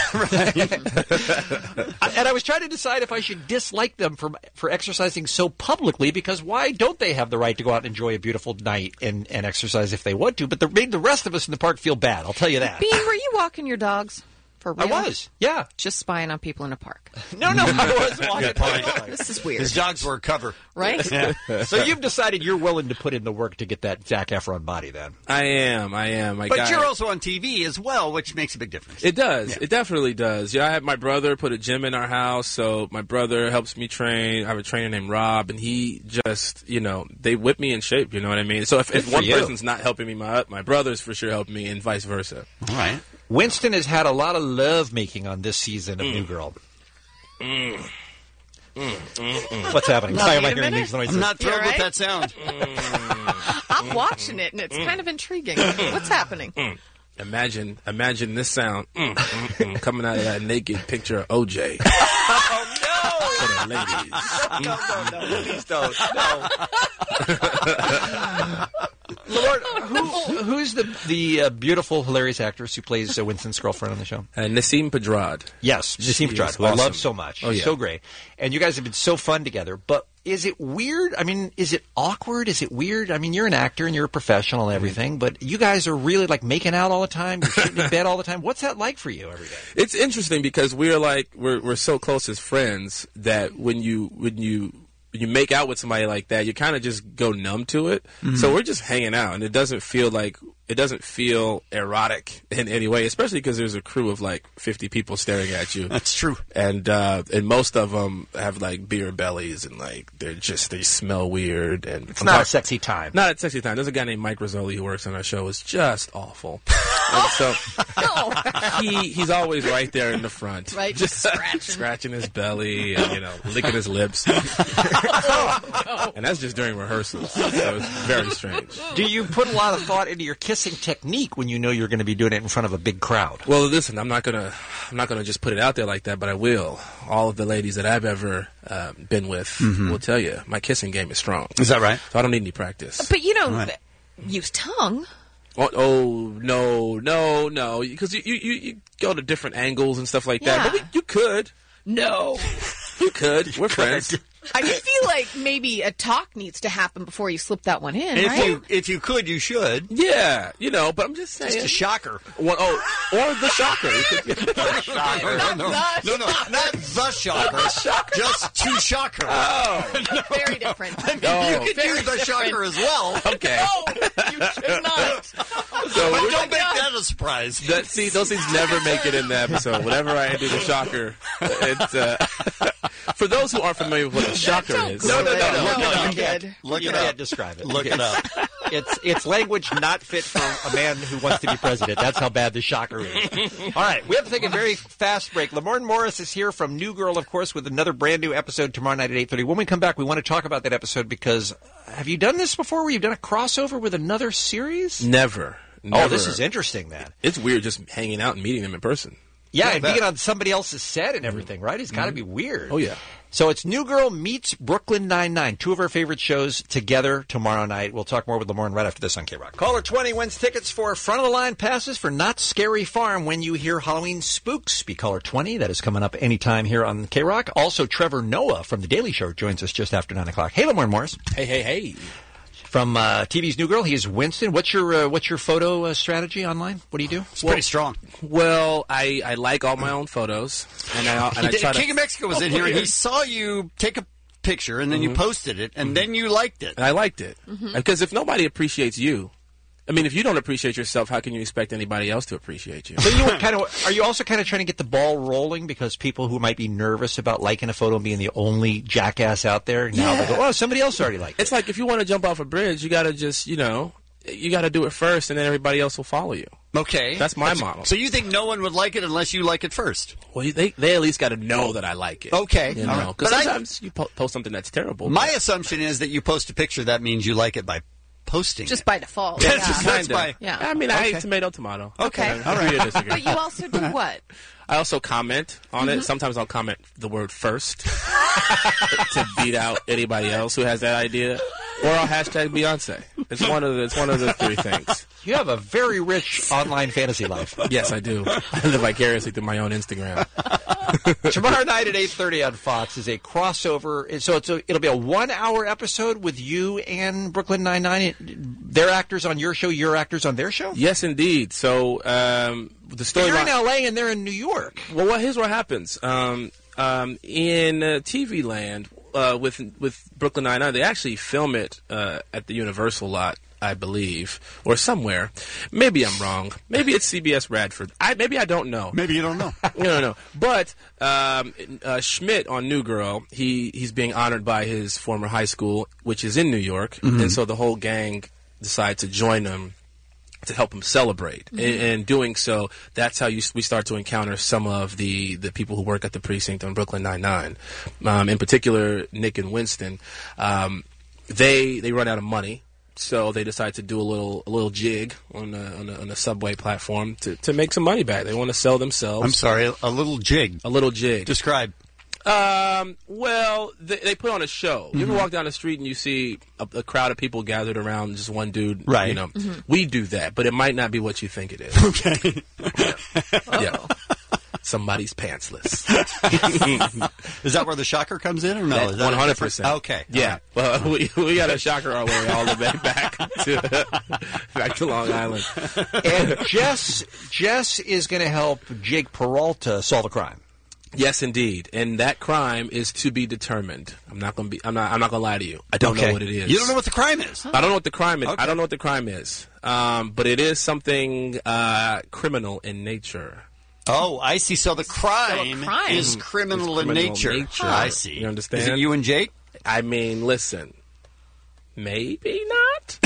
And I was trying to decide if I should dislike them for exercising so publicly, because why don't they have the right to go out and enjoy a beautiful night and exercise if they want to? But made the rest of us in the park feel bad, I'll tell you that. Bean, were you walking your dogs? For real? I was, yeah. Just spying on people in a park. No, I was walking. This is weird. His dogs were a cover. Right? Yeah. So you've decided you're willing to put in the work to get that Zac Efron body then. I am. But you're also on TV as well, which makes a big difference. It does. Yeah. It definitely does. Yeah, I have my brother put a gym in our house, so my brother helps me train. I have a trainer named Rob, and he just, they whip me in shape, you know what I mean? So if one person's not helping me, my brother's for sure helping me, and vice versa. All right. Winston has had a lot of love making on this season of New Girl. What's happening? Why am I hearing these noises? I'm not thrilled right? with that sound. I'm watching it, and it's kind of intriguing. What's happening? Imagine this sound coming out of that naked picture of OJ. Oh, For the ladies. no, please don't. No. Lord, who's the beautiful, hilarious actress who plays Winston's girlfriend on the show? Nasim Pedrad. Yes, Nasim Pedrad, who awesome. I love so much. Oh, She's yeah. so great. And you guys have been so fun together. But is it weird? I mean, is it awkward? Is it weird? I mean, you're an actor and you're a professional and everything, but you guys are really like making out all the time. You're sitting in bed all the time. What's that like for you every day? It's interesting because we're so close as friends that when you make out with somebody like that, you kind of just go numb to it. Mm-hmm. So we're just hanging out, and it doesn't feel erotic in any way, especially because there's a crew of like 50 people staring at you. That's true. And most of them have like beer bellies, and like they smell weird. And It's not a sexy time. Not a sexy time. There's a guy named Mike Rizzoli who works on our show. It's just awful. And so he's always right there in the front, Right, just scratching his belly and licking his lips. And that's just during rehearsals. So it's very strange. Do you put a lot of thought into your kissing technique when you know you're going to be doing it in front of a big crowd? Well, listen, I'm not gonna just put it out there like that, but I will. All of the ladies that I've ever been with will tell you my kissing game is strong. Is that right? So I don't need any practice. But use tongue. Oh no! Because you go to different angles and stuff like that. Yeah. But you could. No. You could. We're friends. I just feel like maybe a talk needs to happen before you slip that one in, right? If you could, you should. Yeah, but I'm just saying. Just a shocker. Or the shocker. The shocker. No, not the shocker. Just to shocker. Oh. Very different. You could use the shocker as well. Okay. No, you should not. So but don't make that a surprise. Those things never make it in the episode. Whenever I do the shocker, it's for those who aren't familiar with what a shocker is. No. Look You it up. can't describe it. Look it up. It's language not fit for a man who wants to be president. That's how bad the shocker is. All right, we have to take a very fast break. Lamorne Morris is here from New Girl, of course, with another brand new episode tomorrow night at 8:30. When we come back, we want to talk about that episode because have you done this before where you've done a crossover with another series? Never. Oh, this is interesting, man. It's weird just hanging out and meeting them in person. Yeah, and being on somebody else's set and everything, right? It's got to be weird. Oh, yeah. So it's New Girl meets Brooklyn Nine-Nine, two of our favorite shows together tomorrow night. We'll talk more with Lamorne right after this on K-Rock. Caller 20 wins tickets for front-of-the-line passes for Not Scary Farm when you hear Halloween Spooks. Be caller 20. That is coming up anytime here on K-Rock. Also, Trevor Noah from The Daily Show joins us just after 9 o'clock. Hey, Lamorne Morris. Hey. From TV's New Girl, he is Winston. What's your photo strategy online? What do you do? It's pretty strong. Well, I like all my own photos, and I try to. King of Mexico was in here, and he saw you take a picture, and then you posted it, and then you liked it. And I liked it because if nobody appreciates you, I mean, if you don't appreciate yourself, how can you expect anybody else to appreciate you? So are you also kind of trying to get the ball rolling because people who might be nervous about liking a photo and being the only jackass out there now they go, oh, somebody else already liked it. It's like if you want to jump off a bridge, you got to just you got to do it first, and then everybody else will follow you. Okay, that's my model. So you think no one would like it unless you like it first? Well, they at least got to know that I like it. Okay, all right. Because sometimes you post something that's terrible. My assumption is that you post a picture that means you like it by posting Just it. by default. Yeah, Yeah. that's by- Yeah. I mean, Okay. I tomato. Okay. All right. Agree or disagree. But you also do what? I also comment on it. Sometimes I'll comment the word first to beat out anybody else who has that idea, or I'll hashtag Beyonce. It's one of the three things. You have a very rich online fantasy life. Yes, I do. I live vicariously through my own Instagram. Tomorrow night at 8:30 on Fox is a crossover. So it'll be a 1-hour episode with you and Brooklyn Nine-Nine. Their actors on your show, your actors on their show? Yes, indeed. So the story. You're in L.A. and they're in New York. Well, here's what happens. In TV land, with Brooklyn Nine-Nine, they actually film it at the Universal lot, I believe, or somewhere. Maybe I'm wrong. Maybe it's CBS Radford. Maybe I don't know. Maybe you don't know. No. But Schmidt on New Girl, he's being honored by his former high school, which is in New York, and so the whole gang decides to join him to help him celebrate. And doing so, that's how we start to encounter some of the people who work at the precinct on Brooklyn Nine-Nine. In particular, Nick and Winston. They run out of money. So they decide to do a little jig on a subway platform to make some money back. They want to sell themselves. I'm sorry, a little jig. A little jig. Describe. Well, they put on a show. You ever walk down the street and you see a crowd of people gathered around just one dude? Right. You know, we do that, but it might not be what you think it is. Okay. Yeah. Somebody's pantsless. Is that where the shocker comes in, or no? Is that 100%. Okay. Yeah. Well, we got to shocker our way all the way back to Long Island. And Jess is going to help Jake Peralta solve a crime. Yes, indeed, and that crime is to be determined. I'm not going to lie to you. I don't know what it is. You don't know what the crime is. I don't know what the crime is. Okay. I don't know what the crime is. But it is something criminal in nature. Oh, I see. So the crime, crime. is criminal in nature. I see. You understand? Is it you and Jake? I mean, listen, maybe not.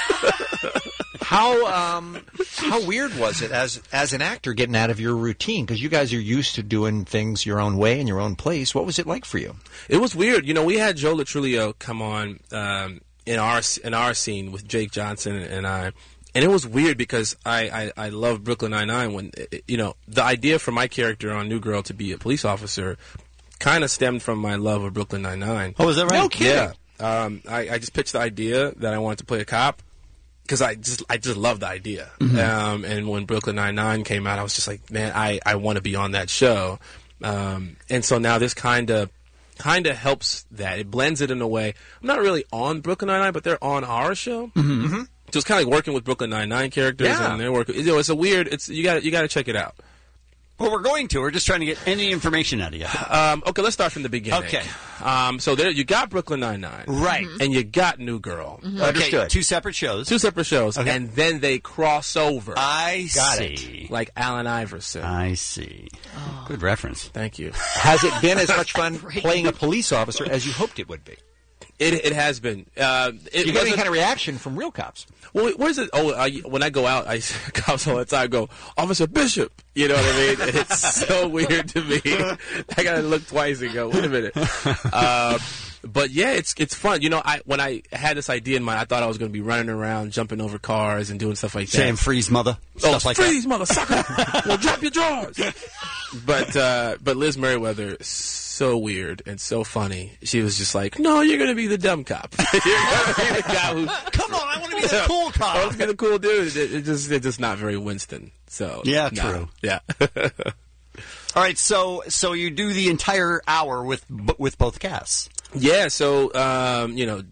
How weird was it as an actor getting out of your routine? Because you guys are used to doing things your own way in your own place. What was it like for you? It was weird. You know, we had Joe Latrulio come on in our scene with Jake Johnson and I. And it was weird because I love Brooklyn Nine-Nine when, you know, the idea for my character on New Girl to be a police officer kind of stemmed from my love of Brooklyn Nine-Nine. Oh, is that right? No kidding. Yeah. I just pitched the idea that I wanted to play a cop because I just love the idea. And when Brooklyn Nine-Nine came out, I was just like, man, I want to be on that show. And so now this kind of helps that. It blends it in a way. I'm not really on Brooklyn Nine-Nine, but they're on our show. Mm-hmm. So it's kind of like working with Brooklyn Nine-Nine characters, and they're working. You know, it's a weird. You got to check it out. Well, we're going to. We're just trying to get any information out of you. Okay, let's start from the beginning. Okay. So there you got Brooklyn Nine-Nine, right, and you got New Girl. Okay, two separate shows. Okay. And then they cross over. I Got see. Like Allen Iverson. I see. Good reference. Thank you. Has it been as much fun playing a police officer as you hoped it would be? It has been. You get any kind of reaction from real cops? Well, where's it? Oh, when I go out, I see cops all the time. I go, Officer Bishop. You know what I mean? And it's so weird to me. I gotta look twice and go, wait a minute. But yeah, it's fun. You know, when I had this idea in mind, I thought I was going to be running around, jumping over cars, and doing stuff like that. Saying "freeze, mother," stuff like freeze, that. mother, sucker! Well, drop your drawers. But Liz Merriweather, so weird and so funny. She was just like, "No, you're going to be the dumb cop. You're going to be the guy who come on, I want to be the cool cop. I want to be the cool dude." It's just not very Winston. So yeah, no. true. Yeah. All right, so you do the entire hour with both casts. Yeah, so you know,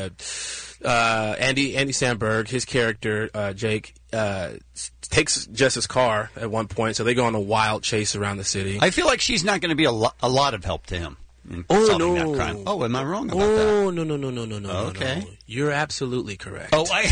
Andy Samberg, his character Jake, takes Jess's car at one point, so they go on a wild chase around the city. I feel like she's not going to be a lot of help to him. Oh solving no! That crime. Oh, am I wrong about that? Oh no! Okay, no. You're absolutely correct. Oh, I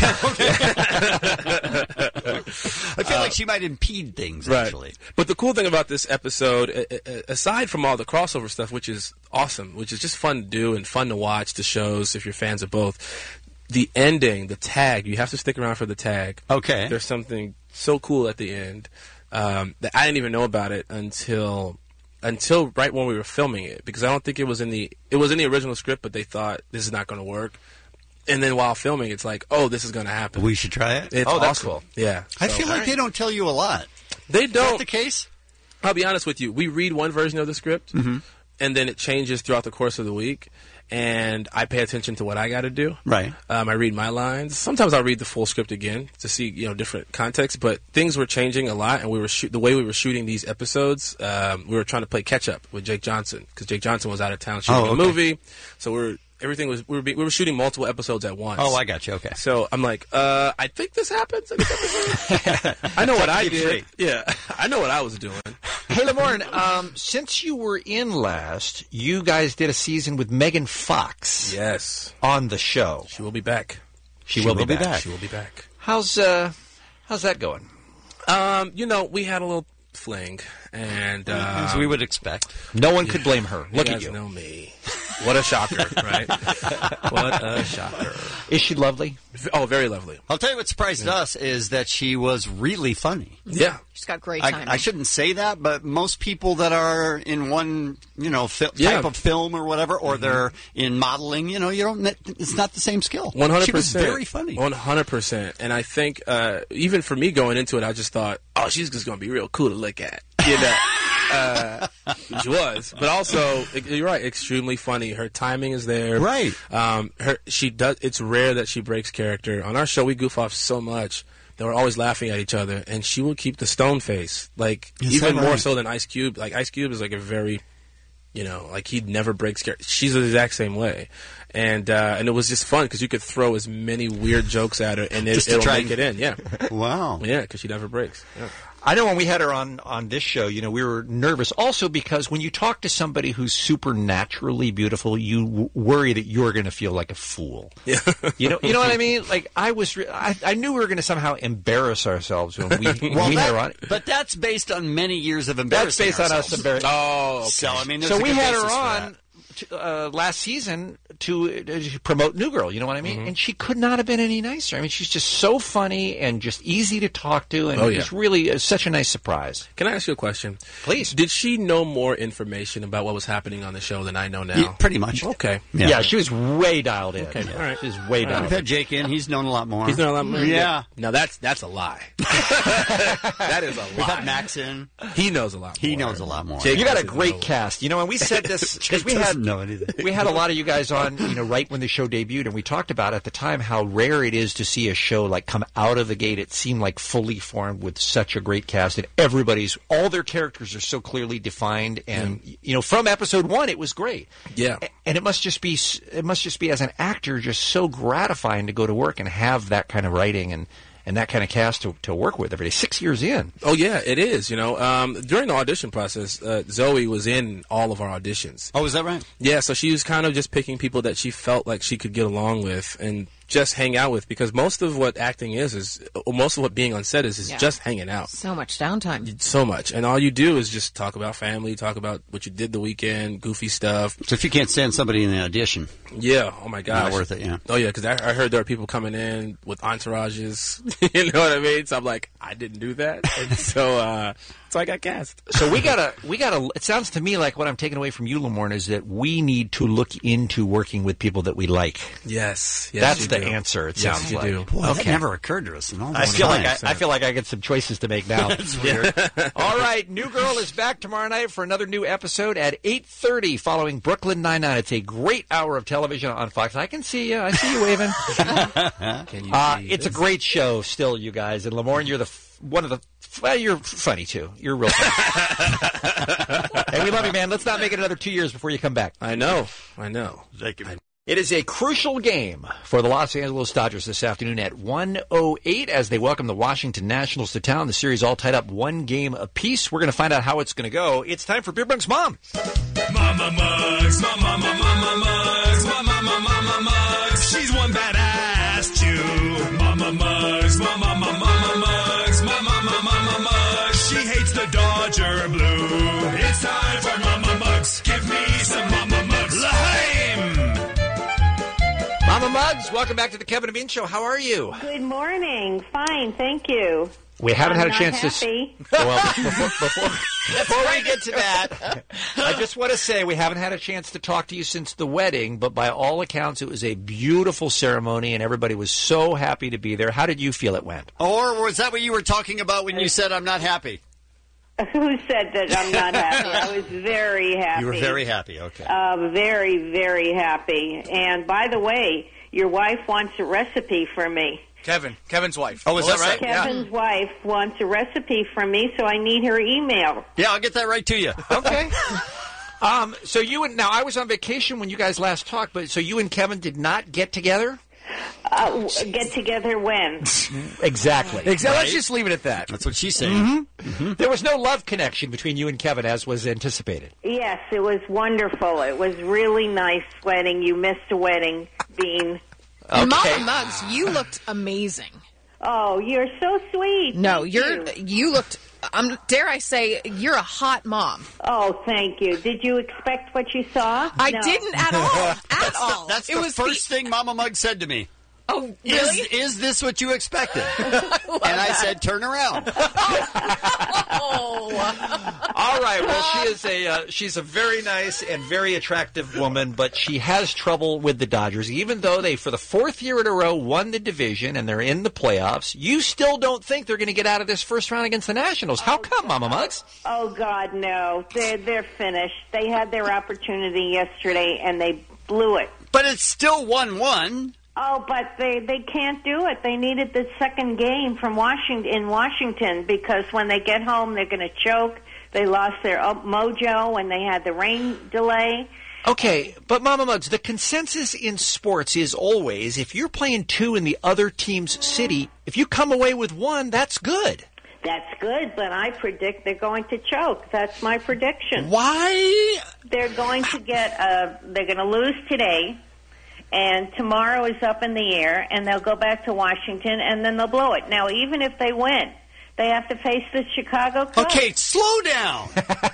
feel like she might impede things, right. actually. But the cool thing about this episode, aside from all the crossover stuff, which is awesome, which is just fun to do and fun to watch the shows if you're fans of both, the ending, the tag, you have to stick around for the tag. Okay. There's something so cool at the end that I didn't even know about it until right when we were filming it, because I don't think it was in the original script, but they thought this is not going to work. and then while filming, it's like, oh, this is going to happen. We should try it. It's that's awesome. cool. Yeah. I So- feel like they don't tell you a lot. They Is don't. that the case? I'll be honest with you. We read one version of the script, Mhm. and then it changes throughout the course of the week. And I pay attention to what I got to do. Right. I read my lines. Sometimes I'll read the full script again to see different contexts. But things were changing a lot, and we were the way we were shooting these episodes. We were trying to play catch up with Jake Johnson because Jake Johnson was out of town shooting a movie. So we were shooting multiple episodes at once. Oh, I got you. Okay. So I'm like, I think this happens in this episode. I know what I did. Straight. Yeah, I know what I was doing. Hey, Lamorne, since you were in last, you guys did a season with Megan Fox. Yes. On the show. She will be back. She will be back. She will be back. How's that going? We had a little fling, and as we would expect. No one could blame her. Look you at guys you. know me. What a shocker, right? What a shocker. Is she lovely? Oh, very lovely. I'll tell you what surprised us is that she was really funny. Yeah. She's got great timing. I shouldn't say that, but most people that are in one, type of film or whatever, or they're in modeling, you don't. It's not the same skill. 100%. She was very funny. 100%. And I think even for me going into it, I just thought, oh, she's just going to be real cool to look at. She was, but also you're right, extremely funny. Her timing is there, right? She does. It's rare that she breaks character. On our show, we goof off so much that we're always laughing at each other, and she will keep the stone face, even more so than Ice Cube. Like Ice Cube is like a very, he never breaks character. She's the exact same way, and it was just fun because you could throw as many weird jokes at her, and it'll make it in. Yeah, wow, yeah, because she never breaks. Yeah. I know when we had her on this show, we were nervous also because when you talk to somebody who's supernaturally beautiful, you worry that you're going to feel like a fool. Yeah. You know what I mean? Like I knew we were going to somehow embarrass ourselves when we had her on. But that's based on many years of embarrassing That's based on us embarrassing. Oh, okay. So I mean, so we had her on last season to promote New Girl, you know what I mean? Mm-hmm. And she could not have been any nicer. I mean, she's just so funny and just easy to talk to, and it's really such a nice surprise. Can I ask you a question? Please. Did she know more information about what was happening on the show than I know now? Yeah, pretty much. Okay. Yeah, she was way dialed in. Okay, all right. She was way dialed in. We've had Jake in. He's known a lot more. He's known a lot more? Yeah. Now that's a lie. That is a lie. We've had Max in. He knows a lot more. He knows a lot more. Jake You got a doesn't great know. cast. And we said this because we had a lot of you guys on, right when the show debuted, and we talked about at the time how rare it is to see a show like come out of the gate. It seemed like fully formed with such a great cast, and all their characters are so clearly defined. And from episode one, it was great. Yeah, and it must just be as an actor just so gratifying to go to work and have that kind of writing and that kind of cast to work with every day. 6 years in. Oh yeah, it is. During the audition process, Zoe was in all of our auditions. Oh, is that right? Yeah, so she was kind of just picking people that she felt like she could get along with and just hang out with, because most of what acting is most of what being on set is just hanging out. So much downtime. So much. And all you do is just talk about family, talk about what you did the weekend, goofy stuff. So if you can't stand somebody in the audition, yeah, oh my gosh, not worth it. Yeah. Oh yeah, because I heard there are people coming in with entourages. You know what I mean? So I'm like, I didn't do that, and so I got cast. So we gotta. It sounds to me like what I'm taking away from you, Lamorne, is that we need to look into working with people that we like. Yes, that's the answer. It sounds like. Boy, that never occurred to us. I feel like I get some choices to make now. That's weird. All right, New Girl is back tomorrow night for another new episode at 8:30, following Brooklyn Nine-Nine. It's a great hour of television on Fox. I can see you. I see you waving. Can you it's a great show, still, you guys. And Lamorne, you're well, you're funny too. You're real funny. And we love you, man. Let's not make it another 2 years before you come back. I know. Thank you. It is a crucial game for the Los Angeles Dodgers this afternoon at 1:08 as they welcome the Washington Nationals to town. The series all tied up 1 game apiece. We're going to find out how it's going to go. It's time for Beer Bunk's Mom. Mama Mugs, Mama Mugs, Mama Mugs. She's one badass Jew. Mama Mugs, Mama Mugs, Mama Mugs. She hates the Dodger blue. It's time for Mama Mugs. Give me some Mama Mugs. L'chaim! Mama Mugs, welcome back to the Kevin and Bean Show. How are you? Good morning. Fine, thank you. We haven't had a not chance happy. to. Well, Before we get to that, I just want to say we haven't had a chance to talk to you since the wedding, but by all accounts, it was a beautiful ceremony, and everybody was so happy to be there. How did you feel it went? Or was that what you were talking about when you said, I'm not happy? Who said that I'm not happy? I was very happy. You were very happy, okay. Very, very happy. And by the way, your wife wants a recipe for me. Kevin's wife. Oh, is that right? Kevin's wife wants a recipe from me, so I need her email. Yeah, I'll get that right to you. Okay. So you and now I was on vacation when you guys last talked, but so you and Kevin did not get together? Get together when? Exactly. Let's just leave it at that. That's what she's saying. There was no love connection between you and Kevin as was anticipated. Yes, it was wonderful. It was really nice wedding. You missed a wedding, Bean. And Mama Muggs, you looked amazing. Oh, you're so sweet. No, you looked. Dare I say, you're a hot mom. Oh, thank you. Did you expect what you saw? I didn't at all. That's the first thing Mama Muggs said to me. Oh, really? Is this what you expected? And I said, turn around. All right. Well, she's a very nice and very attractive woman, but she has trouble with the Dodgers. Even though they, for the fourth year in a row, won the division and they're in the playoffs, you still don't think they're going to get out of this first round against the Nationals. How come, Mama Muggs? Oh, God, no. They're finished. They had their opportunity yesterday, and they blew it. But it's still 1-1. Oh, but they can't do it. They needed the second game from Washington because when they get home, they're going to choke. They lost their mojo when they had the rain delay. Okay, but Mama Muggs, the consensus in sports is always if you're playing two in the other team's city, if you come away with one, that's good. That's good, but I predict they're going to choke. That's my prediction. Why? They're going to they're going to lose today. And tomorrow is up in the air, and they'll go back to Washington, and then they'll blow it. Now, even if they win, they have to face the Chicago Cubs. Okay, slow down.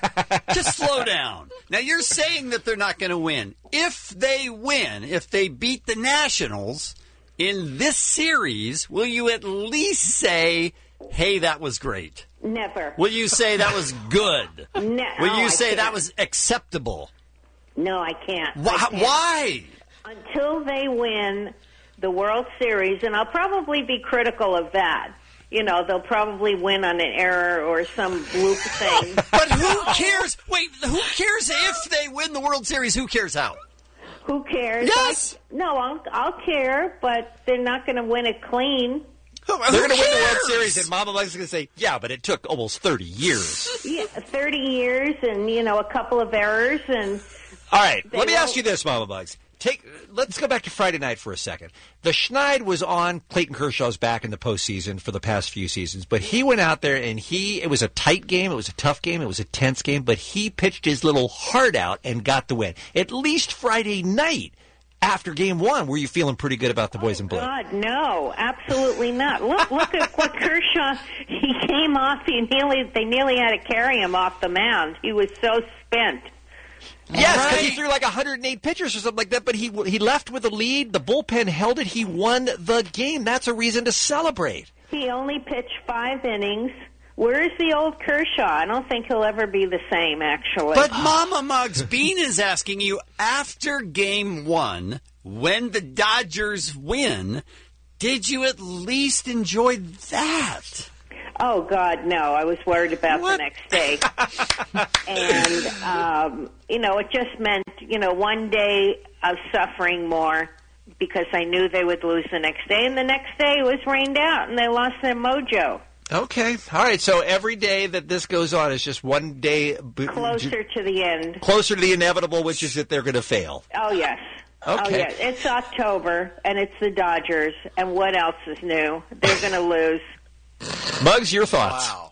Just slow down. Now, you're saying that they're not going to win. If they win, if they beat the Nationals in this series, will you at least say, hey, that was great? Never. Will you say that was good? No. Will you say that was acceptable? No, I can't. Why? Until they win the World Series, and I'll probably be critical of that. You know, they'll probably win on an error or some bloop thing. But who cares? Wait, who cares if they win the World Series? Who cares how? Who cares? Yes. I'll care, but they're not going to win it clean. They're going to win the World Series, and Mama Muggs is going to say, yeah, but it took almost 30 years. Yeah, 30 years and, a couple of errors. And all right, let me ask you this, Mama Muggs. Let's go back to Friday night for a second. The Schneid was on Clayton Kershaw's back in the postseason for the past few seasons, but he went out there and it was a tight game, it was a tough game, it was a tense game, but he pitched his little heart out and got the win. At least Friday night, after game one, were you feeling pretty good about the boys in blue? God, no, absolutely not. Look at what Kershaw, he came off, they nearly had to carry him off the mound. He was so spent. Yes, because he threw like 108 pitches or something like that, but he left with a lead. The bullpen held it. He won the game. That's a reason to celebrate. He only pitched 5 innings. Where's the old Kershaw? I don't think he'll ever be the same, actually. But Mama Muggs, Bean is asking you, after game one, when the Dodgers win, did you at least enjoy that? Oh, God, no. I was worried about the next day. And, it just meant, one day of suffering more because I knew they would lose the next day. And the next day it was rained out and they lost their mojo. Okay. All right. So every day that this goes on is just one day closer to the end. Closer to the inevitable, which is that they're going to fail. Oh, yes. Okay. Oh, yes. It's October, and it's the Dodgers. And what else is new? They're going to lose. Muggs, your thoughts? Wow.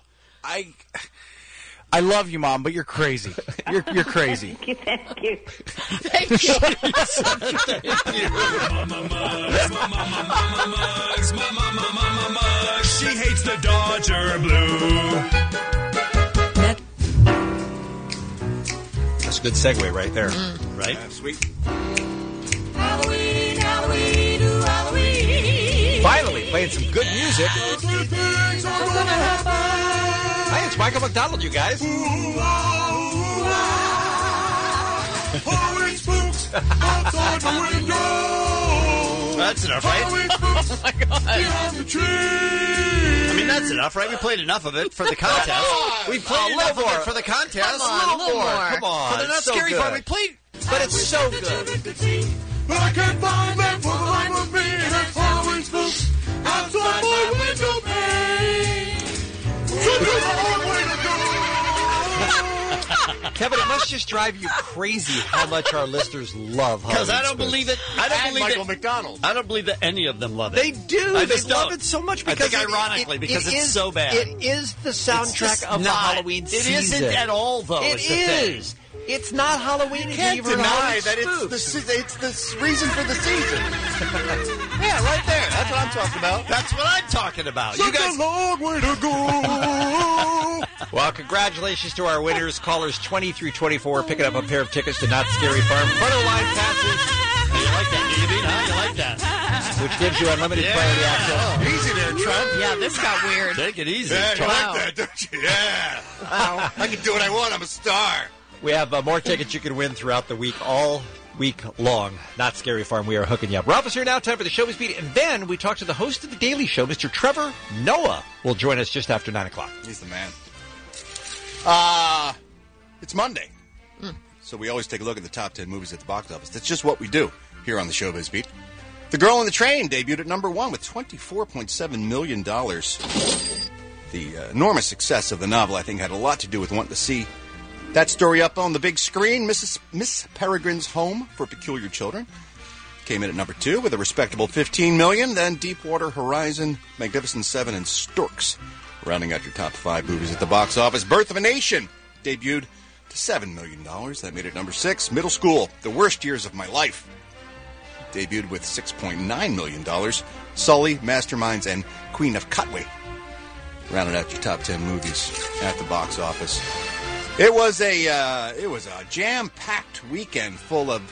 I love you, Mom, but you're crazy. You're crazy. Thank you. Thank you. Thank you. Mama Muggs. She hates the Dodger blue. That's a good segue right there. Right? Yeah, sweet. Halloween, Halloween, ooh, Halloween. Finally, playing some good music. Good things are gonna happen. Hi, it's Michael McDonald, you guys. Halloween spooks outside the window. That's enough, right? Oh my God. Behind the tree. I mean, that's enough, right? We played enough of it for the contest. We played enough of it for the contest. Come on, a little more. Come on. For the Not so Scary good. part, we played. But it's so good. But I can't find them for the life of me. There's Halloween spooks outside my window pane. So there's a long way to go. Kevin, it must just drive you crazy how much our listeners love Halloween Because I don't spooks. believe it. I don't believe Michael it. McDonald. I don't believe that any of them love it. They do. I They just love don't. it so much I because think ironically, because it's is- so bad. It is the soundtrack just of the not. Halloween It season. isn't at all, though. It is the thing. is. It's not Halloween. You can't until you've heard deny Halloween that spooks. it's the reason for the season. Yeah, right there. That's what I'm talking about. That's what I'm talking about. You guys. a long way to go. Well, congratulations to our winners, callers 20 through 24, picking up a pair of tickets to Not Scary Farm. Front of the line passes, You like that, do you, Bean? Huh? You like that? which gives you unlimited priority access. Easy there, Trump. Yeah, this got weird. Take it easy. Yeah, you Wow. like that, don't you? Yeah. Wow. I can do what I want. I'm a star. We have more tickets you can win throughout the week, all week long. Not Scary Farm, we are hooking you up. We're off here now, time for the Showbiz Beat, and then we talk to the host of The Daily Show, Mr. Trevor Noah, will join us just after 9 o'clock. He's the man. It's Monday. So we always take a look at the top 10 movies at the box office. That's just what we do here on the Showbiz Beat. The Girl on the Train debuted at number 1 with $24.7 million. The enormous success of the novel, I think, had a lot to do with wanting to see that story up on the big screen. Miss Peregrine's Home for Peculiar Children came in at number 2 with a respectable $15 million. Then Deepwater Horizon, Magnificent Seven, and Storks rounding out your top 5 movies at the box office. Birth of a Nation debuted to $7 million. That made it number 6. Middle School, The Worst Years of My Life, debuted with $6.9 million. Sully, Masterminds, and Queen of Cutway rounded out your top 10 movies at the box office. It was a jam-packed weekend full of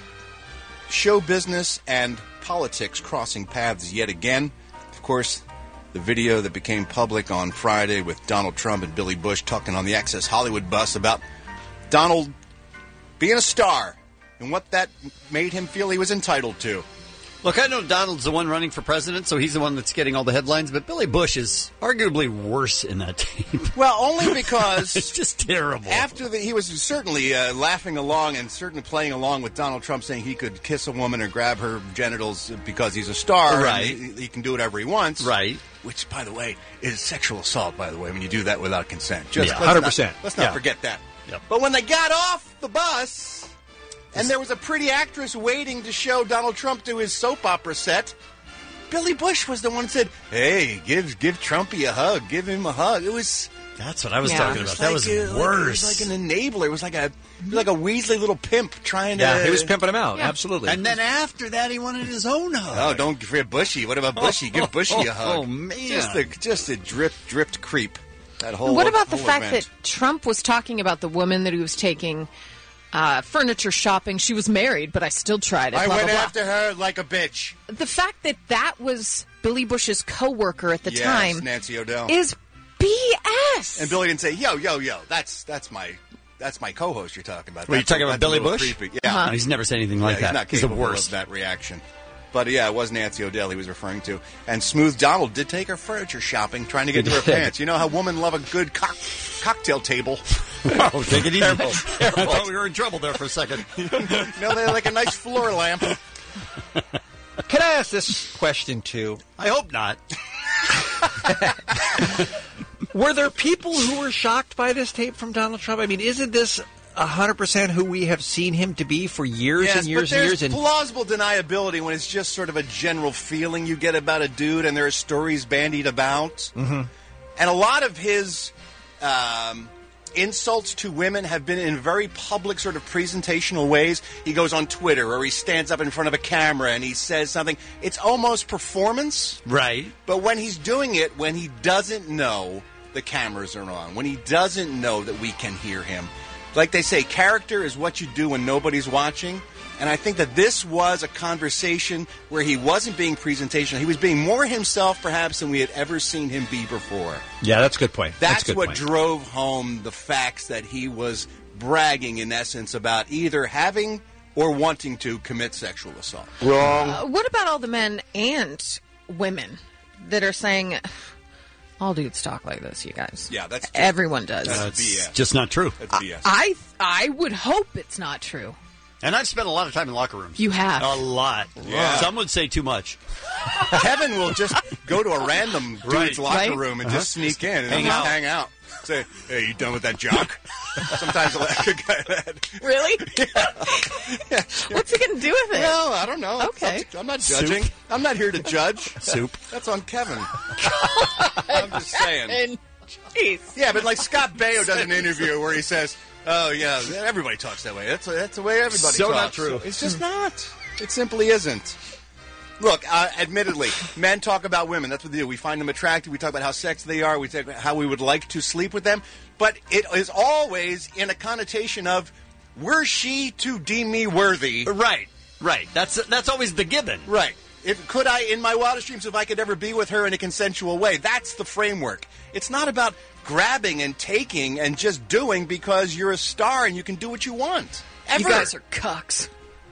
show business and politics crossing paths yet again. Of course, the video that became public on Friday with Donald Trump and Billy Bush talking on the Access Hollywood bus about Donald being a star and what that made him feel he was entitled to. Look, I know Donald's the one running for president, so he's the one that's getting all the headlines, but Billy Bush is arguably worse in that tape. Well, only because it's just terrible. After he was certainly laughing along and certainly playing along with Donald Trump saying he could kiss a woman or grab her genitals because he's a star. Right. And he can do whatever he wants. Right. Which, by the way, is sexual assault, by the way, when you do that without consent. Yeah, 100%. Let's not forget that. Yep. But when they got off the bus, and there was a pretty actress waiting to show Donald Trump to his soap opera set, Billy Bush was the one that said, "Hey, give Trumpy a hug. Give him a hug." It was... That's what I was talking about. That was worse. It was like an enabler. It was like a Weasley little pimp trying to... Yeah, he was pimping him out. Yeah. Absolutely. And then after that, he wanted his own hug. Oh, don't forget Bushy. What about Bushy? Give Bushy a hug. Oh, man. Just a dripped creep. That whole. What about the whole fact event. that Trump was talking about the woman that he was taking furniture shopping? She was married, but I still tried it. I blah, went blah, blah. after her like a bitch. The fact that that was Billy Bush's coworker at the Yes, time Nancy O'Dell. is BS. And Billy didn't say, yo, that's my co-host you're talking about. Were you talking about That's a Billy little Bush? creepy. Yeah. No, he's never said anything like He's that. not He's the capable worst. of that reaction. But yeah, it was Nancy O'Dell he was referring to. And Smooth Donald did take her furniture shopping, trying to get to her pants. You know how women love a good cocktail table. Oh, take it easy. Careful. I thought we were in trouble there for a second. No, they're like a nice floor lamp. Can I ask this question, too? I hope not. Were there people who were shocked by this tape from Donald Trump? I mean, isn't this 100% who we have seen him to be for years and years but and there's years? And plausible deniability when it's just sort of a general feeling you get about a dude and there are stories bandied about. Mm-hmm. And a lot of his insults to women have been in very public sort of presentational ways. He goes on Twitter or he stands up in front of a camera and he says something. It's almost performance. Right. But when he's doing it, when he doesn't know the cameras are on, when he doesn't know that we can hear him, Like they say, character is what you do when nobody's watching. And I think that this was a conversation where he wasn't being presentational. He was being more himself, perhaps, than we had ever seen him be before. Yeah, that's a good point. That's what drove home the facts that he was bragging, in essence, about either having or wanting to commit sexual assault. Wrong. What about all the men and women that are saying, all dudes talk like this, you guys? Yeah, that's just, everyone does. That's BS. Just not true. That's BS. I would hope it's not true. And I've spent a lot of time in locker rooms. You have. A lot. Yeah. Some would say too much. Kevin will just go to a random dude's locker room and just sneak in and hang out. Say, hey, you done with that jock? Sometimes I'll ask a guy that. Really? Yeah. What's he going to do with it? Well, I don't know. Okay. I'm not judging. Soup. I'm not here to judge. Soup. That's on Kevin. I'm just saying. Jeez. Yeah, but like Scott Baio does an interview where he says, oh, yeah, everybody talks that way. That's the way everybody So talks. not true. It's just not. It simply isn't. Look, admittedly, men talk about women. That's what they do. We find them attractive. We talk about how sexy they are. We talk about how we would like to sleep with them. But it is always in a connotation of, were she to deem me worthy? Right. That's always the given. Right. Could I, in my wildest dreams, if I could ever be with her in a consensual way? That's the framework. It's not about grabbing and taking and just doing because you're a star and you can do what you want. Ever. You guys are cucks.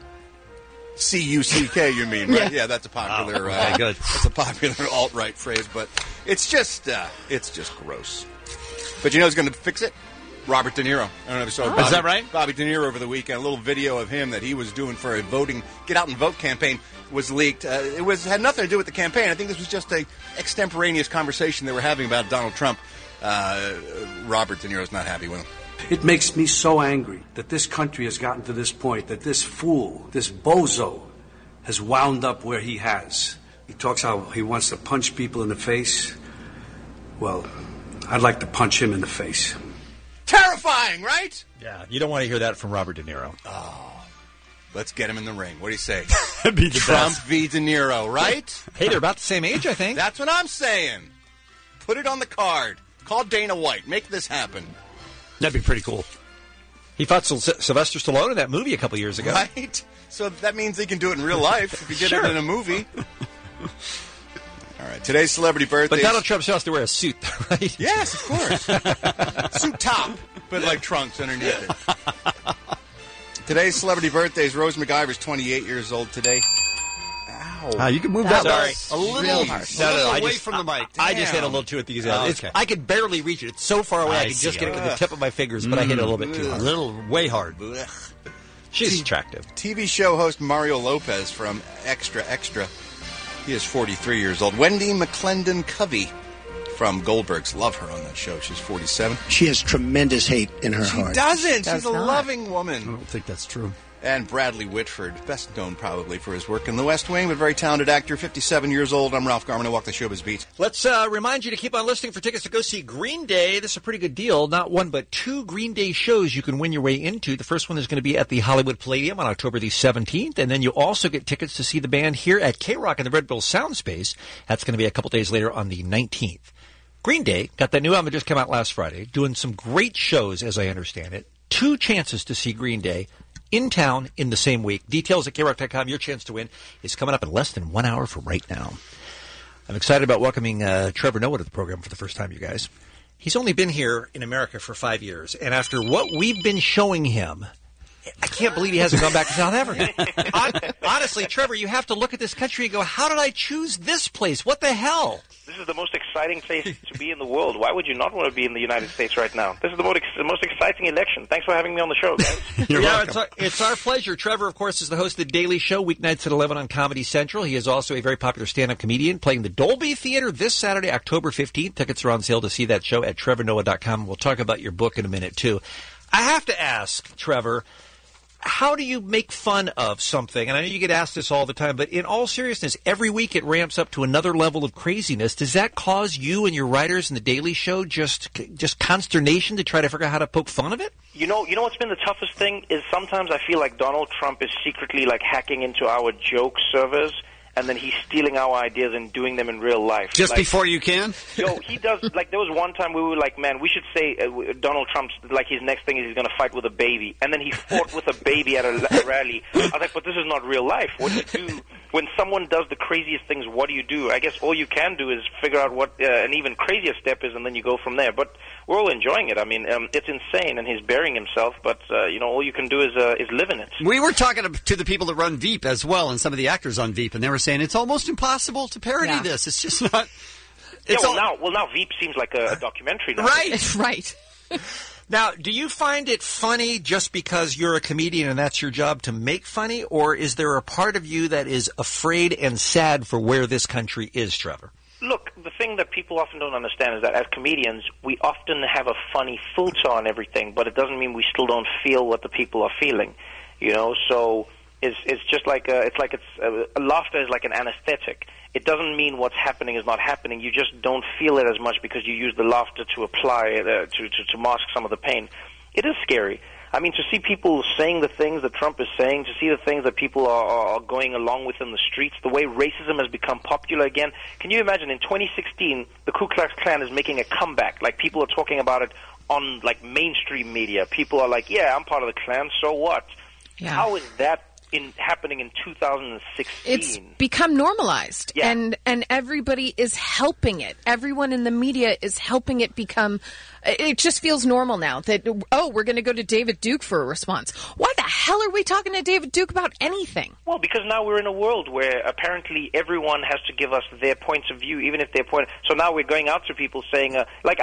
C-U-C-K, you mean, right? Yeah, that's a popular. Good. That's a popular alt-right phrase, but it's just gross. But you know who's going to fix it? Robert De Niro. I don't know if you saw Is that right? Bobby De Niro over the weekend. A little video of him that he was doing for a get out and vote campaign was leaked. It had nothing to do with the campaign. I think this was just a extemporaneous conversation they were having about Donald Trump. Robert De Niro's not happy with him. It makes me so angry that this country has gotten to this point, that this fool, this bozo, has wound up where he has. He talks how he wants to punch people in the face. Well, I'd like to punch him in the face. Terrifying, right? Yeah, you don't want to hear that from Robert De Niro. Oh, let's get him in the ring. What do you say? That'd be the Trump best. v. De Niro, right? Hey, they're about the same age, I think. That's what I'm saying. Put it on the card. Call Dana White. Make this happen. That'd be pretty cool. He fought Sylvester Stallone in that movie a couple years ago. Right? So that means he can do it in real life if he did Sure. it in a movie. All right. Today's celebrity birthdays. But Donald Trump still has to wear a suit, right? Yes, of course. Suit top, but like trunks underneath it. Today's celebrity birthdays. Rose McIver's 28 years old today. Ow. You can move that Sorry. a little, Real hard. No, away from the mic. I just hit a Damn. little too at these. Okay. I could barely reach it. It's so far away. I could see. just get it with the tip of my fingers, but I hit it a little bit too A hard. little way hard. She's attractive. TV show host Mario Lopez from Extra Extra. He is 43 years old. Wendy McClendon Covey from Goldberg's. Love her on that show. She's 47. She has tremendous hate in her heart. Doesn't. Does She's a not. loving I woman. don't think that's true. And Bradley Whitford, best known probably for his work in The West Wing, but very talented actor, 57 years old. I'm Ralph Garman. I walk the showbiz beat. Let's remind you to keep on listening for tickets to go see Green Day. This is a pretty good deal. Not one, but two Green Day shows you can win your way into. The first one is going to be at the Hollywood Palladium on October the 17th, and then you also get tickets to see the band here at K-Rock in the Red Bull Sound Space. That's going to be a couple days later on the 19th. Green Day got that new album that just came out last Friday, doing some great shows, as I understand it. 2 chances to see Green Day in town in the same week. Details at KROC.com. Your chance to win is coming up in less than 1 hour from right now. I'm excited about welcoming Trevor Noah to the program for the first time, you guys. He's only been here in America for 5 years, and after what we've been showing him, I can't believe he hasn't gone back to South Africa. Honestly, Trevor, you have to look at this country and go, how did I choose this place? What the hell? This is the most exciting place to be in the world. Why would you not want to be in the United States right now? This is the most exciting election. Thanks for having me on the show, guys. It's our pleasure. Trevor, of course, is the host of The Daily Show, weeknights at 11 on Comedy Central. He is also a very popular stand-up comedian playing the Dolby Theater this Saturday, October 15th. Tickets are on sale to see that show at TrevorNoah.com. We'll talk about your book in a minute, too. I have to ask, Trevor, how do you make fun of something? And I know you get asked this all the time, but in all seriousness, every week it ramps up to another level of craziness. Does that cause you and your writers in The Daily Show just consternation to try to figure out how to poke fun of it? You know what's been the toughest thing is sometimes I feel like Donald Trump is secretly like hacking into our joke servers and then he's stealing our ideas and doing them in real life. Just Like, before you can? Yo, he does, like, there was one time we were like, man, we should say Donald Trump's, like, his next thing is he's going to fight with a baby. And then he fought with a baby at a rally. I was like, but this is not real life. What do you do? When someone does the craziest things, what do you do? I guess all you can do is figure out what an even crazier step is, and then you go from there. But we're all enjoying it. I mean, it's insane, and he's burying himself, but, all you can do is live in it. We were talking to the people that run Veep as well, and some of the actors on Veep, and they were saying it's almost impossible to parody this. It's just not... Now Veep seems like a documentary now. Right. Now, do you find it funny just because you're a comedian and that's your job to make funny, or is there a part of you that is afraid and sad for where this country is, Trevor? Look, the thing that people often don't understand is that as comedians, we often have a funny filter on everything, but it doesn't mean we still don't feel what the people are feeling. So it's just like laughter is like an anesthetic. It doesn't mean what's happening is not happening. You just don't feel it as much because you use the laughter to apply to mask some of the pain. It is scary. I mean, to see people saying the things that Trump is saying, to see the things that people are going along with in the streets, the way racism has become popular again. Can you imagine in 2016, the Ku Klux Klan is making a comeback? Like, people are talking about it on, like, mainstream media. People are like, yeah, I'm part of the Klan, so what? Yeah. How is that happening in 2016? It's become normalized, and everybody is helping it. Everyone in the media is helping it become. It just feels normal now that, we're going to go to David Duke for a response. Why the hell are we talking to David Duke about anything? Well, because now we're in a world where apparently everyone has to give us their points of view, even if their point. So now we're going out to people saying,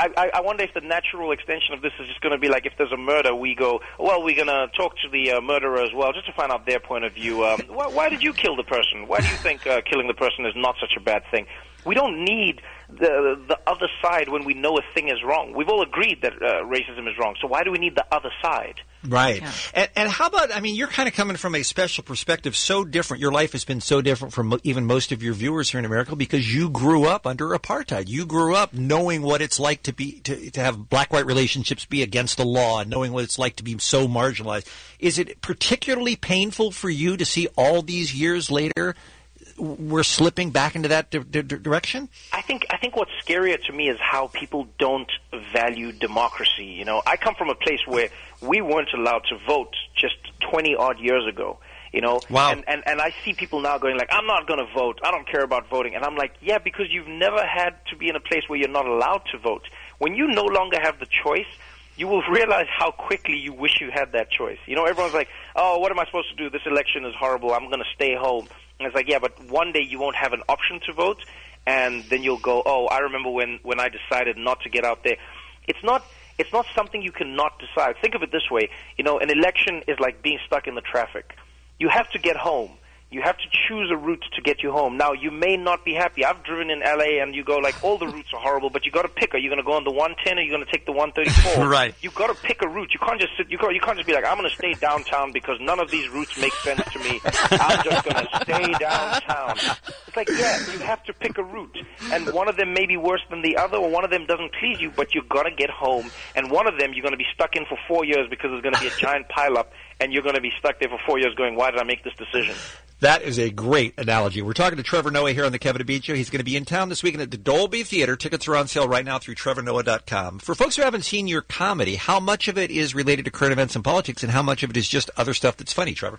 I wonder if the natural extension of this is just going to be like, if there's a murder, we go, well, we're going to talk to the murderer as well, just to find out their point of view. Why did you kill the person? Why do you think killing the person is not such a bad thing? We don't need the other side when we know a thing is wrong. We've all agreed that racism is wrong, so why do we need the other side? Right. Yeah. And how about, I mean, you're kind of coming from a special perspective, so different. Your life has been so different from even most of your viewers here in America because you grew up under apartheid. You grew up knowing what it's like to have black-white relationships be against the law, and knowing what it's like to be so marginalized. Is it particularly painful for you to see all these years later we're slipping back into that direction? I think what's scarier to me is how people don't value democracy. I come from a place where we weren't allowed to vote just 20-odd years ago. Wow. And I see people now going like, I'm not going to vote. I don't care about voting. And I'm like, yeah, because you've never had to be in a place where you're not allowed to vote. When you no longer have the choice, you will realize how quickly you wish you had that choice. Everyone's like, oh, what am I supposed to do? This election is horrible. I'm going to stay home. And it's like, yeah, but one day you won't have an option to vote, and then you'll go, oh, I remember when I decided not to get out there. It's not something you cannot decide. Think of it this way. An election is like being stuck in the traffic. You have to get home. You have to choose a route to get you home. Now, you may not be happy. I've driven in L.A., and you go, like, all the routes are horrible, but you got to pick. Are you going to go on the 110 or are you going to take the 134? Right. You got to pick a route. You can't just sit. You can't just be like, I'm going to stay downtown because none of these routes make sense to me. I'm just going to stay downtown. It's like, yeah, you have to pick a route, and one of them may be worse than the other, or one of them doesn't please you, but you got to get home, and one of them you're going to be stuck in for 4 years because there's going to be a giant pileup, and you're going to be stuck there for 4 years going, why did I make this decision? That is a great analogy. We're talking to Trevor Noah here on the Kevin and Bean Show. He's going to be in town this weekend at the Dolby Theater. Tickets are on sale right now through TrevorNoah.com. For folks who haven't seen your comedy, how much of it is related to current events and politics, and how much of it is just other stuff that's funny, Trevor?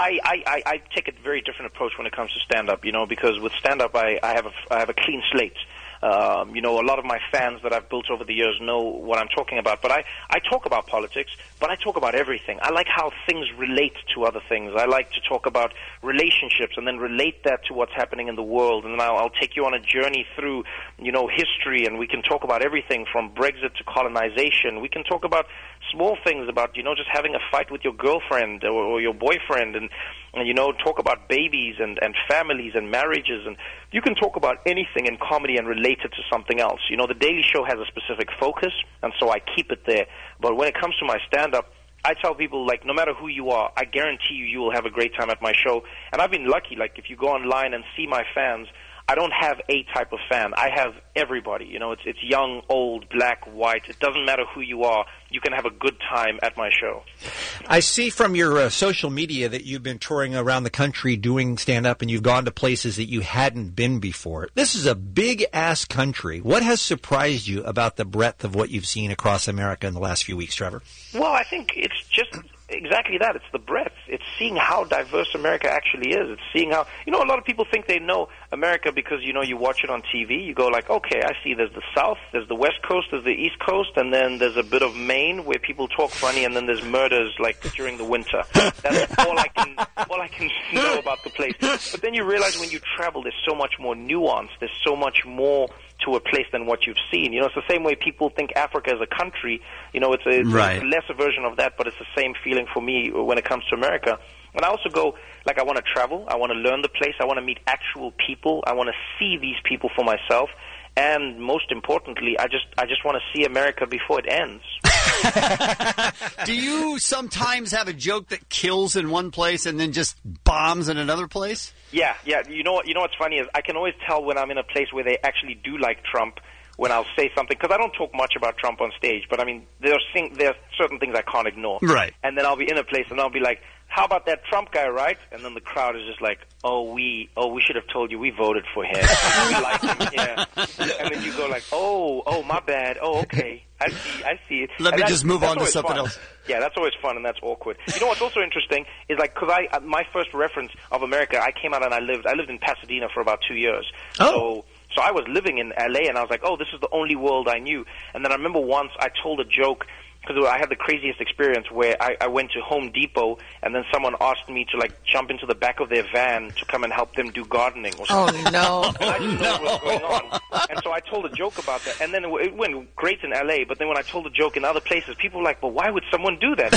I take a very different approach when it comes to stand-up, because with stand-up I have a clean slate. A lot of my fans that I've built over the years know what I'm talking about. But I talk about politics, but I talk about everything. I like how things relate to other things. I like to talk about relationships and then relate that to what's happening in the world. And then I'll take you on a journey through, history, and we can talk about everything from Brexit to colonization. We can talk about small things about, just having a fight with your girlfriend or your boyfriend and talk about babies and families and marriages. And you can talk about anything in comedy and relate it to something else. The Daily Show has a specific focus, and so I keep it there. But when it comes to my stand-up, I tell people, like, no matter who you are, I guarantee you will have a great time at my show. And I've been lucky, like, if you go online and see my fans, I don't have a type of fan. I have everybody. You know, it's young, old, black, white. It doesn't matter who you are. You can have a good time at my show. I see from your social media that you've been touring around the country doing stand-up, and you've gone to places that you hadn't been before. This is a big-ass country. What has surprised you about the breadth of what you've seen across America in the last few weeks, Trevor? Well, I think it's just exactly that. It's the breadth. It's seeing how diverse America actually is. It's seeing how, you know, a lot of people think they know America because, you know, you watch it on TV. You go like, okay, I see there's the South, there's the West Coast, there's the East Coast, and then there's a bit of Maine where people talk funny, and then there's murders like during the winter. That's all I can know about the place. But then you realize when you travel, there's so much more nuance. There's so much more to a place than what you've seen. You know, it's the same way people think Africa is a country. You know, it's a lesser version of that, but it's the same feeling for me when it comes to America. And I also go, like, I want to travel. I want to learn the place. I want to meet actual people. I want to see these people for myself. And most importantly, I just want to see America before it ends. Do you sometimes have a joke that kills in one place and then just bombs in another place? Yeah. You know what's funny is I can always tell when I'm in a place where they actually do like Trump when I'll say something, because I don't talk much about Trump on stage, but I mean, there are certain things I can't ignore. Right. And then I'll be in a place and I'll be like, how about that Trump guy, right? And then the crowd is just like, we should have told you we voted for him. We like him, yeah. And then you go like, oh, my bad. Oh, okay. I see it. Let me just move on to something else. Yeah, that's always fun, and that's awkward. You know what's also interesting is, like, because my first reference of America, I came out and I lived in Pasadena for about 2 years. Oh. So I was living in L.A., and I was like, this is the only world I knew. And then I remember once I told a joke, because I had the craziest experience where I went to Home Depot, and then someone asked me to, like, jump into the back of their van to come and help them do gardening or something. Oh, no. And I didn't know what was going on. And so I told a joke about that, and then it went great in L.A., but then when I told a joke in other places, people were like, well, why would someone do that?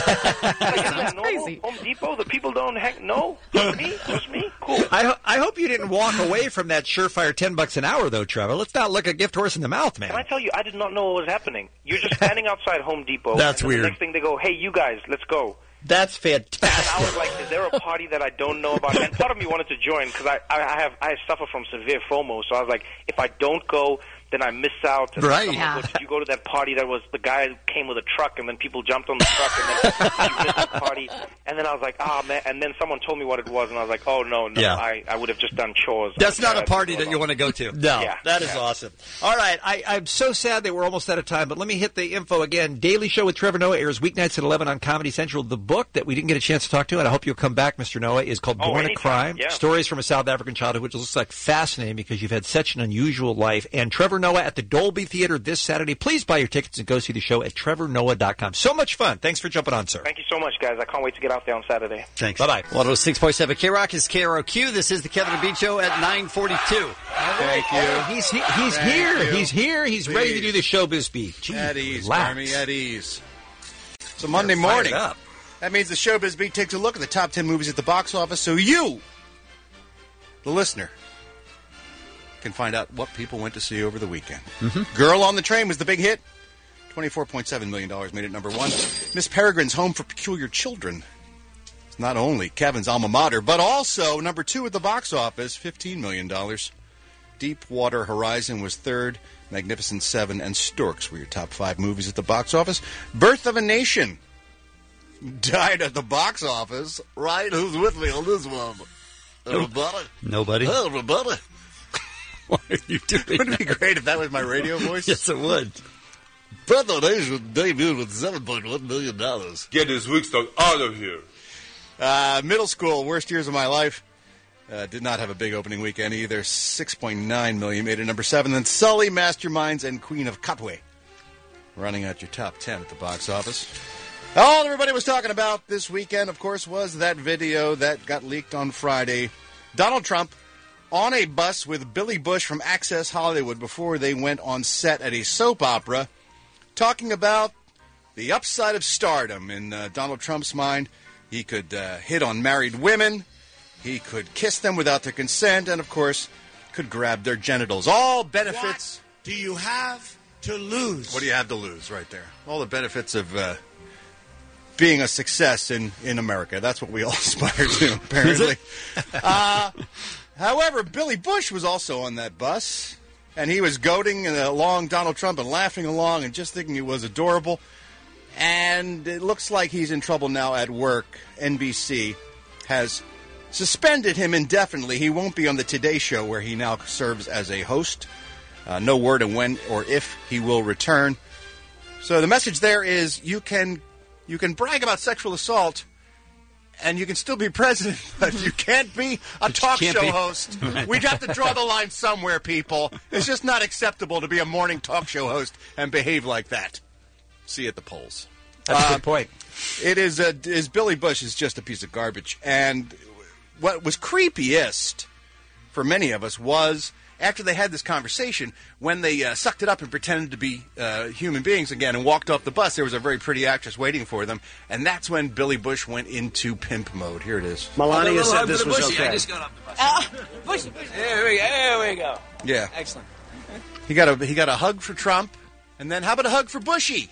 That's crazy. Home Depot, the people don't no? Just me? Cool. I hope you didn't walk away from that surefire $10 an hour, though, Trevor. Let's not look a gift horse in the mouth, man. Can I tell you, I did not know what was happening. You're just standing outside Home Depot. That's and weird. The next thing they go, hey, you guys, let's go. That's fantastic. And I was like, is there a party that I don't know about? And part of me wanted to join because I suffer from severe FOMO. So I was like, if I don't go, then I miss out. And right. Yeah. Did you go to that party that was the guy who came with a truck and then people jumped on the truck and then you missed the party? And then I was like, man. And then someone told me what it was and I was like, oh, no. Yeah. I would have just done chores. That's not a party that you want to go to. No, yeah, that is awesome. All right, I'm so sad that we're almost out of time, but let me hit the info again. Daily Show with Trevor Noah airs weeknights at 11 on Comedy Central. The book that we didn't get a chance to talk to, and I hope you'll come back, Mr. Noah, is called Born a Crime. Yeah. Stories from a South African childhood, which looks like fascinating because you've had such an unusual life. And Trevor Noah at the Dolby Theater this Saturday. Please buy your tickets and go see the show at trevornoah.com. So much fun. Thanks for jumping on, sir. Thank you so much, guys. I can't wait to get out there on Saturday. Thanks. Bye-bye. 106.7 K-Rock is KROQ. This is the Kevin and Bean Show at 9:42. Thank you. He's here. He's here. He's ready to do the showbiz speak. Jeez, at ease, relax. Jeremy, at ease. So Monday morning, that means the Showbiz Beat takes a look at the top 10 movies at the box office so you, the listener, can find out what people went to see over the weekend. Mm-hmm. Girl on the Train was the big hit. $24.7 million made it number one. Miss Peregrine's Home for Peculiar Children. It's not only Kevin's alma mater, but also number two at the box office, $15 million. Deepwater Horizon was third. Magnificent Seven and Storks were your top five movies at the box office. Birth of a Nation died at the box office. Right? Who's with me on this one? Everybody? Nobody. Everybody. What are you doing? Wouldn't it be great if that was my radio voice? Yes, it would. Birth of a Nation debuted with $7.1 million. Get this week's dog out of here. Middle school, worst years of my life. Did not have a big opening weekend either. $6.9 million made it number 7. Then Sully, Masterminds, and Queen of Kapwe running out your top 10 at the box office. All everybody was talking about this weekend, of course, was that video that got leaked on Friday. Donald Trump on a bus with Billy Bush from Access Hollywood before they went on set at a soap opera, talking about the upside of stardom. In Donald Trump's mind, he could hit on married women, he could kiss them without their consent, and, of course, could grab their genitals. All benefits. What do you have to lose? What do you have to lose right there? All the benefits of being a success in America. That's what we all aspire to, apparently. However, Billy Bush was also on that bus, and he was goading along Donald Trump and laughing along and just thinking it was adorable. And it looks like he's in trouble now at work. NBC has suspended him indefinitely. He won't be on the Today Show, where he now serves as a host. No word on when or if he will return. So the message there is you can brag about sexual assault and you can still be president, but you can't be a talk show host. We'd have to draw the line somewhere, people. It's just not acceptable to be a morning talk show host and behave like that. See you at the polls. That's a good point. It is Billy Bush is just a piece of garbage. And what was creepiest for many of us was after they had this conversation, when they sucked it up and pretended to be human beings again and walked off the bus, there was a very pretty actress waiting for them. And that's when Billy Bush went into pimp mode. Here it is. Melania said this was okay. I just got off the bus. Bushy. There we go. Yeah. Excellent. He got a hug for Trump, and then how about a hug for Bushy?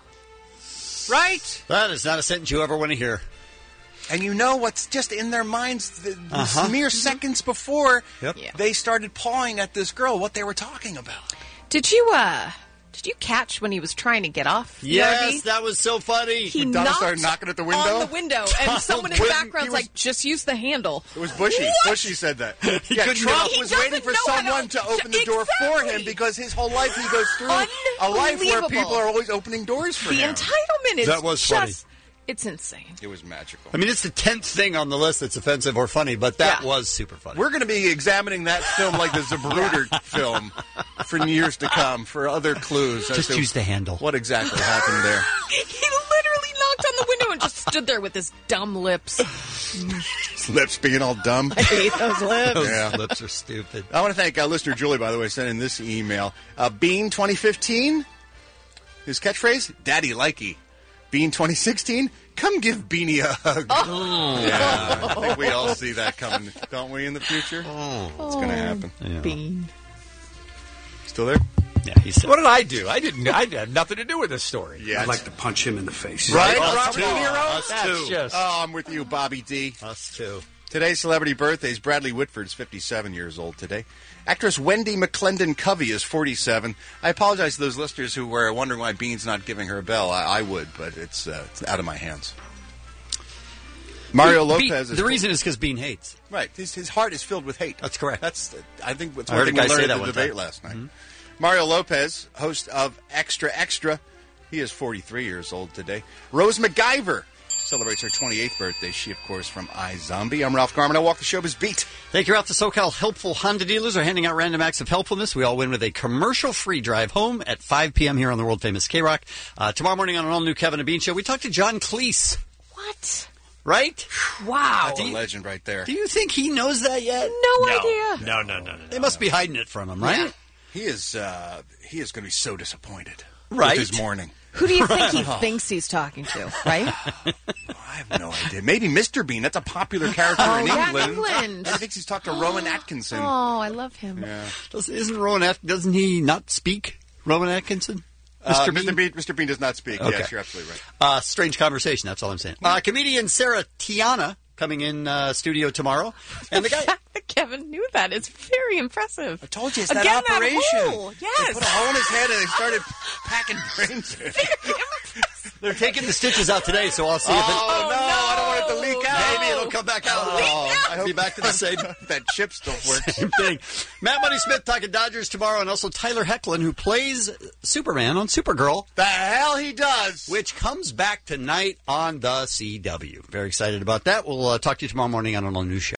Right? That is not a sentence you ever want to hear. And you know what's just in their minds mere seconds before they started pawing at this girl, what they were talking about. Did you catch when he was trying to get off the Yes, RV? that was so funny. He When Donald started knocking at the window? on the window, and someone in the background's like, just use the handle. It was Bushy. What? Bushy said that. He Yeah, couldn't Trump get was off. waiting for He doesn't know someone how to to- open the door for him because his whole life he goes through a life where Unbelievable. people are always opening doors for The him. entitlement is That was just, funny. It's insane. It was magical. I mean, it's the 10th thing on the list that's offensive or funny, but that was super funny. We're going to be examining that film like the Zapruder film for years to come for other clues. as Just to use the handle. What exactly happened there? He literally knocked on the window and just stood there with his dumb lips. His lips being all dumb. I hate those lips. Those lips are stupid. I want to thank listener Julie, by the way, sending this email. Bean 2015, his catchphrase, Daddy Likey. Bean 2016, come give Beanie a hug. Oh. Yeah, I think we all see that coming, don't we, in the future? It's going to happen. Yeah. Bean. Still there? Yeah, he's What did I do? I had nothing to do with this story. Yeah, I'd like to punch him in the face. Right? Us Robert too. De Niro? Us That's too. just... Oh, I'm with you, Bobby D. Us too. Today's celebrity birthdays. Bradley Whitford's 57 years old today. Actress Wendy McClendon Covey is 47. I apologize to those listeners who were wondering why Bean's not giving her a bell. I would, but it's out of my hands. Mario Lopez is... The reason is because Bean hates. Right. His heart is filled with hate. That's correct. I think that's I one heard thing a we guy say learned that at the one debate time. last night. Mhm. Mario Lopez, host of Extra Extra. He is 43 years old today. Rose McIver celebrates her 28th birthday. She, of course, from iZombie. I'm Ralph Garman. I walk the showbiz beat. Thank you, Ralph. The SoCal Helpful Honda dealers are handing out random acts of helpfulness. We all win with a commercial-free drive home at 5 p.m. here on the world-famous K-Rock. Tomorrow morning on an all-new Kevin and Bean show, we talk to John Cleese. What? Right? Wow. That's a legend right there. Do you think he knows that yet? No idea. No. They must be hiding it from him, right? He is going to be so disappointed Right. with his morning. Who do you think he thinks he's talking to, right? I have no idea. Maybe Mr. Bean. That's a popular character in yeah, England. England. I think he's talked to Rowan Atkinson. Oh, I love him. Yeah. Doesn't he not speak, Rowan Atkinson? Mr. Bean does not speak. Okay. Yes, you're absolutely right. Strange conversation, that's all I'm saying. Comedian Sarah Tiana coming in studio tomorrow. And the guy... Kevin knew that. It's very impressive. I told you, it's Again, that operation. hole. Yes. They put a hole in his head and they started packing brains in. They're taking the stitches out today, so I'll see if it... Oh, no, I don't want it to leak out. Maybe it'll come back out. I hope be back to the same... that chip still works. Same thing. Matt Money Smith talking Dodgers tomorrow, and also Tyler Hoechlin, who plays Superman on Supergirl. The hell he does. Which comes back tonight on the CW. Very excited about that. We'll talk to you tomorrow morning on an all-new show.